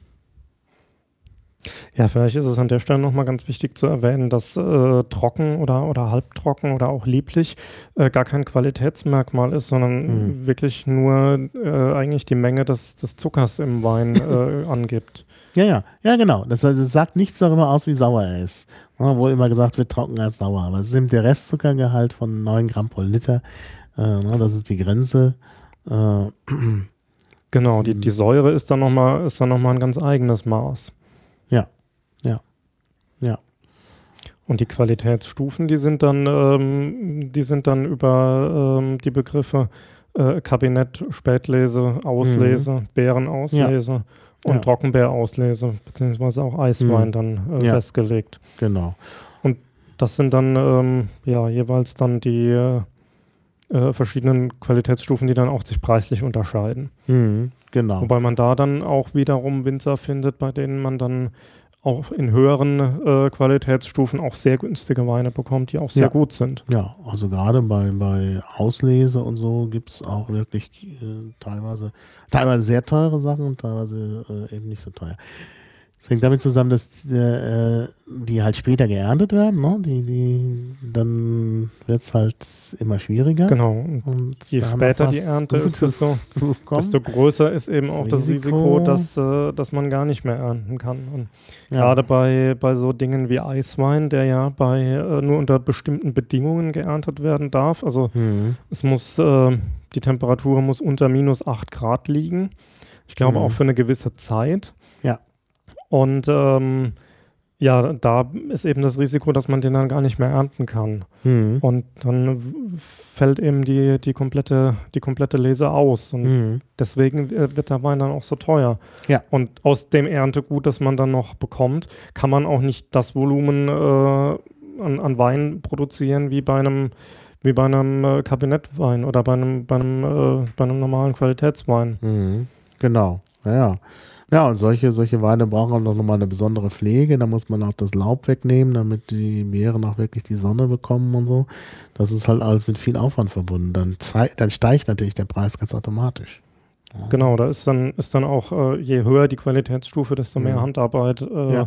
Ja, vielleicht ist es an der Stelle nochmal ganz wichtig zu erwähnen, dass äh, trocken oder, oder halbtrocken oder auch lieblich äh, gar kein Qualitätsmerkmal ist, sondern mhm. wirklich nur äh, eigentlich die Menge des, des Zuckers im Wein äh, angibt. Ja, ja, ja, genau. Das heißt, es sagt nichts darüber aus, wie sauer er ist. Ja, wo immer gesagt wird, trocken als sauer. Aber es ist eben der Restzuckergehalt von neun Gramm pro Liter. Äh, das ist die Grenze. Äh, genau, die, die Säure ist dann nochmal ist dann noch mal ein ganz eigenes Maß. Ja, ja, ja. Und die Qualitätsstufen, die sind dann, ähm, die sind dann über ähm, die Begriffe äh, Kabinett, Spätlese, Auslese, mhm. Beerenauslese. Ja. Und ja. Trockenbeerauslese, beziehungsweise auch Eiswein mhm. dann äh, ja. festgelegt. Genau. Und das sind dann ähm, ja jeweils dann die äh, verschiedenen Qualitätsstufen, die dann auch sich preislich unterscheiden. Mhm. Genau. Wobei man da dann auch wiederum Winzer findet, bei denen man dann auch in höheren äh, Qualitätsstufen auch sehr günstige Weine bekommt, die auch sehr ja. gut sind. Ja, also gerade bei, bei Auslese und so gibt es auch wirklich äh, teilweise, teilweise sehr teure Sachen und teilweise äh, eben nicht so teuer. Das hängt damit zusammen, dass äh, die halt später geerntet werden, ne? die, die, dann wird es halt immer schwieriger. Genau, und je später die Ernte ist, desto, desto größer ist eben auch das Risiko, dass, äh, dass man gar nicht mehr ernten kann. Und ja. gerade bei, bei so Dingen wie Eiswein, der ja bei äh, nur unter bestimmten Bedingungen geerntet werden darf, also mhm. es muss, äh, die Temperatur muss unter minus acht Grad liegen. Ich glaube mhm. auch für eine gewisse Zeit. Ja. Und ähm, ja, da ist eben das Risiko, dass man den dann gar nicht mehr ernten kann. Mhm. Und dann fällt eben die, die, komplette, die komplette Lese aus. Und mhm. deswegen wird der Wein dann auch so teuer. Ja. Und aus dem Erntegut, das man dann noch bekommt, kann man auch nicht das Volumen äh, an, an Wein produzieren wie bei einem, wie bei einem äh, Kabinettwein oder bei einem, bei einem, äh, bei einem normalen Qualitätswein. Mhm. Genau, ja, ja. Ja, und solche, solche Weine brauchen auch noch mal eine besondere Pflege. Da muss man auch das Laub wegnehmen, damit die Beeren auch wirklich die Sonne bekommen und so. Das ist halt alles mit viel Aufwand verbunden. Dann, zei- dann steigt natürlich der Preis ganz automatisch. Ja. Genau, da ist dann, ist dann auch, äh, je höher die Qualitätsstufe, desto mehr mhm. Handarbeit äh, ja.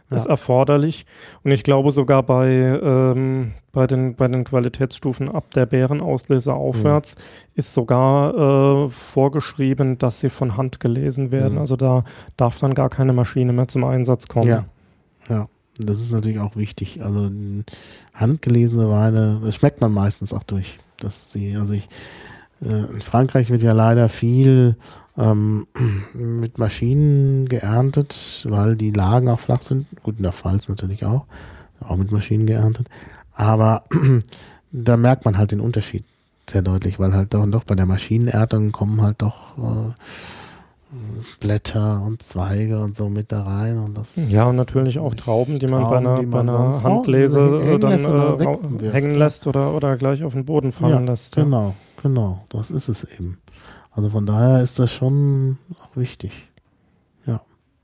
ist ja. erforderlich. Und ich glaube sogar bei, ähm, bei, den, bei den Qualitätsstufen ab der Bärenauslese aufwärts mhm. ist sogar äh, vorgeschrieben, dass sie von Hand gelesen werden. Mhm. Also da darf dann gar keine Maschine mehr zum Einsatz kommen. Ja, ja. Das ist natürlich auch wichtig. Also handgelesene Weine, das schmeckt man meistens auch durch. Dass sie, also ich, äh, in Frankreich wird ja leider viel ähm, mit Maschinen geerntet, weil die Lagen auch flach sind. Gut, in der Pfalz natürlich auch. Auch mit Maschinen geerntet. Aber da merkt man halt den Unterschied sehr deutlich, weil halt doch, doch bei der Maschinenerntung kommen halt doch äh, Blätter und Zweige und so mit da rein. Und das ja, und natürlich auch Trauben, die man Trauben, bei einer, die man bei einer Handlese hängen dann lässt äh, hängen lässt oder, oder gleich auf den Boden fallen ja, lässt. Ja. Genau, genau, das ist es eben. Also von daher ist das schon auch wichtig. Ja.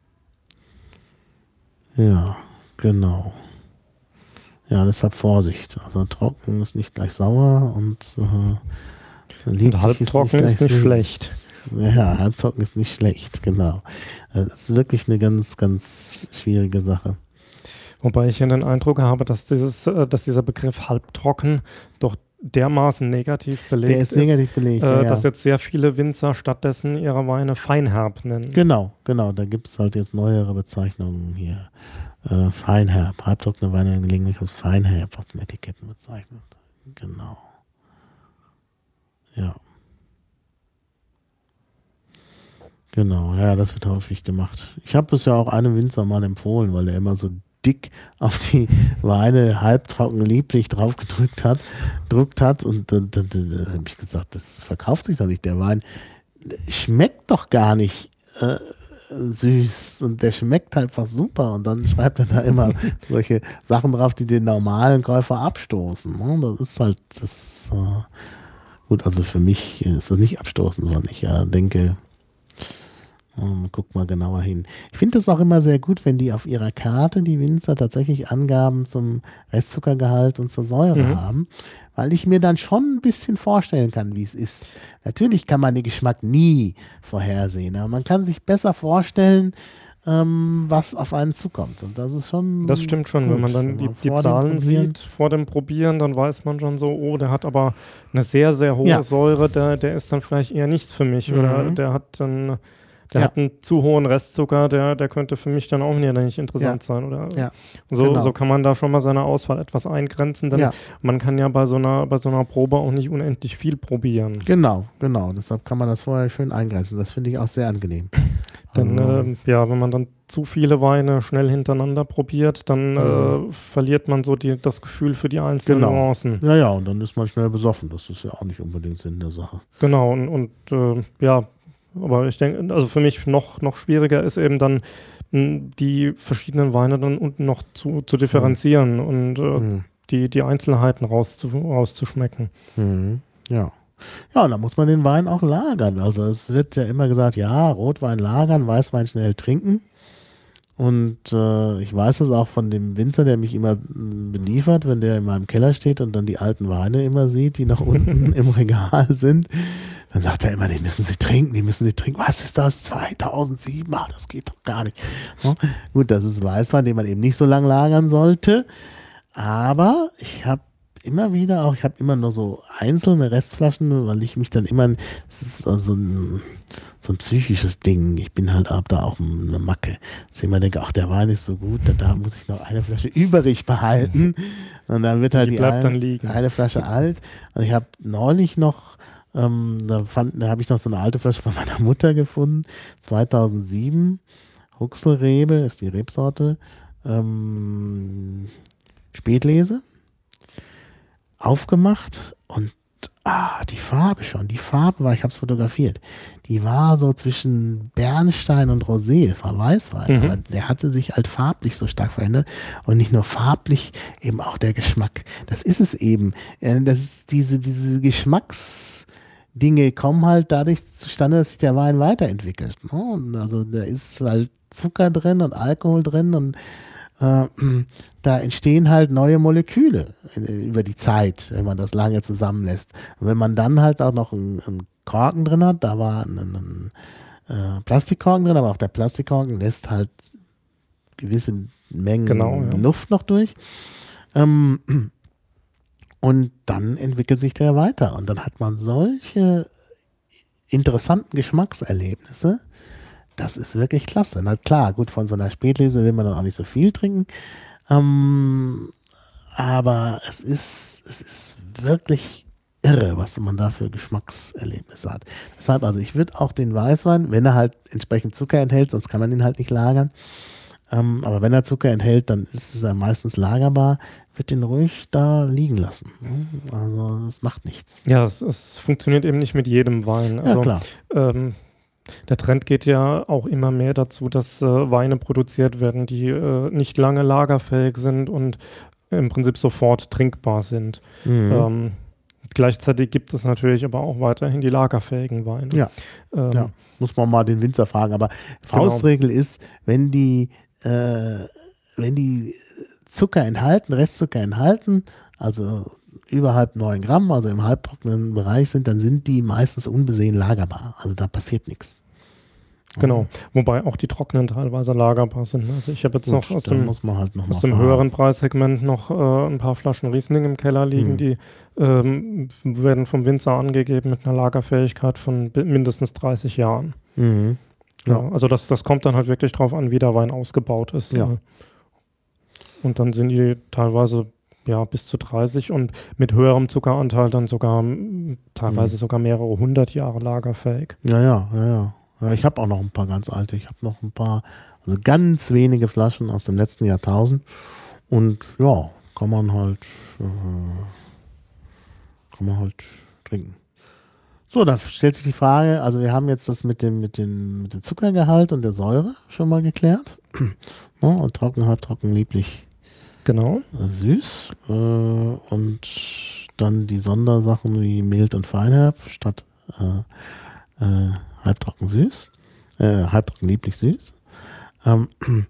Ja, genau. Ja, deshalb Vorsicht. Also trocken ist nicht gleich sauer und, äh, und halbtrocken ist nicht, ist nicht schlecht. Ja, halbtrocken ist nicht schlecht, genau. Das ist wirklich eine ganz, ganz schwierige Sache. Wobei ich ja den Eindruck habe, dass, dieses, dass dieser Begriff halbtrocken doch dermaßen negativ belegt Der ist. Negativ belegt, äh, ja, dass ja. jetzt sehr viele Winzer stattdessen ihre Weine feinherb nennen. Genau, genau. Da gibt es halt jetzt neuere Bezeichnungen hier. Äh, feinherb. Halbtrockene Weine gelegentlich als feinherb auf den Etiketten bezeichnet. Genau. Ja. Genau, ja, das wird häufig gemacht. Ich habe es ja auch einem Winzer mal empfohlen, weil er immer so dick auf die Weine halbtrocken lieblich drauf gedrückt hat, druckt hat und dann, dann, dann, dann habe ich gesagt, das verkauft sich doch nicht, der Wein schmeckt doch gar nicht äh, süß und der schmeckt einfach super und dann schreibt er da immer solche Sachen drauf, die den normalen Käufer abstoßen. Ne? Das ist halt das äh, gut, also für mich ist das nicht abstoßend, sondern ich ja denke, guck mal genauer hin. Ich finde das auch immer sehr gut, wenn die auf ihrer Karte, die Winzer, tatsächlich Angaben zum Restzuckergehalt und zur Säure mhm. haben, weil ich mir dann schon ein bisschen vorstellen kann, wie es ist. Natürlich kann man den Geschmack nie vorhersehen, aber man kann sich besser vorstellen, ähm, was auf einen zukommt. Und das ist schon Das stimmt schon, gut. Wenn man dann wenn die, man die Zahlen sieht vor dem Probieren, dann weiß man schon so, oh, der hat aber eine sehr, sehr hohe ja. Säure, der, der ist dann vielleicht eher nichts für mich mhm. oder der hat dann Der ja. hat einen zu hohen Restzucker, der, der könnte für mich dann auch nicht interessant ja. sein. Oder? Ja. So, genau. so kann man da schon mal seine Auswahl etwas eingrenzen, denn ja. man kann ja bei so, einer, bei so einer Probe auch nicht unendlich viel probieren. Genau, genau. Deshalb kann man das vorher schön eingrenzen. Das finde ich auch sehr angenehm. Denn also. äh, ja, wenn man dann zu viele Weine schnell hintereinander probiert, dann mhm. äh, verliert man so die, das Gefühl für die einzelnen genau. Nuancen. Ja, ja, und dann ist man schnell besoffen. Das ist ja auch nicht unbedingt Sinn der Sache. Genau, und, und äh, ja, aber ich denke, also für mich noch, noch schwieriger ist eben dann, m, die verschiedenen Weine dann unten noch zu, zu differenzieren mhm. und äh, mhm. die, die Einzelheiten rauszu, rauszuschmecken. Mhm. Ja. Ja, und da muss man den Wein auch lagern. Also es wird ja immer gesagt, ja, Rotwein lagern, Weißwein schnell trinken. Und äh, ich weiß das auch von dem Winzer, der mich immer beliefert, wenn der in meinem Keller steht und dann die alten Weine immer sieht, die nach unten im Regal sind. Dann sagt er immer, die müssen sie trinken, die müssen sie trinken. Was ist das? zweitausendsieben? Ach, das geht doch gar nicht. Ja, gut, das ist Weißwein, den man eben nicht so lange lagern sollte. Aber ich habe immer wieder auch, ich habe immer nur so einzelne Restflaschen, weil ich mich dann immer, das ist also ein, so ein psychisches Ding. Ich bin halt ab da auch eine Macke. Dass ich immer denke, ach, der Wein ist so gut, da, da muss ich noch eine Flasche übrig behalten. Und dann wird halt die, die bleibt ein, dann liegen. eine Flasche alt. Und ich habe neulich noch Ähm, da da habe ich noch so eine alte Flasche von meiner Mutter gefunden, zweitausendsieben, Huxelrebe, ist die Rebsorte, ähm, Spätlese, aufgemacht und ah, die Farbe schon, die Farbe war, ich habe es fotografiert, die war so zwischen Bernstein und Rosé, es war Weißwein, mhm. aber der hatte sich halt farblich so stark verändert und nicht nur farblich, eben auch der Geschmack. Das ist es eben, das ist diese, diese Geschmacks Dinge kommen halt dadurch zustande, dass sich der Wein weiterentwickelt. Ne? Und also da ist halt Zucker drin und Alkohol drin und äh, da entstehen halt neue Moleküle über die Zeit, wenn man das lange zusammenlässt. Und wenn man dann halt auch noch einen, einen Korken drin hat, da war ein, ein äh, Plastikkorken drin, aber auch der Plastikkorken lässt halt gewisse Mengen Genau, ja. Luft noch durch. Ähm, und dann entwickelt sich der weiter. Und dann hat man solche interessanten Geschmackserlebnisse. Das ist wirklich klasse. Na klar, gut, von so einer Spätlese will man dann auch nicht so viel trinken. Ähm, aber es ist, es ist wirklich irre, was man da für Geschmackserlebnisse hat. Deshalb, also ich würde auch den Weißwein, wenn er halt entsprechend Zucker enthält, sonst kann man ihn halt nicht lagern, ähm, aber wenn er Zucker enthält, dann ist es ja meistens lagerbar, würde den ruhig da liegen lassen. Also das macht nichts. Ja, es, es funktioniert eben nicht mit jedem Wein. Also, ja, klar. Ähm, der Trend geht ja auch immer mehr dazu, dass äh, Weine produziert werden, die äh, nicht lange lagerfähig sind und im Prinzip sofort trinkbar sind. Mhm. Ähm, gleichzeitig gibt es natürlich aber auch weiterhin die lagerfähigen Weine. Ja. Ähm, ja, muss man mal den Winzer fragen. Aber Faustregel genau. ist, wenn die, äh, wenn die Zucker enthalten, Restzucker enthalten, also überhalb neun Gramm, also im halbtrockenen Bereich sind, dann sind die meistens unbesehen lagerbar. Also da passiert nichts. Genau, wobei auch die trockenen teilweise lagerbar sind. Also ich habe jetzt Gut, noch aus dem, muss man halt noch aus dem höheren Preissegment noch äh, ein paar Flaschen Riesling im Keller liegen, mhm. die ähm, werden vom Winzer angegeben mit einer Lagerfähigkeit von mindestens dreißig Jahren. Mhm. Ja. Ja, also das, das kommt dann halt wirklich drauf an, wie der Wein ausgebaut ist. Ja. Und dann sind die teilweise ja, bis zu dreißig und mit höherem Zuckeranteil dann sogar teilweise mhm. sogar mehrere hundert Jahre lagerfähig. Ja, ja, ja, ja. ja ich habe auch noch ein paar ganz alte. Ich habe noch ein paar, also ganz wenige Flaschen aus dem letzten Jahrtausend. Und ja, kann man halt, äh, kann man halt trinken. So, da stellt sich die Frage, also wir haben jetzt das mit dem, mit dem, mit dem Zuckergehalt und der Säure schon mal geklärt. Ja, und trocken, halbtrocken, lieblich. Genau. Süß. Äh, und dann die Sondersachen wie mild und feinherb statt äh, äh, halbtrocken süß. Äh, halbtrocken lieblich süß. Ähm,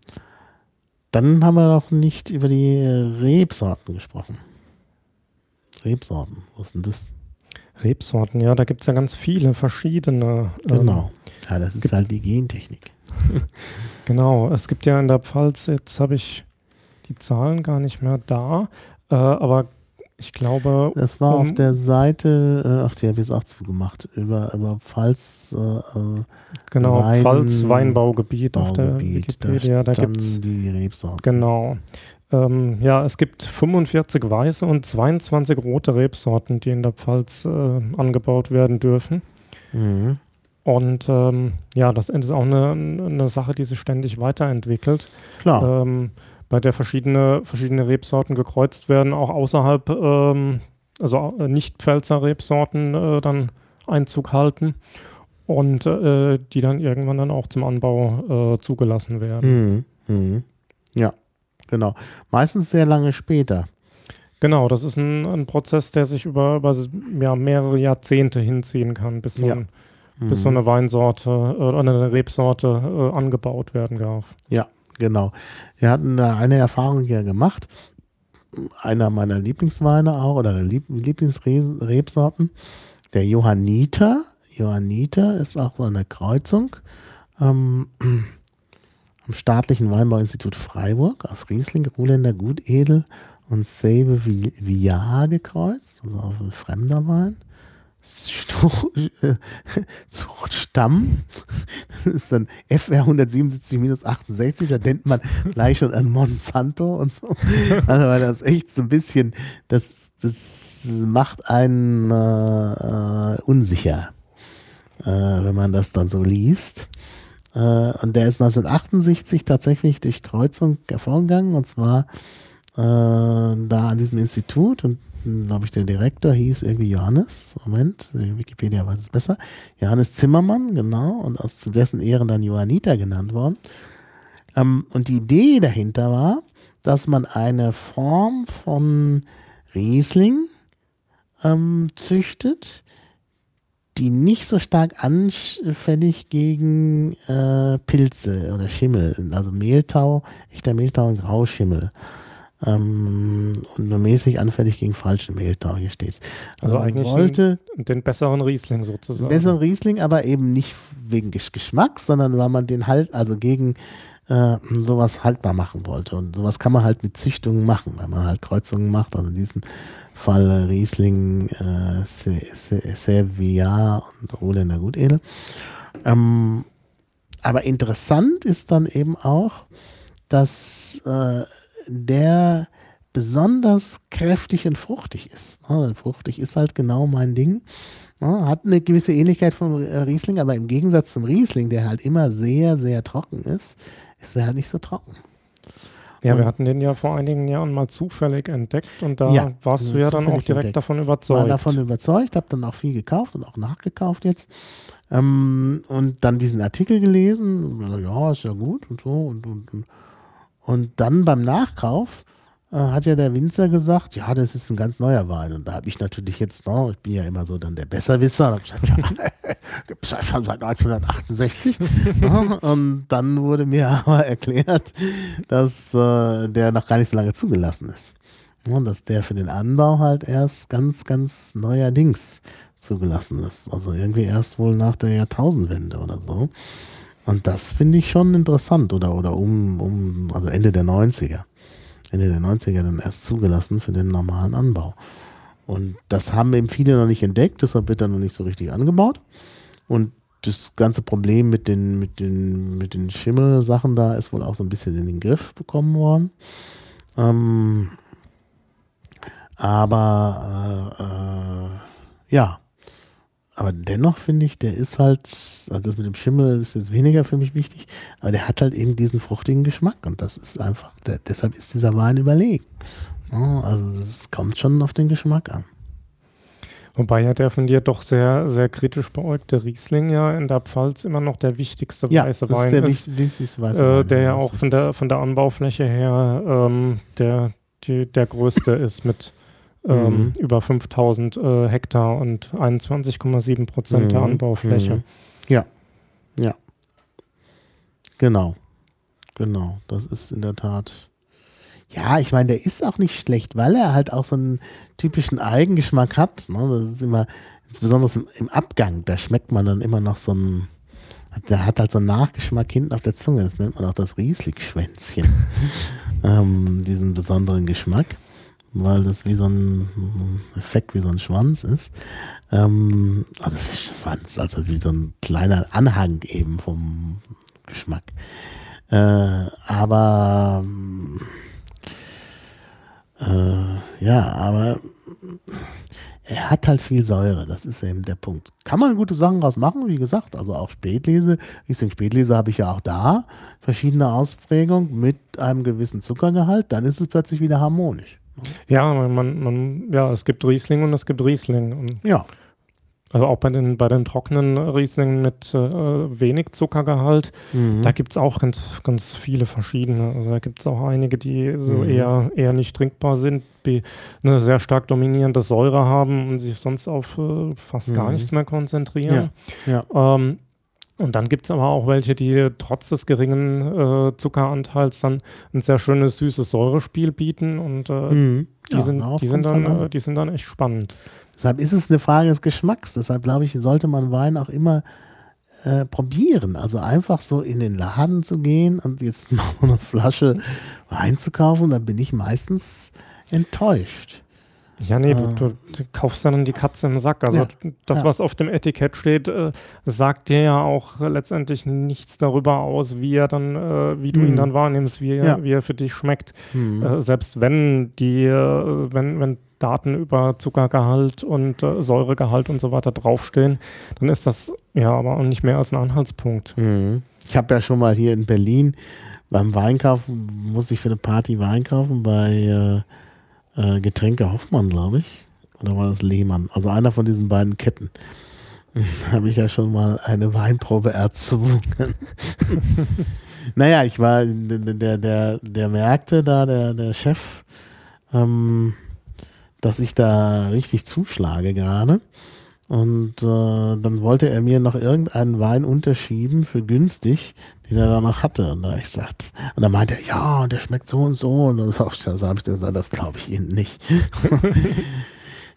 dann haben wir noch nicht über die Rebsorten gesprochen. Rebsorten, was ist denn das? Rebsorten, ja, da gibt es ja ganz viele verschiedene. Genau. Ähm, ja, das ist halt die Gentechnik. Genau, es gibt ja in der Pfalz, jetzt habe ich die Zahlen gar nicht mehr da, äh, aber ich glaube... Das war um, auf der Seite, äh, ach, die habe ich jetzt auch zugemacht, über, über Pfalz... Äh, genau, Wein, Pfalz Weinbaugebiet auf der Baugebiet, Wikipedia. Da, da gibt es die Rebsorten. Genau. Ähm, ja, es gibt fünfundvierzig weiße und zweiundzwanzig rote Rebsorten, die in der Pfalz äh, angebaut werden dürfen. Mhm. Und ähm, ja, das ist auch eine, eine Sache, die sich ständig weiterentwickelt. Klar. Ähm, bei der verschiedene, verschiedene Rebsorten gekreuzt werden, auch außerhalb, ähm, also äh, nicht Pfälzer Rebsorten äh, dann Einzug halten und äh, die dann irgendwann dann auch zum Anbau äh, zugelassen werden. Mhm. Mhm. Ja, genau. Meistens sehr lange später. Genau, das ist ein, ein Prozess, der sich über, über ja, mehrere Jahrzehnte hinziehen kann, bis so, ja. ein, mhm. bis so eine Weinsorte oder äh, eine Rebsorte äh, angebaut werden darf. Ja, genau. Wir hatten da eine Erfahrung hier gemacht. Einer meiner Lieblingsweine auch oder Lieb- Lieblingsrebsorten, der Johanniter. Johanniter ist auch so eine Kreuzung ähm, am Staatlichen Weinbauinstitut Freiburg aus Riesling, Ruhländer Gutedel und Seybe Viard gekreuzt, also auch ein fremder Wein. Zuchtstamm, das ist dann F R hundertsiebenundsiebzig achtundsechzig, da denkt man gleich schon an Monsanto und so. Also weil das echt so ein bisschen, das, das macht einen äh, unsicher, äh, wenn man das dann so liest. Äh, und der ist neunzehnhundertachtundsechzig tatsächlich durch Kreuzung hervorgegangen, und zwar äh, da an diesem Institut, und glaube ich, der Direktor hieß irgendwie Johannes, Moment, Wikipedia weiß es besser, Johannes Zimmermann, genau, und aus dessen Ehren dann Johanniter genannt worden. Ähm, und die Idee dahinter war, dass man eine Form von Riesling ähm, züchtet, die nicht so stark anfällig gegen äh, Pilze oder Schimmel sind, also Mehltau, echter Mehltau und Grauschimmel. Ähm, und nur mäßig anfällig gegen falschen Mehltau, hier steht's. Also, also eigentlich wollte den, den besseren Riesling sozusagen. Den besseren Riesling, aber eben nicht wegen Geschmacks, sondern weil man den halt, also gegen, äh, äh, sowas haltbar machen wollte. Und sowas kann man halt mit Züchtungen machen, wenn man halt Kreuzungen macht. Also in diesem Fall äh, Riesling, äh, Servia und Rohländer Gutedel. Ähm, aber interessant ist dann eben auch, dass äh, der besonders kräftig und fruchtig ist. Ja, fruchtig ist halt genau mein Ding. Ja, hat eine gewisse Ähnlichkeit vom Riesling, aber im Gegensatz zum Riesling, der halt immer sehr, sehr trocken ist, ist er halt nicht so trocken. Ja, und wir hatten den ja vor einigen Jahren mal zufällig entdeckt und da ja, warst du ja dann auch direkt entdeckt. davon War überzeugt. davon überzeugt, habe dann auch viel gekauft und auch nachgekauft jetzt. Ähm, und dann diesen Artikel gelesen, ja, ist ja gut und so. Und, und, und, und dann beim Nachkauf äh, hat ja der Winzer gesagt, ja, das ist ein ganz neuer Wein. Und da habe ich natürlich jetzt noch, ich bin ja immer so dann der Besserwisser, und habe gesagt, ja, gibt es ja schon seit neunzehnhundertachtundsechzig. Ja, und dann wurde mir aber erklärt, dass äh, der noch gar nicht so lange zugelassen ist. Und dass der für den Anbau halt erst ganz, ganz neuerdings zugelassen ist. Also irgendwie erst wohl nach der Jahrtausendwende oder so. Und das finde ich schon interessant. Oder, oder um, um, also Ende der neunziger. Ende der neunziger dann erst zugelassen für den normalen Anbau. Und das haben eben viele noch nicht entdeckt, deshalb wird er noch nicht so richtig angebaut. Und das ganze Problem mit den, mit den, mit den Schimmelsachen da ist wohl auch so ein bisschen in den Griff bekommen worden. Ähm, aber äh, äh, ja, aber dennoch finde ich, der ist halt, also das mit dem Schimmel ist jetzt weniger für mich wichtig, aber der hat halt eben diesen fruchtigen Geschmack und das ist einfach, der, deshalb ist dieser Wein überlegen. Ja, also es kommt schon auf den Geschmack an. Wobei ja der von dir doch sehr, sehr kritisch beäugte Riesling ja in der Pfalz immer noch der wichtigste Ja, weiße das Wein ist der ist, wichtigste weiße äh, Wein. der ja das auch ist von der, von der Anbaufläche her ähm, der, die, der größte ist mit ähm, Mhm. über fünftausend äh, Hektar und einundzwanzig Komma sieben Prozent der Mhm. Anbaufläche. Mhm. Ja, ja. Genau, genau. Das ist in der Tat. Ja, ich meine, der ist auch nicht schlecht, weil er halt auch so einen typischen Eigengeschmack hat. Ne? Das ist immer, besonders im, im Abgang, da schmeckt man dann immer noch so einen, der hat halt so einen Nachgeschmack hinten auf der Zunge. Das nennt man auch das Riesling-Schwänzchen. ähm, diesen besonderen Geschmack, weil das wie so ein Effekt, wie so ein Schwanz ist. Ähm, also Schwanz, also wie so ein kleiner Anhang eben vom Geschmack. Äh, aber äh, ja, aber er hat halt viel Säure, das ist eben der Punkt. Kann man gute Sachen draus machen, wie gesagt, also auch Spätlese. Riesling Spätlese habe ich ja auch da, verschiedene Ausprägungen mit einem gewissen Zuckergehalt, dann ist es plötzlich wieder harmonisch. Ja, man, man, man, ja, es gibt Riesling und es gibt Riesling. Und Ja. also auch bei den, bei den trockenen Rieslingen mit äh, wenig Zuckergehalt, Mhm. da gibt es auch ganz, ganz viele verschiedene. Also da gibt es auch einige, die so Mhm. eher, eher nicht trinkbar sind, die eine sehr stark dominierende Säure haben und sich sonst auf äh, fast Mhm. gar nichts mehr konzentrieren. Ja. Ähm, und dann gibt es aber auch welche, die trotz des geringen äh, Zuckeranteils dann ein sehr schönes, süßes Säurespiel bieten und äh, Mhm. die, Ja, sind, darauf die, sind kommt's dann, dann an. äh, die sind dann echt spannend. Deshalb ist es eine Frage des Geschmacks. Deshalb glaube ich, sollte man Wein auch immer äh, probieren. Also einfach so in den Laden zu gehen und jetzt mal eine Flasche Wein zu kaufen, dann bin ich meistens enttäuscht. Ja, nee, du, Ah. du, du kaufst dann die Katze im Sack. Also Ja, das, ja. was auf dem Etikett steht, äh, sagt dir ja auch äh, letztendlich nichts darüber aus, wie er dann, äh, wie du Mhm. ihn dann wahrnimmst, wie er, Ja. wie er für dich schmeckt. Mhm. Äh, selbst wenn die, äh, wenn, wenn Daten über Zuckergehalt und äh, Säuregehalt und so weiter draufstehen, dann ist das ja aber auch nicht mehr als ein Anhaltspunkt. Mhm. Ich habe ja schon mal hier in Berlin beim Weinkaufen, musste ich für eine Party Wein kaufen bei äh, äh, Getränke Hoffmann, glaube ich. Oder war das Lehmann? Also einer von diesen beiden Ketten. Da habe ich ja schon mal eine Weinprobe erzwungen. Naja, ich war, der, der, der merkte da, der, der Chef, ähm, dass ich da richtig zuschlage gerade. Und äh, dann wollte er mir noch irgendeinen Wein unterschieben für günstig, den er da noch hatte. Und da hab ich gesagt, und dann meinte er, ja, der schmeckt so und so. Und dann habe ich gesagt, das glaube ich Ihnen nicht.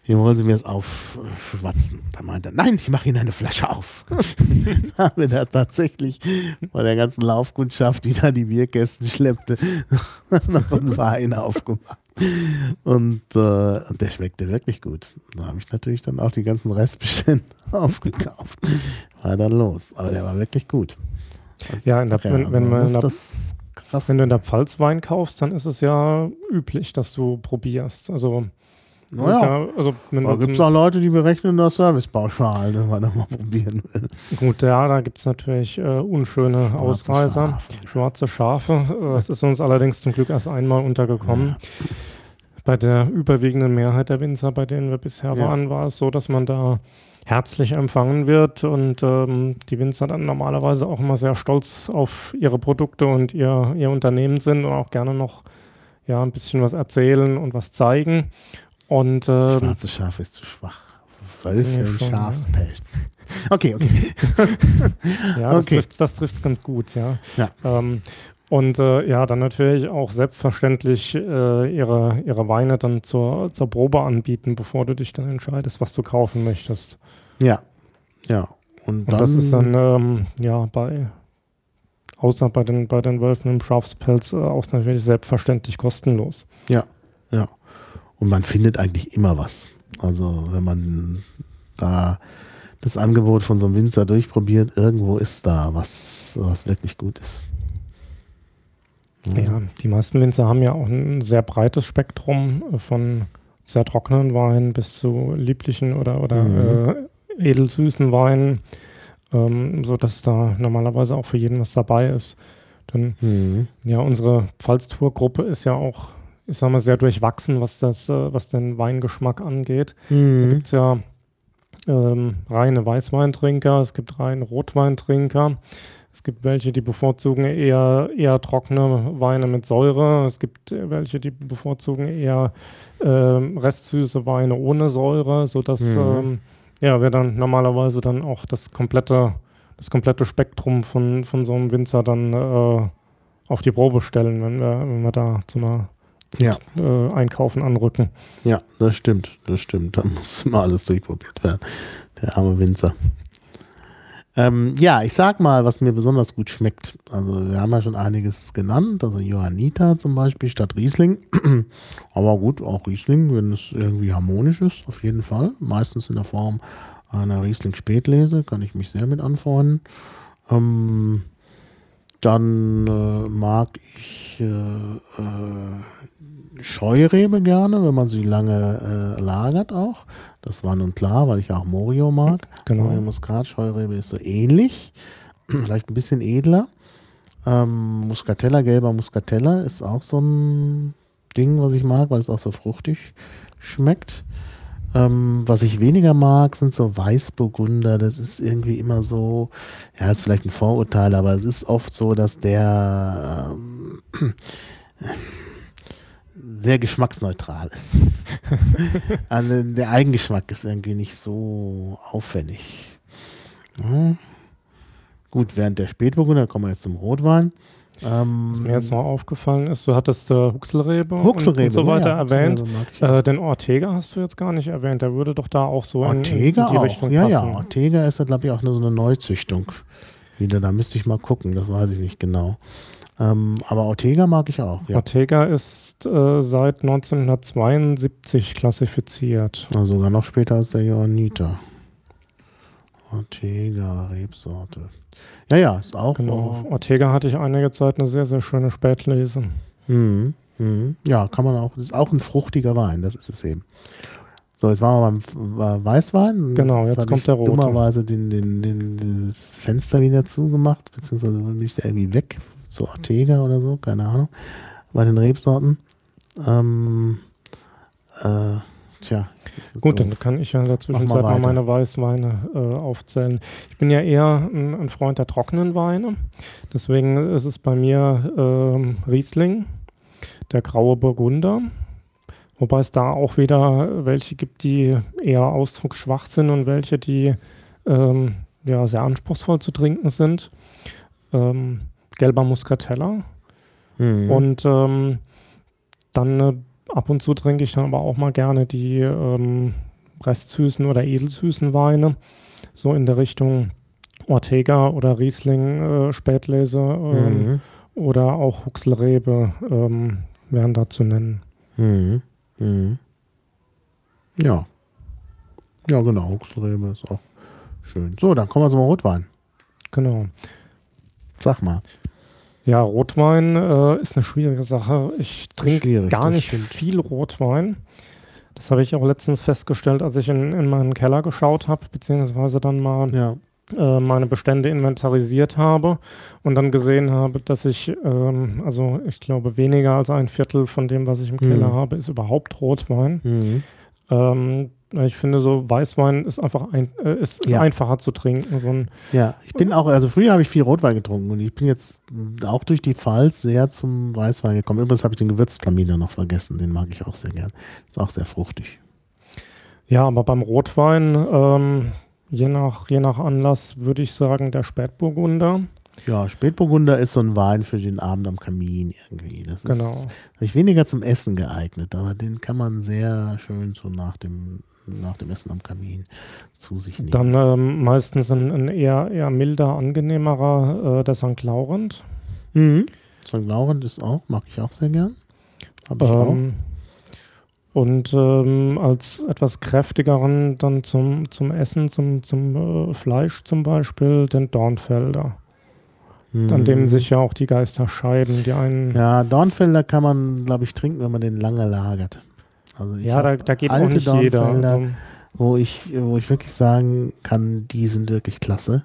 hier wollen Sie mir das aufschwatzen. Da meinte er, nein, ich mache Ihnen eine Flasche auf. Da haben wir da tatsächlich von der ganzen Laufkundschaft, die da die Bierkästen schleppte, noch einen Wein aufgemacht. Und, äh, und der schmeckte wirklich gut. Da habe ich natürlich dann auch die ganzen Restbestände aufgekauft. War dann los. Aber der war wirklich gut. Also, Ja, in der, ja, wenn, wenn, man in der, das krass. wenn du in der Pfalz Wein kaufst, dann ist es ja üblich, dass du probierst. Also, das ist Naja, ja, also wenn da wir gibt es zum- auch Leute, die berechnen das Servicepauschal, wenn man das mal probieren will. Gut, ja, da gibt es natürlich äh, unschöne Schwarze Ausreißer, Schafe. schwarze Schafe. Äh, Das ist uns allerdings zum Glück erst einmal untergekommen. Ja. Bei der überwiegenden Mehrheit der Winzer, bei denen wir bisher Ja. waren, war es so, dass man da herzlich empfangen wird und ähm, die Winzer dann normalerweise auch immer sehr stolz auf ihre Produkte und ihr, ihr Unternehmen sind und auch gerne noch ja, ein bisschen was erzählen und was zeigen. Und ähm, Schwarze Schaf ist zu schwach. Wölfe Nee, und schon, ja. Schafspelz. Okay, okay. ja, das Okay. trifft das trifft's ganz gut, ja. Ja. Ähm, und äh, ja, dann natürlich auch selbstverständlich äh, ihre, ihre Weine dann zur, zur Probe anbieten, bevor du dich dann entscheidest, was du kaufen möchtest. Ja, ja. Und, Und dann, das ist dann ähm, ja bei, außer bei den, bei den Wölfen im Schafspelz, äh, auch natürlich selbstverständlich kostenlos. ja, ja. Und man findet eigentlich immer was. Also wenn man da das Angebot von so einem Winzer durchprobiert, irgendwo ist da was, was wirklich gut ist. Ja, die meisten Winzer haben ja auch ein sehr breites Spektrum äh, von sehr trockenen Weinen bis zu lieblichen oder, oder Mhm. äh, edelsüßen Weinen, ähm, sodass da normalerweise auch für jeden was dabei ist. Denn Mhm. ja, unsere Pfalz-Tour-Gruppe ist ja auch, ich sag mal, sehr durchwachsen, was das, äh, was den Weingeschmack angeht. Da Mhm. gibt es ja ähm, reine Weißweintrinker, es gibt reine Rotweintrinker, es gibt welche, die bevorzugen eher, eher trockene Weine mit Säure, es gibt äh, welche, die bevorzugen eher ähm, restsüße Weine ohne Säure, sodass Mhm. ähm, ja, wir dann normalerweise dann auch das komplette, das komplette Spektrum von, von so einem Winzer dann äh, auf die Probe stellen, wenn wir, wenn wir da zu einer Ja. äh, Einkaufen anrücken. Ja, das stimmt, das stimmt. Da muss immer alles durchprobiert werden. Der arme Winzer. Ähm, ja, ich sag mal, was mir besonders gut schmeckt. Also wir haben ja schon einiges genannt, also Johanniter zum Beispiel statt Riesling. Aber gut, auch Riesling, wenn es irgendwie harmonisch ist, auf jeden Fall. Meistens in der Form einer Riesling-Spätlese, kann ich mich sehr mit anfreunden. Ähm, dann äh, mag ich äh, äh, Scheurebe gerne, wenn man sie lange äh, lagert auch. Das war nun klar, weil ich ja auch Morio mag. Genau. Morio Muscat, Scheurebe ist so ähnlich, vielleicht ein bisschen edler. Ähm, Muscatella, gelber Muscatella ist auch so ein Ding, was ich mag, weil es auch so fruchtig schmeckt. Ähm, was ich weniger mag, sind so Weißburgunder. Das ist irgendwie immer so, ja, ist vielleicht ein Vorurteil, aber es ist oft so, dass der ähm, sehr geschmacksneutral ist. Also der Eigengeschmack ist irgendwie nicht so auffällig. Hm. Gut, während der Spätburgunder, kommen wir jetzt zum Rotwein. Ähm, Was mir jetzt noch aufgefallen ist, du hattest äh, Huxelrebe, Huxelrebe und, und so weiter ja, ja, erwähnt. Huxelrebe mag ich. Äh, den Ortega hast du jetzt gar nicht erwähnt. Der würde doch da auch so in, in, Ortega in die auch, Richtung ja, passen. ja. Ortega ist ja, glaube ich, auch nur so eine Neuzüchtung. Wieder, da müsste ich mal gucken, das weiß ich nicht genau. Ähm, aber Ortega mag ich auch, ja. Ortega ist äh, seit neunzehnhundertzweiundsiebzig klassifiziert. Also sogar noch später als der Johanniter. Ortega, Rebsorte. Ja, ja, ist auch. Genau. Äh, Ortega hatte ich einige Zeit eine sehr, sehr schöne Spätlese. Mhm. Mhm. Ja, kann man auch. Das ist auch ein fruchtiger Wein, das ist es eben. So, jetzt waren wir beim war Weißwein. Genau, jetzt habe kommt ich der rote. dummerweise den, den, den, das Fenster wieder zugemacht, beziehungsweise bin ich da irgendwie weg. So Ortega oder so, keine Ahnung. Bei den Rebsorten. Ähm, äh, tja. das ist Gut, doof. dann kann ich ja in der Zwischenzeit Mach mal, mal weiter. meine Weißweine äh, aufzählen. Ich bin ja eher ein, ein Freund der trockenen Weine. Deswegen ist es bei mir ähm, Riesling, der graue Burgunder. Wobei es da auch wieder welche gibt, die eher ausdrucksschwach sind und welche, die ähm, ja, sehr anspruchsvoll zu trinken sind. Ähm, gelber Muscatella. Mhm. Und ähm, dann äh, ab und zu trinke ich dann aber auch mal gerne die, ähm, restsüßen oder edelsüßen Weine, so in der Richtung Ortega oder Riesling, äh, Spätlese ähm, Mhm. oder auch Huxelrebe ähm, wären da zu nennen. Mhm. Mhm. Ja. Ja, genau. Huxelrebe ist auch schön. So, dann kommen wir zum Rotwein. Genau. Sag mal. Ja, Rotwein äh, ist eine schwierige Sache. Ich trinke Schwierig, gar das nicht stimmt. viel Rotwein. Das habe ich auch letztens festgestellt, als ich in, in meinen Keller geschaut habe, beziehungsweise dann mal Ja. äh, meine Bestände inventarisiert habe und dann gesehen habe, dass ich, ähm, also ich glaube, weniger als ein Viertel von dem, was ich im Keller Mhm. habe, ist überhaupt Rotwein. Mhm. Ähm, ich finde so, Weißwein ist einfach ein, äh, ist, ist Ja. einfacher zu trinken. So ein, Ja, ich bin auch, also früher habe ich viel Rotwein getrunken und ich bin jetzt auch durch die Pfalz sehr zum Weißwein gekommen. Übrigens habe ich den Gewürztraminer noch vergessen, den mag ich auch sehr gern. Ist auch sehr fruchtig. ja, aber beim Rotwein, ähm, je nach, je nach Anlass würde ich sagen, der Spätburgunder. Ja, Spätburgunder ist so ein Wein für den Abend am Kamin irgendwie. Das ist, Genau. habe ich weniger zum Essen geeignet, aber den kann man sehr schön so nach dem, nach dem Essen am Kamin zu sich nehmen. Dann ähm, meistens ein, ein eher, eher milder, angenehmerer, äh, der Sankt Laurent. Mhm. Sankt Laurent ist auch, mag ich auch sehr gern. Habe ich auch. Ähm, und ähm, als etwas kräftigeren dann zum, zum Essen, zum, zum äh, Fleisch zum Beispiel, den Dornfelder. Mhm. An dem sich ja auch die Geister scheiden. Die einen, Ja, Dornfelder kann man, glaube ich, trinken, wenn man den lange lagert. Also ich ja, da, hab da geht auch alte nicht jeder. Dornfelder, Also, wo ich, wo ich wirklich sagen kann, die sind wirklich klasse.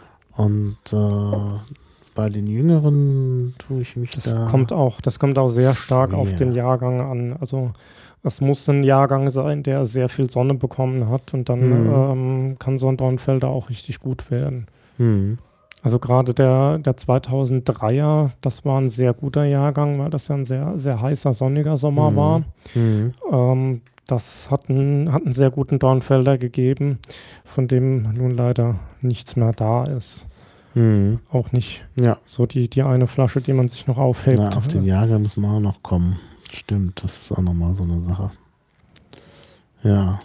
Und äh, bei den Jüngeren tue ich mich das da. kommt auch, das kommt auch sehr stark schwer. auf den Jahrgang an. Also es muss ein Jahrgang sein, der sehr viel Sonne bekommen hat und dann Mhm. ähm, kann so ein Dornfelder auch richtig gut werden. Hm. Also gerade der, der zweitausenddreier, das war ein sehr guter Jahrgang, weil das ja ein sehr, sehr heißer, sonniger Sommer Mhm. war. Hm. Ähm, das hat einen, hat einen sehr guten Dornfelder gegeben, von dem nun leider nichts mehr da ist. Hm. Auch nicht Ja, so die, die eine Flasche, die man sich noch aufhebt. na, auf den Jahrgang müssen wir auch noch kommen. Stimmt, das ist auch nochmal so eine Sache. Ja.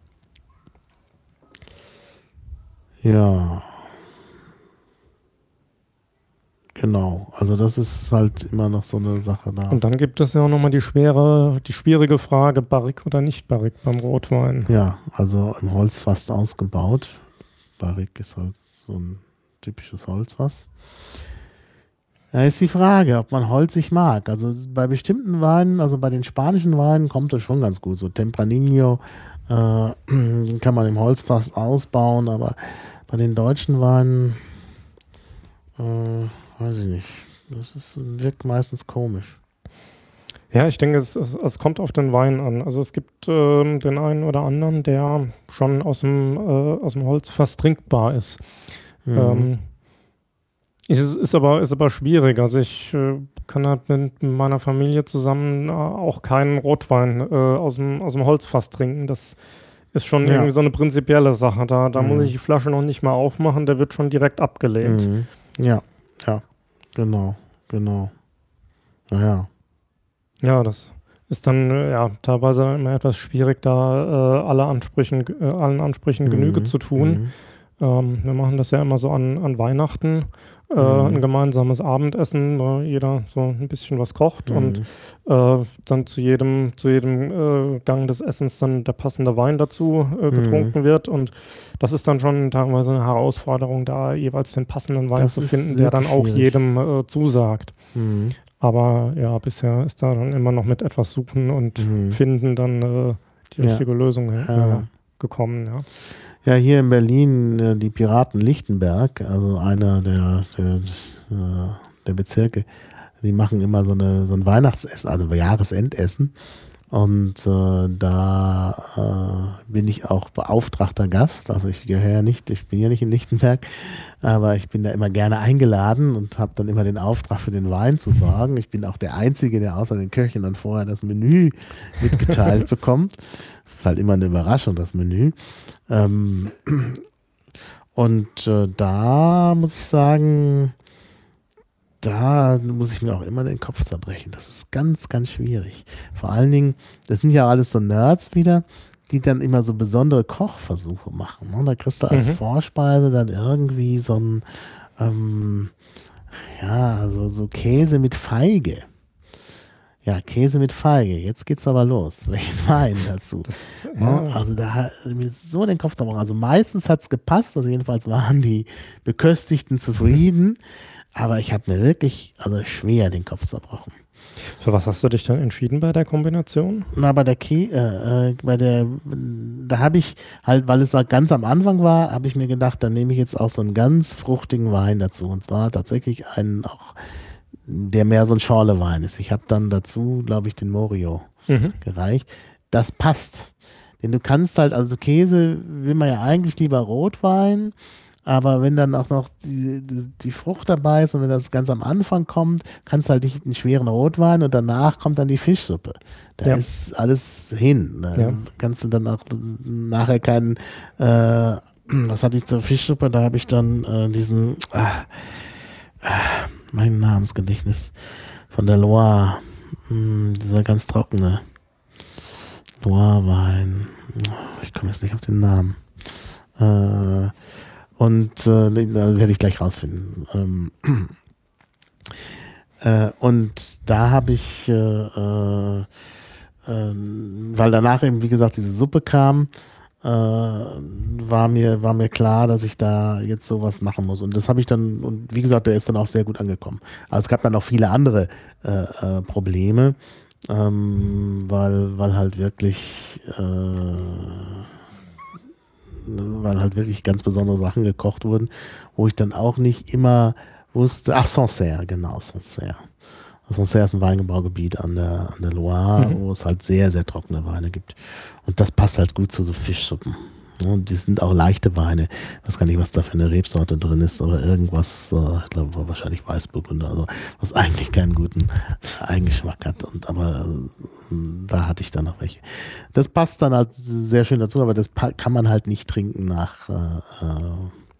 Ja. Genau, also das ist halt immer noch so eine Sache da. Und dann gibt es ja auch nochmal die schwere, die schwierige Frage, Barrique oder nicht Barrique beim Rotwein. Ja, also im Holzfass ausgebaut. Barrique ist halt so ein typisches Holzfass. Da ist die Frage, ob man holzig mag. Also bei bestimmten Weinen, also bei den spanischen Weinen kommt das schon ganz gut. So Tempranillo äh, kann man im Holzfass ausbauen, aber bei den deutschen Weinen äh, weiß ich nicht. Das ist, wirkt meistens komisch. Ja, ich denke, es, es, es kommt auf den Wein an. Also es gibt ähm, den einen oder anderen, der schon aus dem, äh, aus dem Holzfass trinkbar ist. Mhm. Ähm, ist, ist, aber, ist aber schwierig. Also ich äh, kann halt mit meiner Familie zusammen äh, auch keinen Rotwein äh, aus, dem, aus dem Holzfass trinken. Das ist schon Ja. irgendwie so eine prinzipielle Sache. Da, da Mhm. muss ich die Flasche noch nicht mal aufmachen, der wird schon direkt abgelehnt. Mhm. Ja, ja, genau, genau. Naja. Ja, das ist dann äh, ja teilweise immer etwas schwierig, da äh, alle Ansprüchen, äh, allen Ansprüchen Genüge Mhm. zu tun. Mhm. Ähm, wir machen das ja immer so an, an Weihnachten, äh, Mhm. ein gemeinsames Abendessen, wo jeder so ein bisschen was kocht Mhm. und äh, dann zu jedem, zu jedem äh, Gang des Essens dann der passende Wein dazu äh, getrunken wird. Und das ist dann schon teilweise eine Herausforderung, da jeweils den passenden Wein Das zu ist finden, der dann wirklich auch schwierig. jedem äh, zusagt. Mhm. Aber ja, bisher ist da dann immer noch mit etwas Suchen und Mhm. Finden dann äh, die Ja. richtige Lösung äh, Ja. gekommen. Ja. Ja, hier in Berlin äh, die Piraten Lichtenberg, also einer der, der, äh, der Bezirke, die machen immer so, eine, so ein Weihnachtsessen, also Jahresendessen. Und äh, da äh, bin ich auch beauftragter Gast. Also ich gehöre ja nicht, ich bin ja nicht in Lichtenberg, aber ich bin da immer gerne eingeladen und habe dann immer den Auftrag für den Wein zu sorgen. Ich bin auch der Einzige, der außer den Köchen dann vorher das Menü mitgeteilt bekommt. Das ist halt immer eine Überraschung, das Menü. Ähm, und äh, da muss ich sagen, da muss ich mir auch immer den Kopf zerbrechen. Das ist ganz, ganz schwierig. Vor allen Dingen, das sind ja alles so Nerds wieder, die dann immer so besondere Kochversuche machen. Ne? Da kriegst du als Mhm. Vorspeise dann irgendwie so ein, ähm, ja, so, so Käse mit Feige. Ja, Käse mit Feige. Jetzt geht's aber los. Welchen Wein dazu? Ne? Ja. Also da hat mir so den Kopf zerbrochen. Also meistens hat's gepasst. Also jedenfalls waren die Beköstigten zufrieden. Aber ich habe mir wirklich, also schwer den Kopf zerbrochen. Für was hast du dich dann entschieden bei der Kombination? Na, bei der Kä äh, äh, bei der, da habe ich halt, weil es halt ganz am Anfang war, habe ich mir gedacht, dann nehme ich jetzt auch so einen ganz fruchtigen Wein dazu. Und zwar tatsächlich einen auch, der mehr so ein Schorlewein ist. Ich habe dann dazu, glaube ich, den Morio Mhm. gereicht. Das passt. Denn du kannst halt, also Käse will man ja eigentlich lieber Rotwein. Aber wenn dann auch noch die, die, die Frucht dabei ist und wenn das ganz am Anfang kommt, kannst du halt nicht einen schweren Rotwein und danach kommt dann die Fischsuppe. Da Ja. ist alles hin. Da Ja. kannst du dann auch nachher keinen, äh, was hatte ich zur Fischsuppe? Da habe ich dann äh, diesen, ah, ah, mein Namensgedächtnis von der Loire, hm, dieser ganz trockene Loire-Wein. Ich komme jetzt nicht auf den Namen. Äh, Und äh, da werde ich gleich rausfinden. Ähm, äh, und da habe ich, äh, äh, äh, weil danach eben, wie gesagt, diese Suppe kam, äh, war mir, war mir klar, dass ich da jetzt sowas machen muss. Und das habe ich dann, und wie gesagt, der ist dann auch sehr gut angekommen. Aber es gab dann auch viele andere äh, äh, Probleme, ähm, weil, weil halt wirklich äh, weil halt wirklich ganz besondere Sachen gekocht wurden, wo ich dann auch nicht immer wusste, ach, Sancerre, genau, Sancerre. Sancerre ist ein Weingebaugebiet an der, an der Loire, Mhm. wo es halt sehr, sehr trockene Weine gibt. Und das passt halt gut zu so Fischsuppen. Und die sind auch leichte Weine. Ich weiß gar nicht, was da für eine Rebsorte drin ist, aber irgendwas, äh, ich glaube wahrscheinlich Weißburgunder, also was eigentlich keinen guten Eigengeschmack hat. Und aber äh, da hatte ich dann noch welche. Das passt dann halt sehr schön dazu, aber das pa- kann man halt nicht trinken nach äh, äh,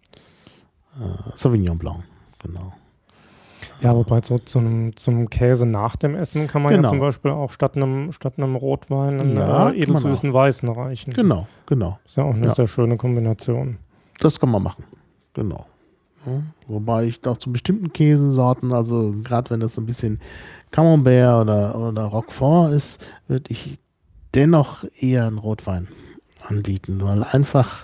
äh, Sauvignon Blanc. Genau. Ja, wobei so zum, zum Käse nach dem Essen kann man Genau. ja zum Beispiel auch statt einem, statt einem Rotwein einen Ja, äh, kann man edelsüßen Weißen reichen. Genau, genau. Ist ja auch eine Ja. sehr schöne Kombination. Das kann man machen. Genau. Ja, wobei ich auch zu bestimmten Käsesorten, also gerade wenn das so ein bisschen Camembert oder, oder Roquefort ist, würde ich dennoch eher einen Rotwein anbieten, weil einfach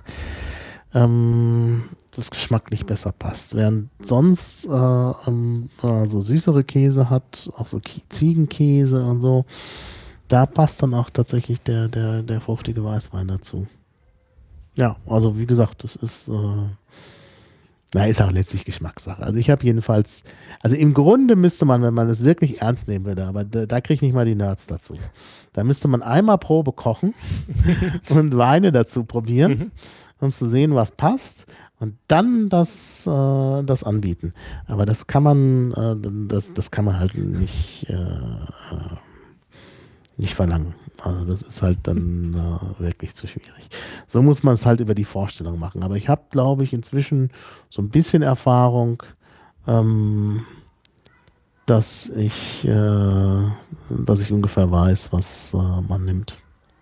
ähm, das geschmacklich besser passt. Während sonst äh, ähm, so süßere Käse hat, auch so Kie- Ziegenkäse und so, da passt dann auch tatsächlich der, der, der fruchtige Weißwein dazu. Ja, also wie gesagt, das ist, äh, na, ist auch letztlich Geschmackssache. Also ich habe jedenfalls, also im Grunde müsste man, wenn man es wirklich ernst nehmen würde, aber da, da kriege ich nicht mal die Nerds dazu. Da müsste man einmal Probe kochen und Weine dazu probieren, Mhm. um zu sehen, was passt und dann das, äh, das anbieten. Aber das kann man, äh, das, das kann man halt nicht, äh, nicht verlangen. Also das ist halt dann äh, wirklich zu schwierig. So muss man es halt über die Vorstellung machen. Aber ich habe, glaube ich, inzwischen so ein bisschen Erfahrung, ähm, dass ich, äh, dass ich ungefähr weiß, was äh, man nimmt.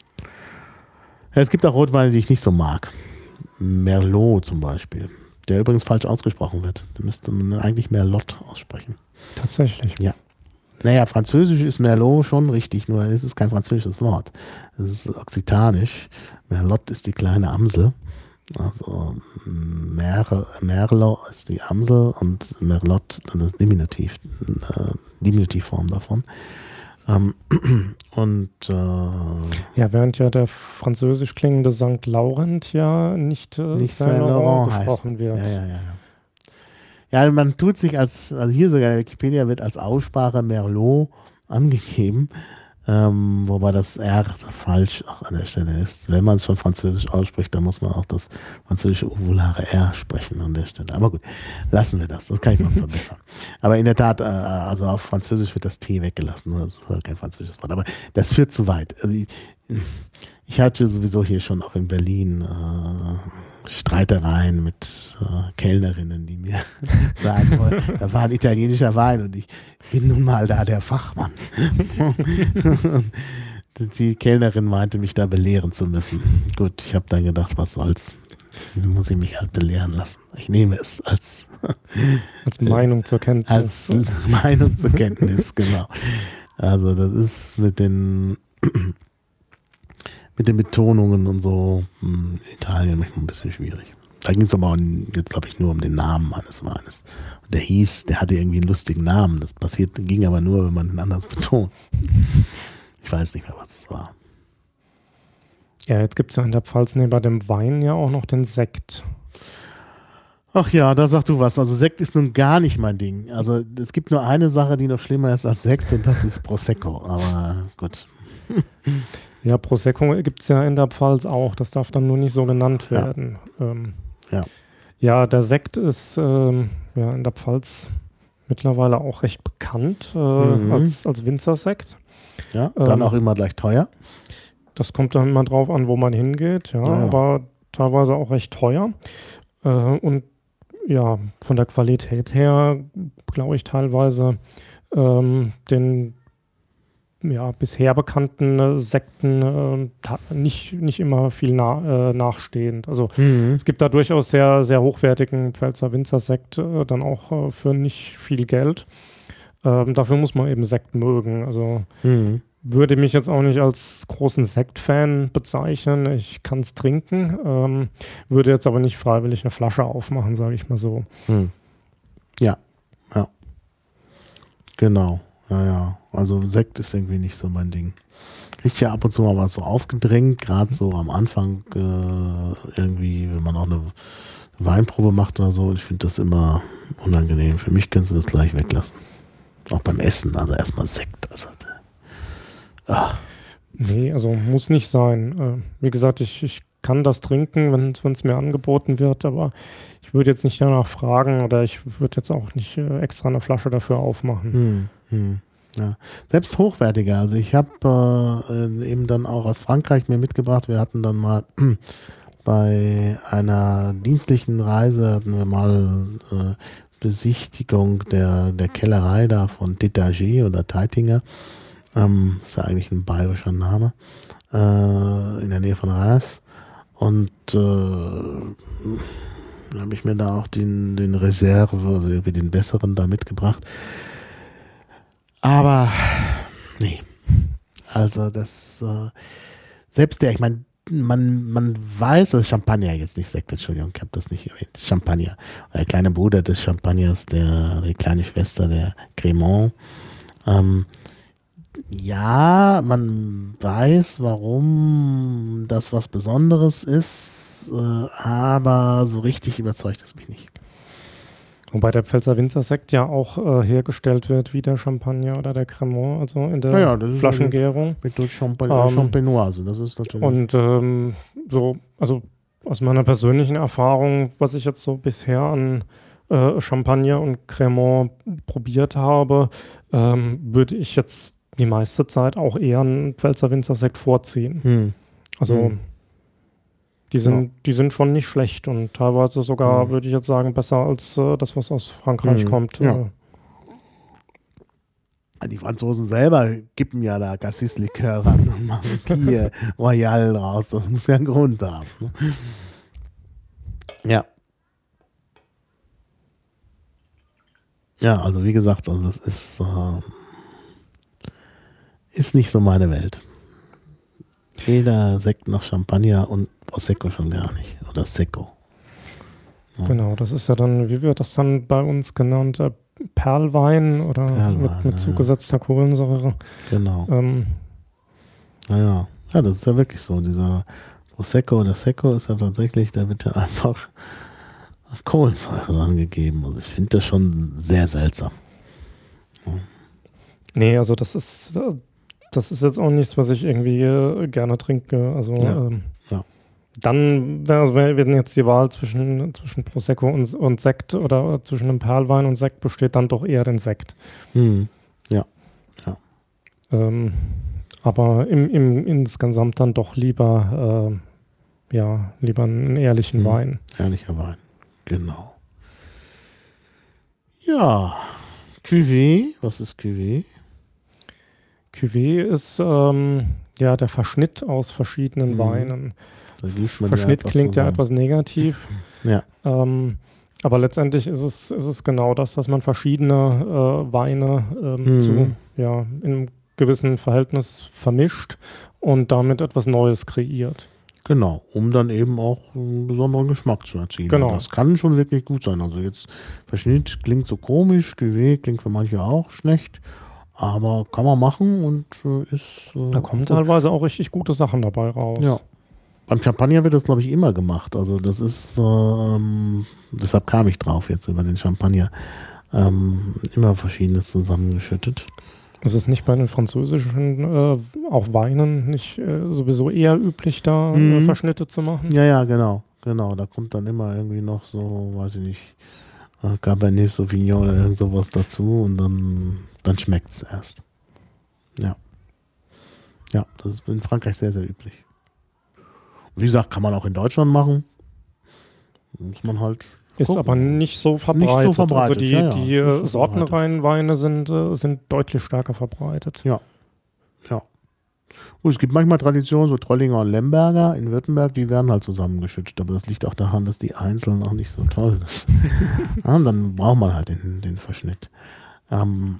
Ja, es gibt auch Rotweine, die ich nicht so mag. Merlot zum Beispiel, der übrigens falsch ausgesprochen wird. Da müsste man eigentlich Merlot aussprechen. Tatsächlich. Naja, Französisch ist Merlot schon richtig, nur es ist kein französisches Wort. Es ist okzitanisch. Merlot ist die kleine Amsel. Also Mer Merlot ist die Amsel und Merlot dann das Diminutiv, äh, Diminutivform davon. Ähm, und äh, Ja, während ja der französisch klingende Sankt Laurent ja nicht, äh, Nicht Saint Laurent Saint-Laurent heißt. gesprochen wird. Ja, ja, ja, ja. Ja, man tut sich als, also hier sogar in Wikipedia wird als Aussprache Merlot angegeben, ähm, wobei das R falsch auch an der Stelle ist. Wenn man es schon französisch ausspricht, dann muss man auch das französische ovulare R sprechen an der Stelle. Aber gut, lassen wir das, das kann ich noch verbessern. Aber in der Tat, äh, also auf Französisch wird das T weggelassen, das ist halt kein französisches Wort, aber das führt zu weit. Also ich, ich hatte sowieso hier schon auch in Berlin äh, Streitereien mit äh, Kellnerinnen, die mir sagen wollen, da war ein italienischer Wein und ich bin nun mal da der Fachmann. die Kellnerin meinte, mich da belehren zu müssen. Gut, ich habe dann gedacht, was soll's. Dann muss ich mich halt belehren lassen. Ich nehme es als, als Meinung zur Kenntnis. Als Meinung zur Kenntnis, genau. Also das ist mit den mit den Betonungen und so in Italien manchmal ein bisschen schwierig. Da ging es aber auch jetzt, glaube ich, nur um den Namen eines Weines. Und der hieß, der hatte irgendwie einen lustigen Namen. Das passiert, ging aber nur, wenn man ihn anders betont. Ich weiß nicht mehr, was es war. Ja, jetzt gibt es ja in der Pfalz neben dem Wein ja auch noch den Sekt. Ach ja, da sag du was. Also Sekt ist nun gar nicht mein Ding. Also es gibt nur eine Sache, die noch schlimmer ist als Sekt und das ist Prosecco. Aber gut. Ja, Prosecco gibt es ja in der Pfalz auch. Das darf dann nur nicht so genannt werden. Ja, ähm, ja. ja der Sekt ist ähm, ja, in der Pfalz mittlerweile auch recht bekannt äh, mhm. als, als Winzersekt. Ja, dann ähm, auch immer gleich teuer. Das kommt dann immer drauf an, wo man hingeht, ja, ja. aber teilweise auch recht teuer. Äh, und ja, von der Qualität her glaube ich teilweise ähm, den ja, bisher bekannten äh, Sekten äh, nicht, nicht immer viel na, äh, nachstehend. Also mhm. es gibt da durchaus sehr, sehr hochwertigen Pfälzer Winzersekt, äh, dann auch äh, für nicht viel Geld. Ähm, dafür muss man eben Sekt mögen. Also mhm. würde mich jetzt auch nicht als großen Sektfan bezeichnen. Ich kann es trinken, ähm, würde jetzt aber nicht freiwillig eine Flasche aufmachen, sage ich mal so. Mhm. Ja, ja. Genau. Ja, ja. Also Sekt ist irgendwie nicht so mein Ding. Kriegt ja ab und zu mal was so aufgedrängt, gerade so am Anfang äh, irgendwie, wenn man auch eine Weinprobe macht oder so. Ich finde das immer unangenehm. Für mich können sie das gleich weglassen. Auch beim Essen, also erstmal Sekt. Also, ah. Nee, also muss nicht sein. Äh, wie gesagt, ich, ich kann das trinken, wenn es mir angeboten wird, aber ich würde jetzt nicht danach fragen oder ich würde jetzt auch nicht äh, extra eine Flasche dafür aufmachen. Hm, hm, ja. Selbst hochwertiger. Also ich habe äh, eben dann auch aus Frankreich mir mitgebracht. Wir hatten dann mal äh, bei einer dienstlichen Reise hatten wir mal äh, Besichtigung der, der Kellerei da von Détager oder Teitinger. Ähm, ist ja eigentlich ein bayerischer Name. Äh, in der Nähe von Reims. Und äh, dann habe ich mir da auch den, den Reserve, also irgendwie den besseren da mitgebracht. Aber nee. Also das äh, selbst der, ich meine, man, man weiß, das ist Champagner jetzt nicht Sekt, Entschuldigung, ich habe das nicht erwähnt. Champagner. Der kleine Bruder des Champagners, der, die kleine Schwester der Crémant. Ähm, ja, man weiß, warum das was Besonderes ist, äh, aber so richtig überzeugt es mich nicht. Wobei der Pfälzer Winzersekt ja auch äh, hergestellt wird wie der Champagner oder der Crémant, also in der ja, ja, das Flaschengärung. Mit durch Champagner, ähm, Champenoise, das ist natürlich. Und ähm, so, also aus meiner persönlichen Erfahrung, was ich jetzt so bisher an äh, Champagner und Crémant probiert habe, ähm, würde ich jetzt die meiste Zeit auch eher einen Pfälzer Winzersekt vorziehen. Hm. Also hm. Die sind, ja. die sind schon nicht schlecht und teilweise sogar, mhm. würde ich jetzt sagen, besser als äh, das, was aus Frankreich mhm. kommt. Ja. Äh. Die Franzosen selber kippen ja da Cassis-Likör ran und machen Bier Royal draus. Das muss ja einen Grund haben. Ne? Ja. Ja, also wie gesagt, also das ist, äh, ist nicht so meine Welt. Weder Sekt noch Champagner und Prosecco schon gar nicht. Oder Secco. Ja. Genau, das ist ja dann, wie wird das dann bei uns genannt? Äh, Perlwein oder Perlwein, mit, mit ja. zugesetzter Kohlensäure. Genau. Ähm, naja, ja, das ist ja wirklich so. Dieser Prosecco oder Secco ist ja tatsächlich, da wird ja einfach Kohlensäure dran gegeben. Also ich finde das schon sehr seltsam. Ja. Nee, also das ist... Das ist jetzt auch nichts, was ich irgendwie äh, gerne trinke. Also ja. ähm, ja. dann wäre wär, wenn jetzt die Wahl zwischen, zwischen Prosecco und, und Sekt oder zwischen einem Perlwein und Sekt besteht, dann doch eher den Sekt. Mhm. Ja. ja. Ähm, aber im, im, insgesamt dann doch lieber, äh, ja, lieber einen ehrlichen mhm. Wein. Ehrlicher Wein, genau. Ja, Cuvée, was ist Cuvée? Cuvée ist ähm, ja der Verschnitt aus verschiedenen Mhm. Weinen. Da gießt man Verschnitt etwas klingt ja zusammen. etwas negativ. Ja. Ähm, aber letztendlich ist es, ist es genau das, dass man verschiedene äh, Weine ähm, Mhm. zu ja, in einem gewissen Verhältnis vermischt und damit etwas Neues kreiert. Genau, um dann eben auch einen besonderen Geschmack zu erzielen. Genau. Das kann schon wirklich gut sein. Also jetzt Verschnitt klingt so komisch, Cuvée klingt für manche auch schlecht, aber kann man machen und äh, ist äh, Da auch kommen gut. teilweise auch richtig gute Sachen dabei raus. Ja. Beim Champagner wird das, glaube ich, immer gemacht. Also das ist, ähm, deshalb kam ich drauf jetzt über den Champagner, ähm, immer Verschiedenes zusammengeschüttet. Es ist nicht bei den französischen äh, auch Weinen nicht äh, sowieso eher üblich, da Mhm. äh, Verschnitte zu machen? Ja, ja, genau, genau. Da kommt dann immer irgendwie noch so, weiß ich nicht, äh, Cabernet Sauvignon oder irgend sowas dazu und dann, dann schmeckt es erst. Ja. Ja, das ist in Frankreich sehr, sehr üblich. Und wie gesagt, kann man auch in Deutschland machen. Muss man halt Ist gucken. aber nicht so verbreitet. Nicht so verbreitet, Also die, ja, ja, die ist nicht äh, so sortenreinen Weine sind, äh, sind deutlich stärker verbreitet. Ja. Ja. Gut, es gibt manchmal Traditionen, so Trollinger und Lemberger in Württemberg, die werden halt zusammengeschüttet. Aber das liegt auch daran, dass die einzeln auch nicht so toll sind. Ja, und dann braucht man halt den, den Verschnitt. Ähm,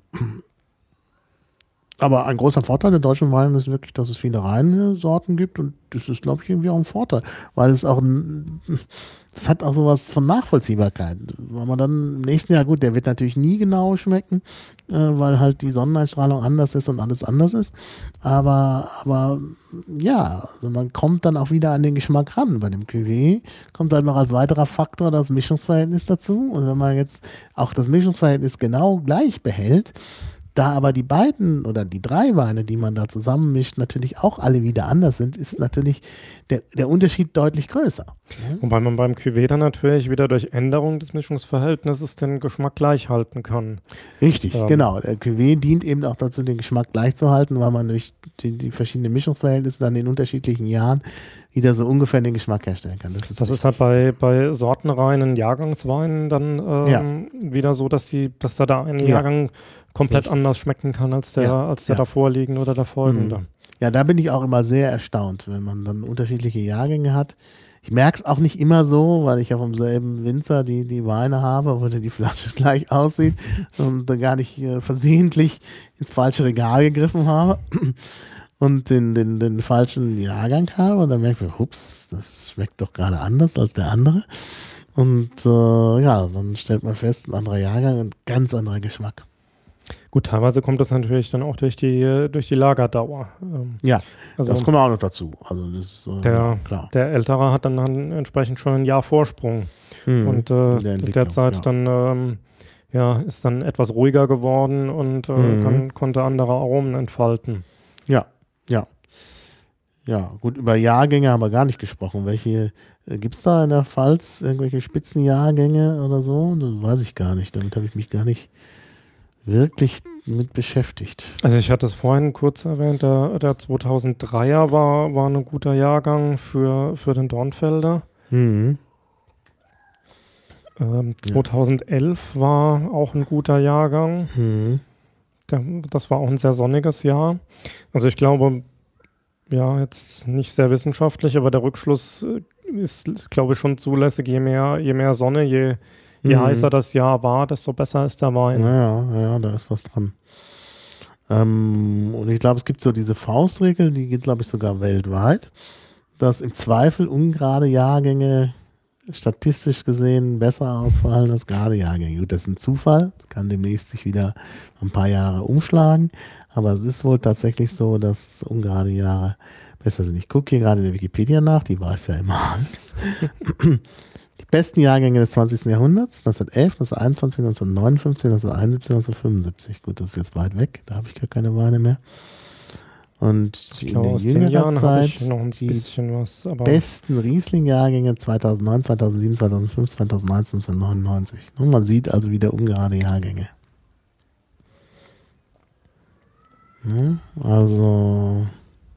aber ein großer Vorteil der deutschen Weine ist wirklich, dass es viele reine Sorten gibt. Und das ist, glaube ich, irgendwie auch ein Vorteil. Weil es auch ein, es hat auch sowas von Nachvollziehbarkeit. Weil man dann im nächsten Jahr, gut, der wird natürlich nie genau schmecken, äh, weil halt die Sonneneinstrahlung anders ist und alles anders ist. Aber, aber ja, also man kommt dann auch wieder an den Geschmack ran. Bei dem Cuvée kommt halt noch als weiterer Faktor das Mischungsverhältnis dazu. Und wenn man jetzt auch das Mischungsverhältnis genau gleich behält, da aber die beiden oder die drei Weine, die man da zusammenmischt, natürlich auch alle wieder anders sind, ist natürlich der, der Unterschied deutlich größer. Wobei man beim Cuvée dann natürlich wieder durch Änderung des Mischungsverhältnisses den Geschmack gleich halten kann. Richtig, Ähm. genau. Der Cuvée dient eben auch dazu, den Geschmack gleich zu halten, weil man durch die, die verschiedenen Mischungsverhältnisse dann in unterschiedlichen Jahren wieder so ungefähr den Geschmack herstellen kann. Das ist, Das ist halt bei, bei sortenreinen Jahrgangsweinen dann ähm, Ja. wieder so, dass, die, dass da der eine Ja. Jahrgang komplett Richtig. anders schmecken kann als der, Ja. als der Ja. davorliegende oder der folgende. Mhm. Ja, da bin ich auch immer sehr erstaunt, wenn man dann unterschiedliche Jahrgänge hat. Ich merke es auch nicht immer so, weil ich ja vom selben Winzer die, die Weine habe, obwohl die Flasche gleich aussieht und da gar nicht äh, versehentlich ins falsche Regal gegriffen habe und den, den, den falschen Jahrgang habe. Und dann merke ich, hups, das schmeckt doch gerade anders als der andere. Und äh, ja, dann stellt man fest, ein anderer Jahrgang und ganz anderer Geschmack. Gut, teilweise kommt das natürlich dann auch durch die, durch die Lagerdauer. Ähm, Ja, also das kommt auch noch dazu. Also das, äh, der, klar. der Ältere hat dann, dann entsprechend schon ein Jahr Vorsprung. Mhm. Und äh, In der zu Entwicklung, der Zeit ja. dann ähm, ja, ist dann etwas ruhiger geworden und äh, Mhm. kann, konnte andere Aromen entfalten. Ja, ja. Ja, gut, über Jahrgänge haben wir gar nicht gesprochen. Welche äh, gibt es da in der Pfalz? Irgendwelche Spitzenjahrgänge oder so? Das weiß ich gar nicht. Damit habe ich mich gar nicht wirklich mit beschäftigt. Also ich hatte es vorhin kurz erwähnt, der, der zweitausenddreier war, war ein guter Jahrgang für, für den Dornfelder. Mhm. Ähm, zweitausendelf war auch ein guter Jahrgang. Mhm. Der, das war auch ein sehr sonniges Jahr. Also ich glaube, ja, jetzt nicht sehr wissenschaftlich, aber der Rückschluss äh, ist, glaube ich, schon zulässig. Je mehr, je mehr Sonne, je, je Mhm. heißer das Jahr war, desto besser ist der Wein. Ja, ja, ja, da ist was dran. Ähm, und ich glaube, es gibt so diese Faustregel, die geht, glaube ich, sogar weltweit, dass im Zweifel ungerade Jahrgänge statistisch gesehen besser ausfallen als gerade Jahrgänge. Gut, das ist ein Zufall, kann demnächst sich wieder ein paar Jahre umschlagen, aber es ist wohl tatsächlich so, dass ungerade Jahre besser sind. Ich gucke hier gerade in der Wikipedia nach, die weiß ja immer alles. Die besten Jahrgänge des zwanzigsten Jahrhunderts, neunzehnhundertelf, neunzehnhunderteinundzwanzig, neunzehnhundertneunundfünfzig, neunzehnhunderteinundsiebzig, neunzehnhundertfünfundsiebzig. Gut, das ist jetzt weit weg, da habe ich gar keine Weine mehr. Und Ich in glaube, der aus den jüngeren Jahren habe ich Zeit noch ein die bisschen was. Aber besten Riesling-Jahrgänge zweitausendneun, zweitausendsieben, zweitausendfünf, zweitausendeins, neunzehnhundertneunundneunzig. Und man sieht also wieder ungerade Jahrgänge. Hm, also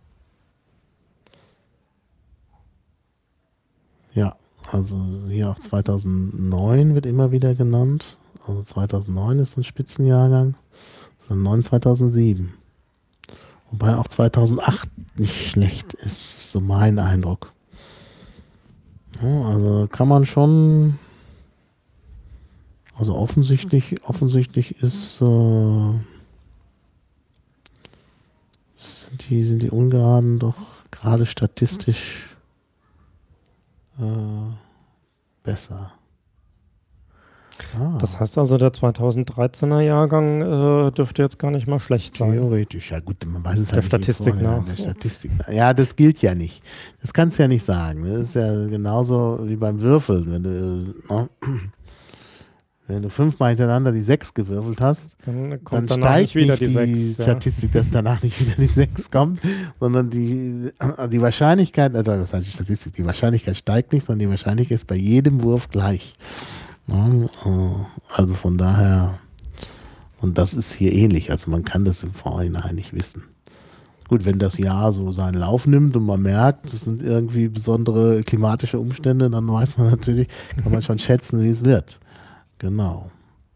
ja, also hier auch zweitausendneun wird immer wieder genannt. Also zweitausendneun ist so ein Spitzenjahrgang. Dann neun zweitausendsieben. Wobei auch zweitausendacht nicht schlecht ist, ist so mein Eindruck. Ja, also kann man schon, also offensichtlich, offensichtlich ist, äh, sind die, sind die Ungeraden doch gerade statistisch äh, besser. Ah. Das heißt also, der zweitausenddreizehner Jahrgang äh, dürfte jetzt gar nicht mal schlecht sein. Theoretisch, ja gut, man weiß es Der halt Statistik nicht vorher, nach. der Statistik nach. Ja, das gilt ja nicht. Das kannst du ja nicht sagen. Das ist ja genauso wie beim Würfeln. Wenn du, ne, wenn du fünfmal hintereinander die sechs gewürfelt hast, Dann kommt dann danach steigt nicht wieder nicht die die sechs. Ja. Statistik, dass danach nicht wieder die sechs kommt, sondern die, die Wahrscheinlichkeit, also was heißt die Statistik, die Wahrscheinlichkeit steigt nicht, sondern die Wahrscheinlichkeit ist bei jedem Wurf gleich. Ja, also von daher, und das ist hier ähnlich, also man kann das im Vorhinein nicht wissen. Gut, wenn das Jahr so seinen Lauf nimmt und man merkt, es sind irgendwie besondere klimatische Umstände, dann weiß man natürlich, kann man schon schätzen, wie es wird. Genau.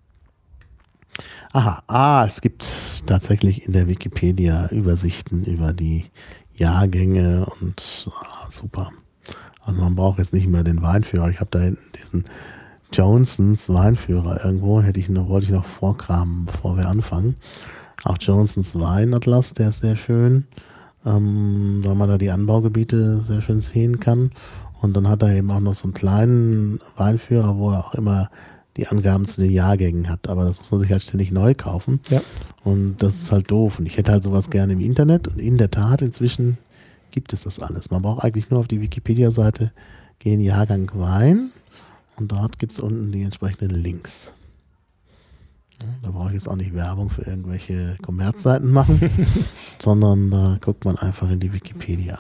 Aha, ah, es gibt tatsächlich in der Wikipedia Übersichten über die Jahrgänge und ah, super. Also man braucht jetzt nicht mehr den Weinführer. Ich habe da hinten diesen Johnsons Weinführer irgendwo, hätte ich noch, wollte ich noch vorkramen, bevor wir anfangen. Auch Johnsons Weinatlas, der ist sehr schön, ähm, weil man da die Anbaugebiete sehr schön sehen kann. Und dann hat er eben auch noch so einen kleinen Weinführer, wo er auch immer die Angaben zu den Jahrgängen hat. Aber das muss man sich halt ständig neu kaufen. Ja. Und das ist halt doof. Und ich hätte halt sowas gerne im Internet. Und in der Tat, inzwischen gibt es das alles. Man braucht eigentlich nur auf die Wikipedia-Seite gehen, Jahrgang Wein. Und dort gibt es unten die entsprechenden Links. Ja, da brauche ich jetzt auch nicht Werbung für irgendwelche Kommerzseiten machen, sondern da guckt man einfach in die Wikipedia.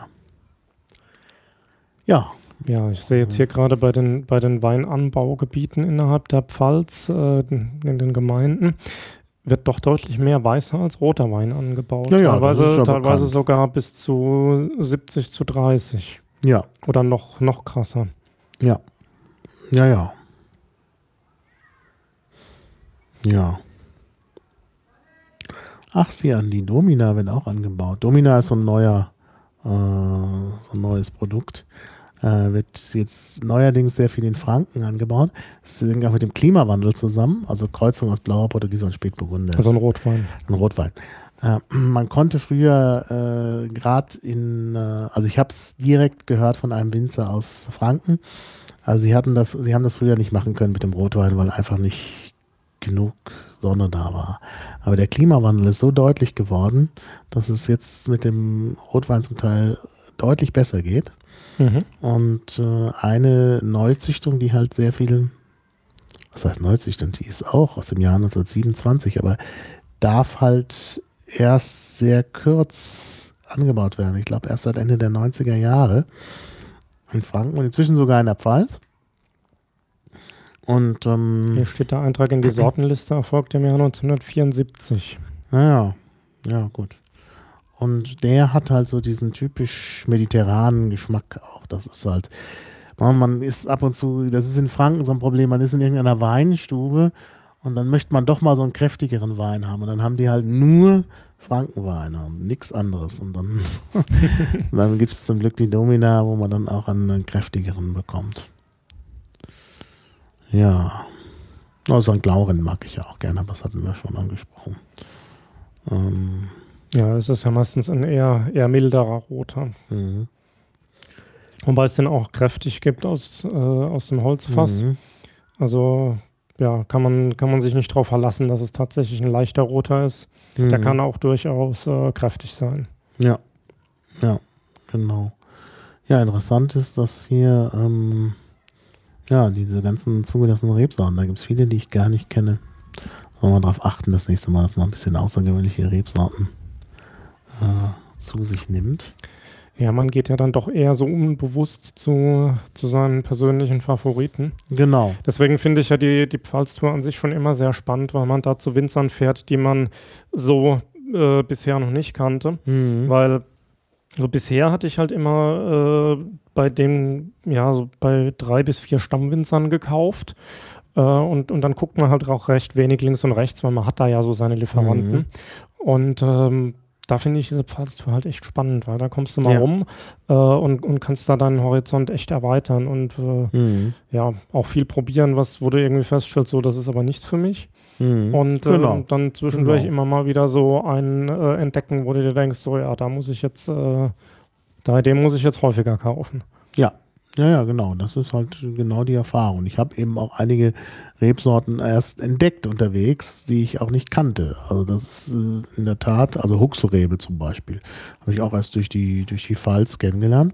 Ja. Ja, ich sehe jetzt hier gerade bei den, bei den Weinanbaugebieten innerhalb der Pfalz, äh, in den Gemeinden, wird doch deutlich mehr weißer als roter Wein angebaut. Ja, ja, teilweise das ist ja teilweise bekannt. sogar bis zu siebzig zu dreißig. Ja, Oder noch, noch krasser. ja. Ja, ja. Ja. Ach, sieh an, die Domina wird auch angebaut. Domina ist so ein neuer, äh, so ein neues Produkt. Äh, wird jetzt neuerdings sehr viel in Franken angebaut. Das hängt auch mit dem Klimawandel zusammen. Also Kreuzung aus blauer Portugieser und Spätburgunder. Also ein Rotwein. Ein Rotwein. Äh, man konnte früher äh, gerade in, äh, also ich habe es direkt gehört von einem Winzer aus Franken. Also sie hatten das, sie haben das früher nicht machen können mit dem Rotwein, weil einfach nicht genug Sonne da war. Aber der Klimawandel ist so deutlich geworden, dass es jetzt mit dem Rotwein zum Teil deutlich besser geht. Mhm. Und äh, eine Neuzüchtung, die halt sehr viel, was heißt Neuzüchtung, die ist auch aus dem Jahr neunzehnhundertsiebenundzwanzig, aber darf halt erst sehr kurz angebaut werden. Ich glaube erst seit Ende der neunziger Jahre in Franken und inzwischen sogar in der Pfalz. Und ähm, Hier steht der Eintrag in die Sortenliste, erfolgt im Jahr neunzehnhundertvierundsiebzig. naja, ja gut. Und der hat halt so diesen typisch mediterranen Geschmack auch. Das ist halt, man, man ist ab und zu, das ist in Franken so ein Problem, man ist in irgendeiner Weinstube und dann möchte man doch mal so einen kräftigeren Wein haben. Und dann haben die halt nur Frankenweine und nichts anderes. Und dann, dann gibt es zum Glück die Domina, wo man dann auch einen kräftigeren bekommt. Ja. Also Sankt Lauren mag ich ja auch gerne, aber das hatten wir schon angesprochen. Ähm, Ja, es ist ja meistens ein eher, eher milderer roter. mhm. Wobei es den auch kräftig gibt aus, äh, aus dem Holzfass. Mhm. Also ja, kann man, kann man sich nicht darauf verlassen, dass es tatsächlich ein leichter roter ist. Der Mhm. kann auch durchaus äh, kräftig sein. Ja, ja, genau. Ja, interessant ist, dass hier, ähm, ja, diese ganzen zugelassenen Rebsorten, da gibt es viele, die ich gar nicht kenne. Wollen wir darauf achten, das nächste Mal, dass man ein bisschen außergewöhnliche Rebsorten äh, zu sich nimmt. Ja, man geht ja dann doch eher so unbewusst zu, zu seinen persönlichen Favoriten. Genau. Deswegen finde ich ja die, die Pfalztour an sich schon immer sehr spannend, weil man da zu Winzern fährt, die man so äh, bisher noch nicht kannte. Mhm. Weil so bisher hatte ich halt immer äh, bei den, ja, so bei drei bis vier Stammwinzern gekauft. Äh, und, und dann guckt man halt auch recht wenig links und rechts, weil man hat da ja so seine Lieferanten. Mhm. Und ähm, da finde ich diese Pfalztour halt echt spannend, weil da kommst du mal Ja. rum äh, und, und kannst da deinen Horizont echt erweitern und äh, Mhm. ja, auch viel probieren, was, wo du irgendwie feststellst, so, das ist aber nichts für mich. Mhm. Und äh, Genau. dann zwischendurch Genau. immer mal wieder so einen äh, entdecken, wo du dir denkst, so ja, da muss ich jetzt, äh, da, den muss ich jetzt häufiger kaufen. Ja, ja, ja, genau. Das ist halt genau die Erfahrung. Ich habe eben auch einige Rebsorten erst entdeckt unterwegs, die ich auch nicht kannte. Also das ist äh, in der Tat, also Huxerebe zum Beispiel, habe ich auch erst durch die, durch die Pfalz kennengelernt.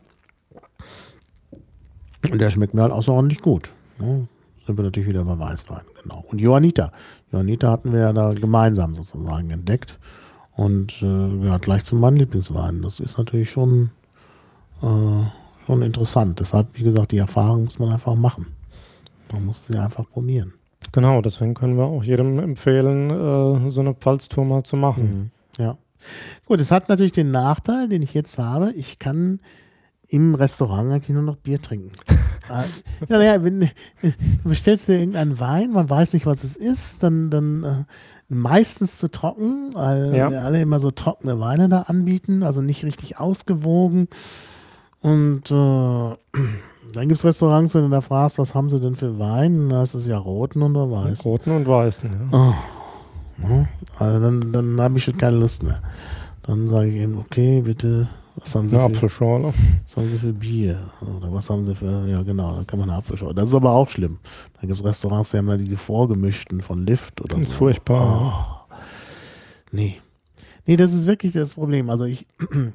Und der schmeckt mir halt außerordentlich gut. Ne? Sind wir natürlich wieder bei Weißwein, genau. Und Johanniter. Johanniter hatten wir ja da gemeinsam sozusagen entdeckt. Und äh, ja, gleich zu meinen Lieblingsweinen. Das ist natürlich schon, äh, schon interessant. Deshalb, wie gesagt, die Erfahrung muss man einfach machen. Man muss sie einfach probieren. Genau, deswegen können wir auch jedem empfehlen, äh, so eine Pfalztour mal zu machen. Mhm. Ja. Gut, es hat natürlich den Nachteil, den ich jetzt habe. Ich kann im Restaurant eigentlich nur noch Bier trinken. äh, ja, naja, wenn du bestellst dir irgendeinen Wein, man weiß nicht, was es ist, dann, dann äh, meistens zu trocken, weil Ja. alle immer so trockene Weine da anbieten, also nicht richtig ausgewogen. Und äh, dann gibt es Restaurants, wenn du da fragst, was haben sie denn für Wein, dann heißt es ja roten oder weißen. Roten und weißen. Ja. Oh. Ja, also dann, dann habe ich schon keine Lust mehr. Dann sage ich eben, okay, bitte, was haben Sie, Eine für, Apfelschorle. was haben Sie für Bier? Oder was haben Sie für, ja genau, dann kann man eine Apfelschorle. Das ist aber auch schlimm. Da gibt es Restaurants, die haben da diese vorgemischten von Lift oder Das so. ist furchtbar. Oh. Nee. Nee, das ist wirklich das Problem. Also ich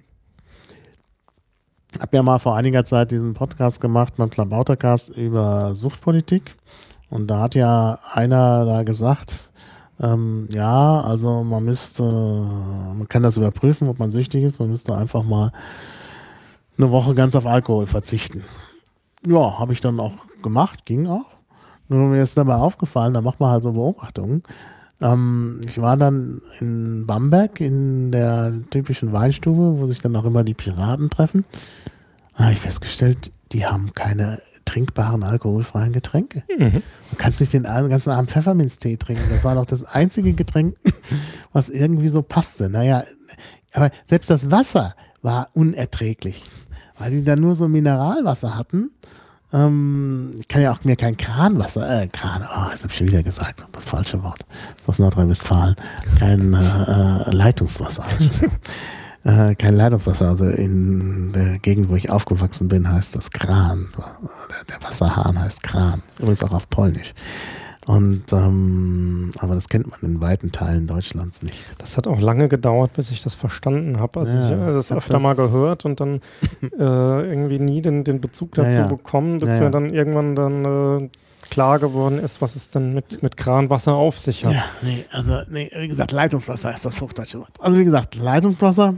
habe ja mal vor einiger Zeit diesen Podcast gemacht, beim Klabautercast über Suchtpolitik. Und da hat ja einer da gesagt, ähm, ja, also man müsste, man kann das überprüfen, ob man süchtig ist, man müsste einfach mal eine Woche ganz auf Alkohol verzichten. Ja, habe ich dann auch gemacht, ging auch. Nur mir ist dabei aufgefallen, da macht man halt so Beobachtungen. Ähm, ich war dann in Bamberg in der typischen Weinstube, wo sich dann auch immer die Piraten treffen. Da habe ich festgestellt, die haben keine trinkbaren alkoholfreien Getränke. Mhm. Du kannst nicht den ganzen Abend Pfefferminztee trinken. Das war doch das einzige Getränk, was irgendwie so passte. Naja, aber selbst das Wasser war unerträglich, weil die dann nur so Mineralwasser hatten. Ähm, ich kann ja auch mir kein Kranwasser, äh, Kran, oh, das habe ich schon wieder gesagt, das falsche Wort. Das ist aus Nordrhein-Westfalen. Kein äh, Leitungswasser. Äh, kein Leitungswasser, also in der Gegend, wo ich aufgewachsen bin, heißt das Kran. Der, der Wasserhahn heißt Kran, übrigens auch auf Polnisch. Und ähm, aber das kennt man in weiten Teilen Deutschlands nicht. Das hat auch lange gedauert, bis ich das verstanden habe. Also Ja, ich habe das ich hab öfter das mal gehört und dann äh, irgendwie nie den, den Bezug dazu Ja, ja. bekommen, bis Ja, mir ja. dann irgendwann dann äh, klar geworden ist, was es denn mit, mit Kranwasser auf sich hat. Ja, nee, also nee, wie gesagt, Leitungswasser ist das hochdeutsche Wort. Also wie gesagt, Leitungswasser,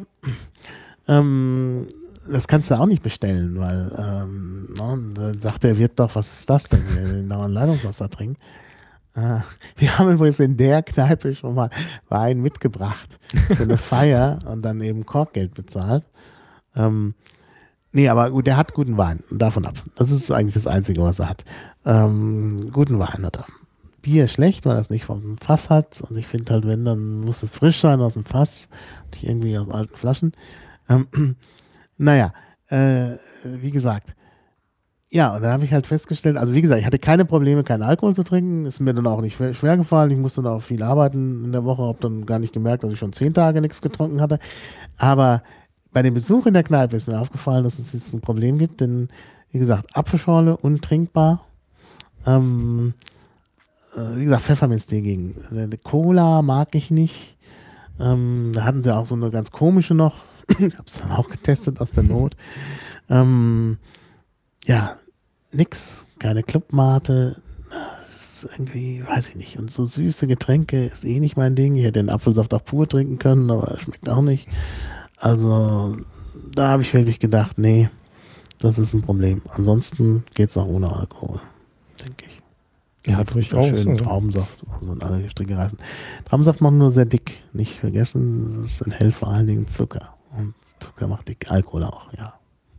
ähm, das kannst du auch nicht bestellen, weil ähm, ne, dann sagt der Wirt doch, was ist das denn, wenn wir dauernd Leitungswasser trinken? Äh, wir haben übrigens in der Kneipe schon mal Wein mitgebracht für eine Feier und dann eben Korkgeld bezahlt. Ähm, nee, aber gut, der hat guten Wein, davon ab. Das ist eigentlich das Einzige, was er hat. Ähm, guten Wein hat er. Bier schlecht, weil er es nicht vom Fass hat. Und ich finde halt, wenn, dann muss es frisch sein aus dem Fass, nicht irgendwie aus alten Flaschen. Ähm, naja, äh, wie gesagt. Ja, und dann habe ich halt festgestellt, also wie gesagt, ich hatte keine Probleme, keinen Alkohol zu trinken. Ist mir dann auch nicht schwer schwer gefallen. Ich musste da auch viel arbeiten in der Woche, habe dann gar nicht gemerkt, dass ich schon zehn Tage nichts getrunken hatte. Aber bei dem Besuch in der Kneipe ist mir aufgefallen, dass es jetzt ein Problem gibt, denn wie gesagt, Apfelschorle untrinkbar. Ähm, äh, wie gesagt, Pfefferminztee gegen. Äh, Cola mag ich nicht. Ähm, da hatten sie auch so eine ganz komische noch. Ich habe es dann auch getestet aus der Not. Ähm, ja, nix. Keine Clubmate. Das ist irgendwie, weiß ich nicht. Und so süße Getränke ist eh nicht mein Ding. Ich hätte den Apfelsaft auch pur trinken können, aber schmeckt auch nicht. Also, da habe ich wirklich gedacht, nee, das ist ein Problem. Ansonsten geht es auch ohne Alkohol, denke ich. Ja, durchaus. Schön Also. Traubensaft, also in alle Stricke reißen. Traubensaft macht nur sehr dick. Nicht vergessen, es enthält vor allen Dingen Zucker. Und Zucker macht dick, Alkohol auch, ja.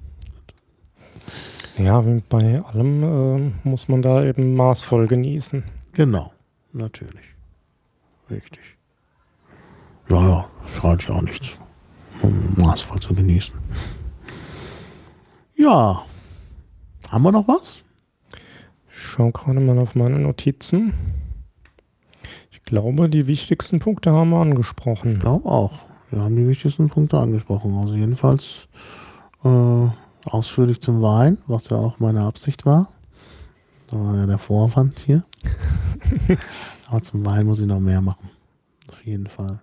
Ja, wie bei allem äh, muss man da eben maßvoll genießen. Genau, natürlich. Richtig. Ja, ja, schadet ja auch nichts. maßvoll zu genießen. Ja, haben wir noch was? Ich schaue gerade mal auf meine Notizen. Ich glaube, die wichtigsten Punkte haben wir angesprochen. Ich glaube auch. Wir haben die wichtigsten Punkte angesprochen. Also jedenfalls äh, ausführlich zum Wein, was ja auch meine Absicht war. Das war ja der Vorwand hier. Aber zum Wein muss ich noch mehr machen. Auf jeden Fall.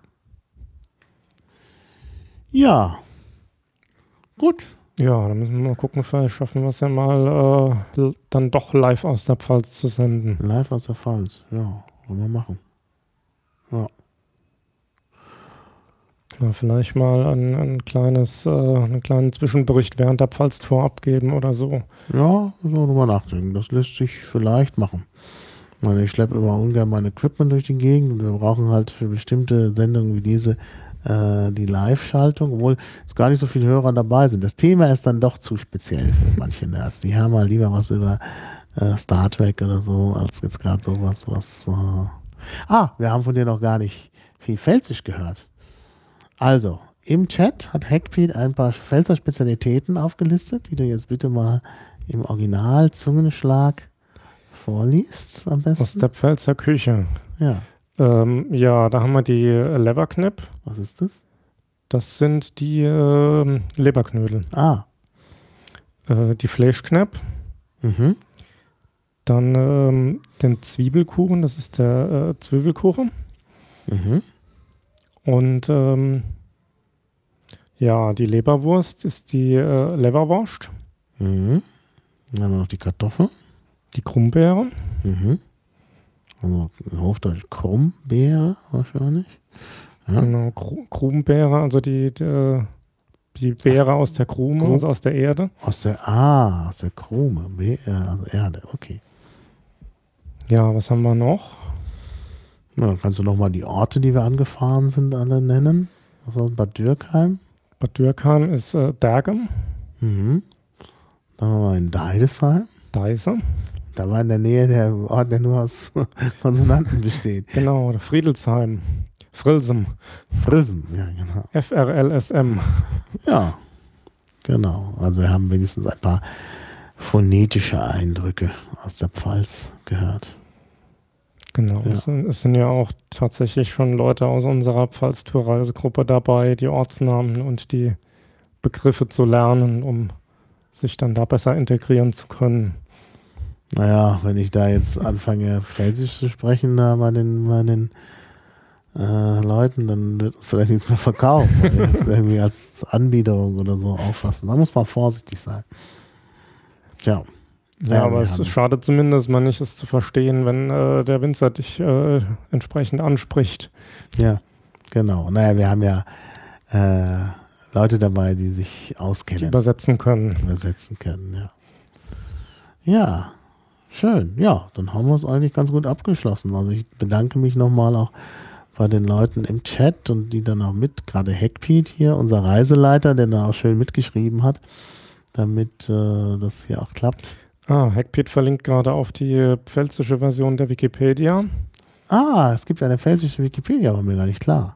Ja. Gut. Ja, dann müssen wir mal gucken, vielleicht schaffen wir es ja mal äh, l- dann doch live aus der Pfalz zu senden. Live aus der Pfalz. Ja, wollen wir machen. Ja. Ja, vielleicht mal ein, ein kleines, äh, einen kleinen Zwischenbericht während der Pfalztour abgeben oder so. Ja, so drüber nachdenken. Das lässt sich vielleicht machen. Ich meine, ich schleppe immer ungern mein Equipment durch die Gegend und wir brauchen halt für bestimmte Sendungen wie diese äh, die Live-Schaltung, obwohl es gar nicht so viele Hörer dabei sind. Das Thema ist dann doch zu speziell für manche Nerds. Die hören mal lieber was über äh, Star Trek oder so, als jetzt gerade sowas, was... Äh ah, wir haben von dir noch gar nicht viel Pfälzisch gehört. Also, im Chat hat Hackpete ein paar Pfälzer Spezialitäten aufgelistet, die du jetzt bitte mal im Original Zungenschlag vorliest am besten. Aus der Pfälzer Küche. Ja, Ähm, ja, da haben wir die äh, Leberknepp. was ist das? Das sind die äh, Leberknödel. Ah, Äh, die Fleischknepp. mhm, Dann ähm, den Zwiebelkuchen, das ist der äh, Zwiebelkuchen. mhm, Und ähm, ja, die Leberwurst ist die äh, Leberwurst. mhm. Dann haben wir noch die Kartoffeln. Die Krummbeere. Mhm. Also Hochdeutsch Krummbeere wahrscheinlich. Ja. Genau, Kru Krummbeere, also die, die, die Beere aus der Krume, Krum- also aus der Erde. Aus der, ah, aus der Krume, Be äh, also Erde, okay. Ja, was haben wir noch? Na, dann kannst du nochmal die Orte, die wir angefahren sind, alle nennen. Was war das? Bad Dürkheim. Bad Dürkheim ist äh, Dergem, Mhm. Dann waren wir in Deidesheim. Deise. Da war in der Nähe der Ort, der nur aus Konsonanten besteht. Genau, der Friedelsheim. Frilsem. Frilsen, ja, genau. F R L S M. Ja, genau. Also wir haben wenigstens ein paar phonetische Eindrücke aus der Pfalz gehört. Genau, Ja. es, sind, es sind ja auch tatsächlich schon Leute aus unserer Pfalztour-Reisegruppe dabei, die Ortsnamen und die Begriffe zu lernen, um sich dann da besser integrieren zu können. Naja, wenn ich da jetzt anfange, Pfälzisch zu sprechen, da bei den, bei den äh, Leuten, dann wird es vielleicht nichts mehr verkaufen, weil die das irgendwie als Anbiederung oder so auffassen. Da muss man vorsichtig sein. Tja. Ja, Ja, aber wir es haben- schadet zumindest mal nicht, es zu verstehen, wenn äh, der Winzer dich äh, entsprechend anspricht. Ja, genau. Naja, wir haben ja äh, Leute dabei, die sich Die auskennen, übersetzen können. übersetzen können, ja. Ja, schön. Ja, dann haben wir es eigentlich ganz gut abgeschlossen. Also ich bedanke mich nochmal auch bei den Leuten im Chat und die dann auch mit, gerade Hackpete hier, unser Reiseleiter, der da auch schön mitgeschrieben hat, damit äh, das hier auch klappt. Ah, Hackpete verlinkt gerade auf die pfälzische Version der Wikipedia. Ah, es gibt eine pfälzische Wikipedia, war mir gar nicht klar.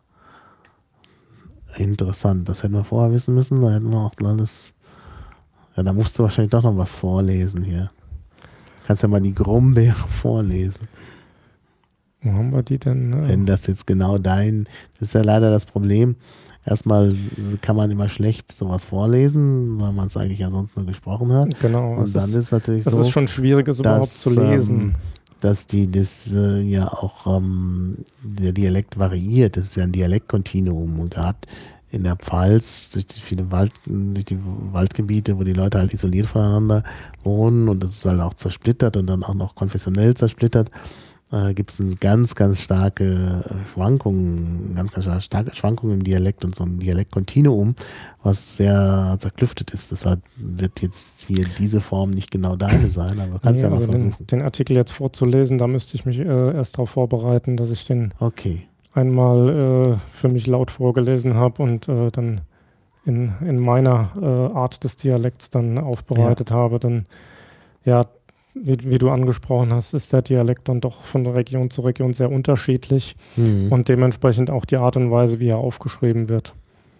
Interessant, das hätten wir vorher wissen müssen, da hätten wir auch alles. Ja, da musst du wahrscheinlich doch noch was vorlesen hier. Kannst ja mal die Grumbeere vorlesen. Wo haben wir die denn? Äh, Wenn das jetzt genau dein, das ist ja leider das Problem. Erstmal kann man immer schlecht sowas vorlesen, weil man es eigentlich ansonsten nur gesprochen hat. genau, Und es dann ist, ist natürlich es so, ist schon schwierig, es überhaupt dass, zu lesen. ähm, dass die das äh, ja auch ähm, der Dialekt variiert. Das ist ja ein Dialektkontinuum und gerade in der Pfalz durch die viele Wald, durch die Waldgebiete, wo die Leute halt isoliert voneinander wohnen und das ist halt auch zersplittert und dann auch noch konfessionell zersplittert, äh, gibt es eine ganz, ganz starke Schwankungen, ganz, ganz starke Schwankungen im Dialekt und so ein Dialektkontinuum, was sehr zerklüftet ist. Deshalb wird jetzt hier diese Form nicht genau deine sein, aber kannst Nee, ja mal also den, versuchen. den Artikel jetzt vorzulesen, da müsste ich mich äh, erst darauf vorbereiten, dass ich den Okay. einmal äh, für mich laut vorgelesen habe und äh, dann in, in meiner äh, Art des Dialekts dann aufbereitet habe. Dann, ja, wie, wie du angesprochen hast, ist der Dialekt dann doch von Region zu Region sehr unterschiedlich Mhm. und dementsprechend auch die Art und Weise, wie er aufgeschrieben wird.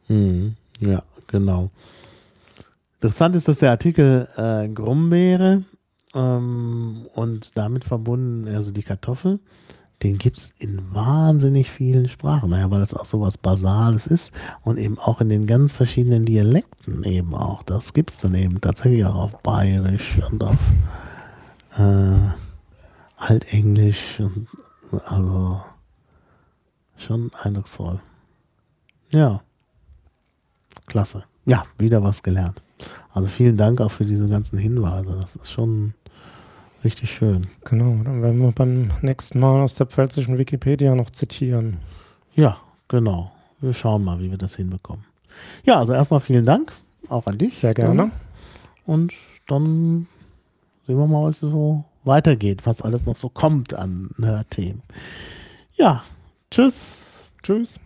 Mhm. Ja, genau. Interessant ist, dass der Artikel äh, Grumbeere ähm, und damit verbunden, also die Kartoffel, den gibt es in wahnsinnig vielen Sprachen. Naja, weil das auch so was Basales ist und eben auch in den ganz verschiedenen Dialekten eben auch. Das gibt es dann eben tatsächlich auch auf Bayerisch und auf äh, Altenglisch und also schon eindrucksvoll. Ja, klasse. Ja, wieder was gelernt. Also vielen Dank auch für diese ganzen Hinweise. Das ist schon richtig schön. Genau, dann werden wir beim nächsten Mal aus der pfälzischen Wikipedia noch zitieren. Ja, genau. Wir schauen mal, wie wir das hinbekommen. Ja, also erstmal vielen Dank, auch an dich. Sehr gerne. Dann. Und dann sehen wir mal, was so weitergeht, was alles noch so kommt an Nerd-Themen. Ja, tschüss. Tschüss.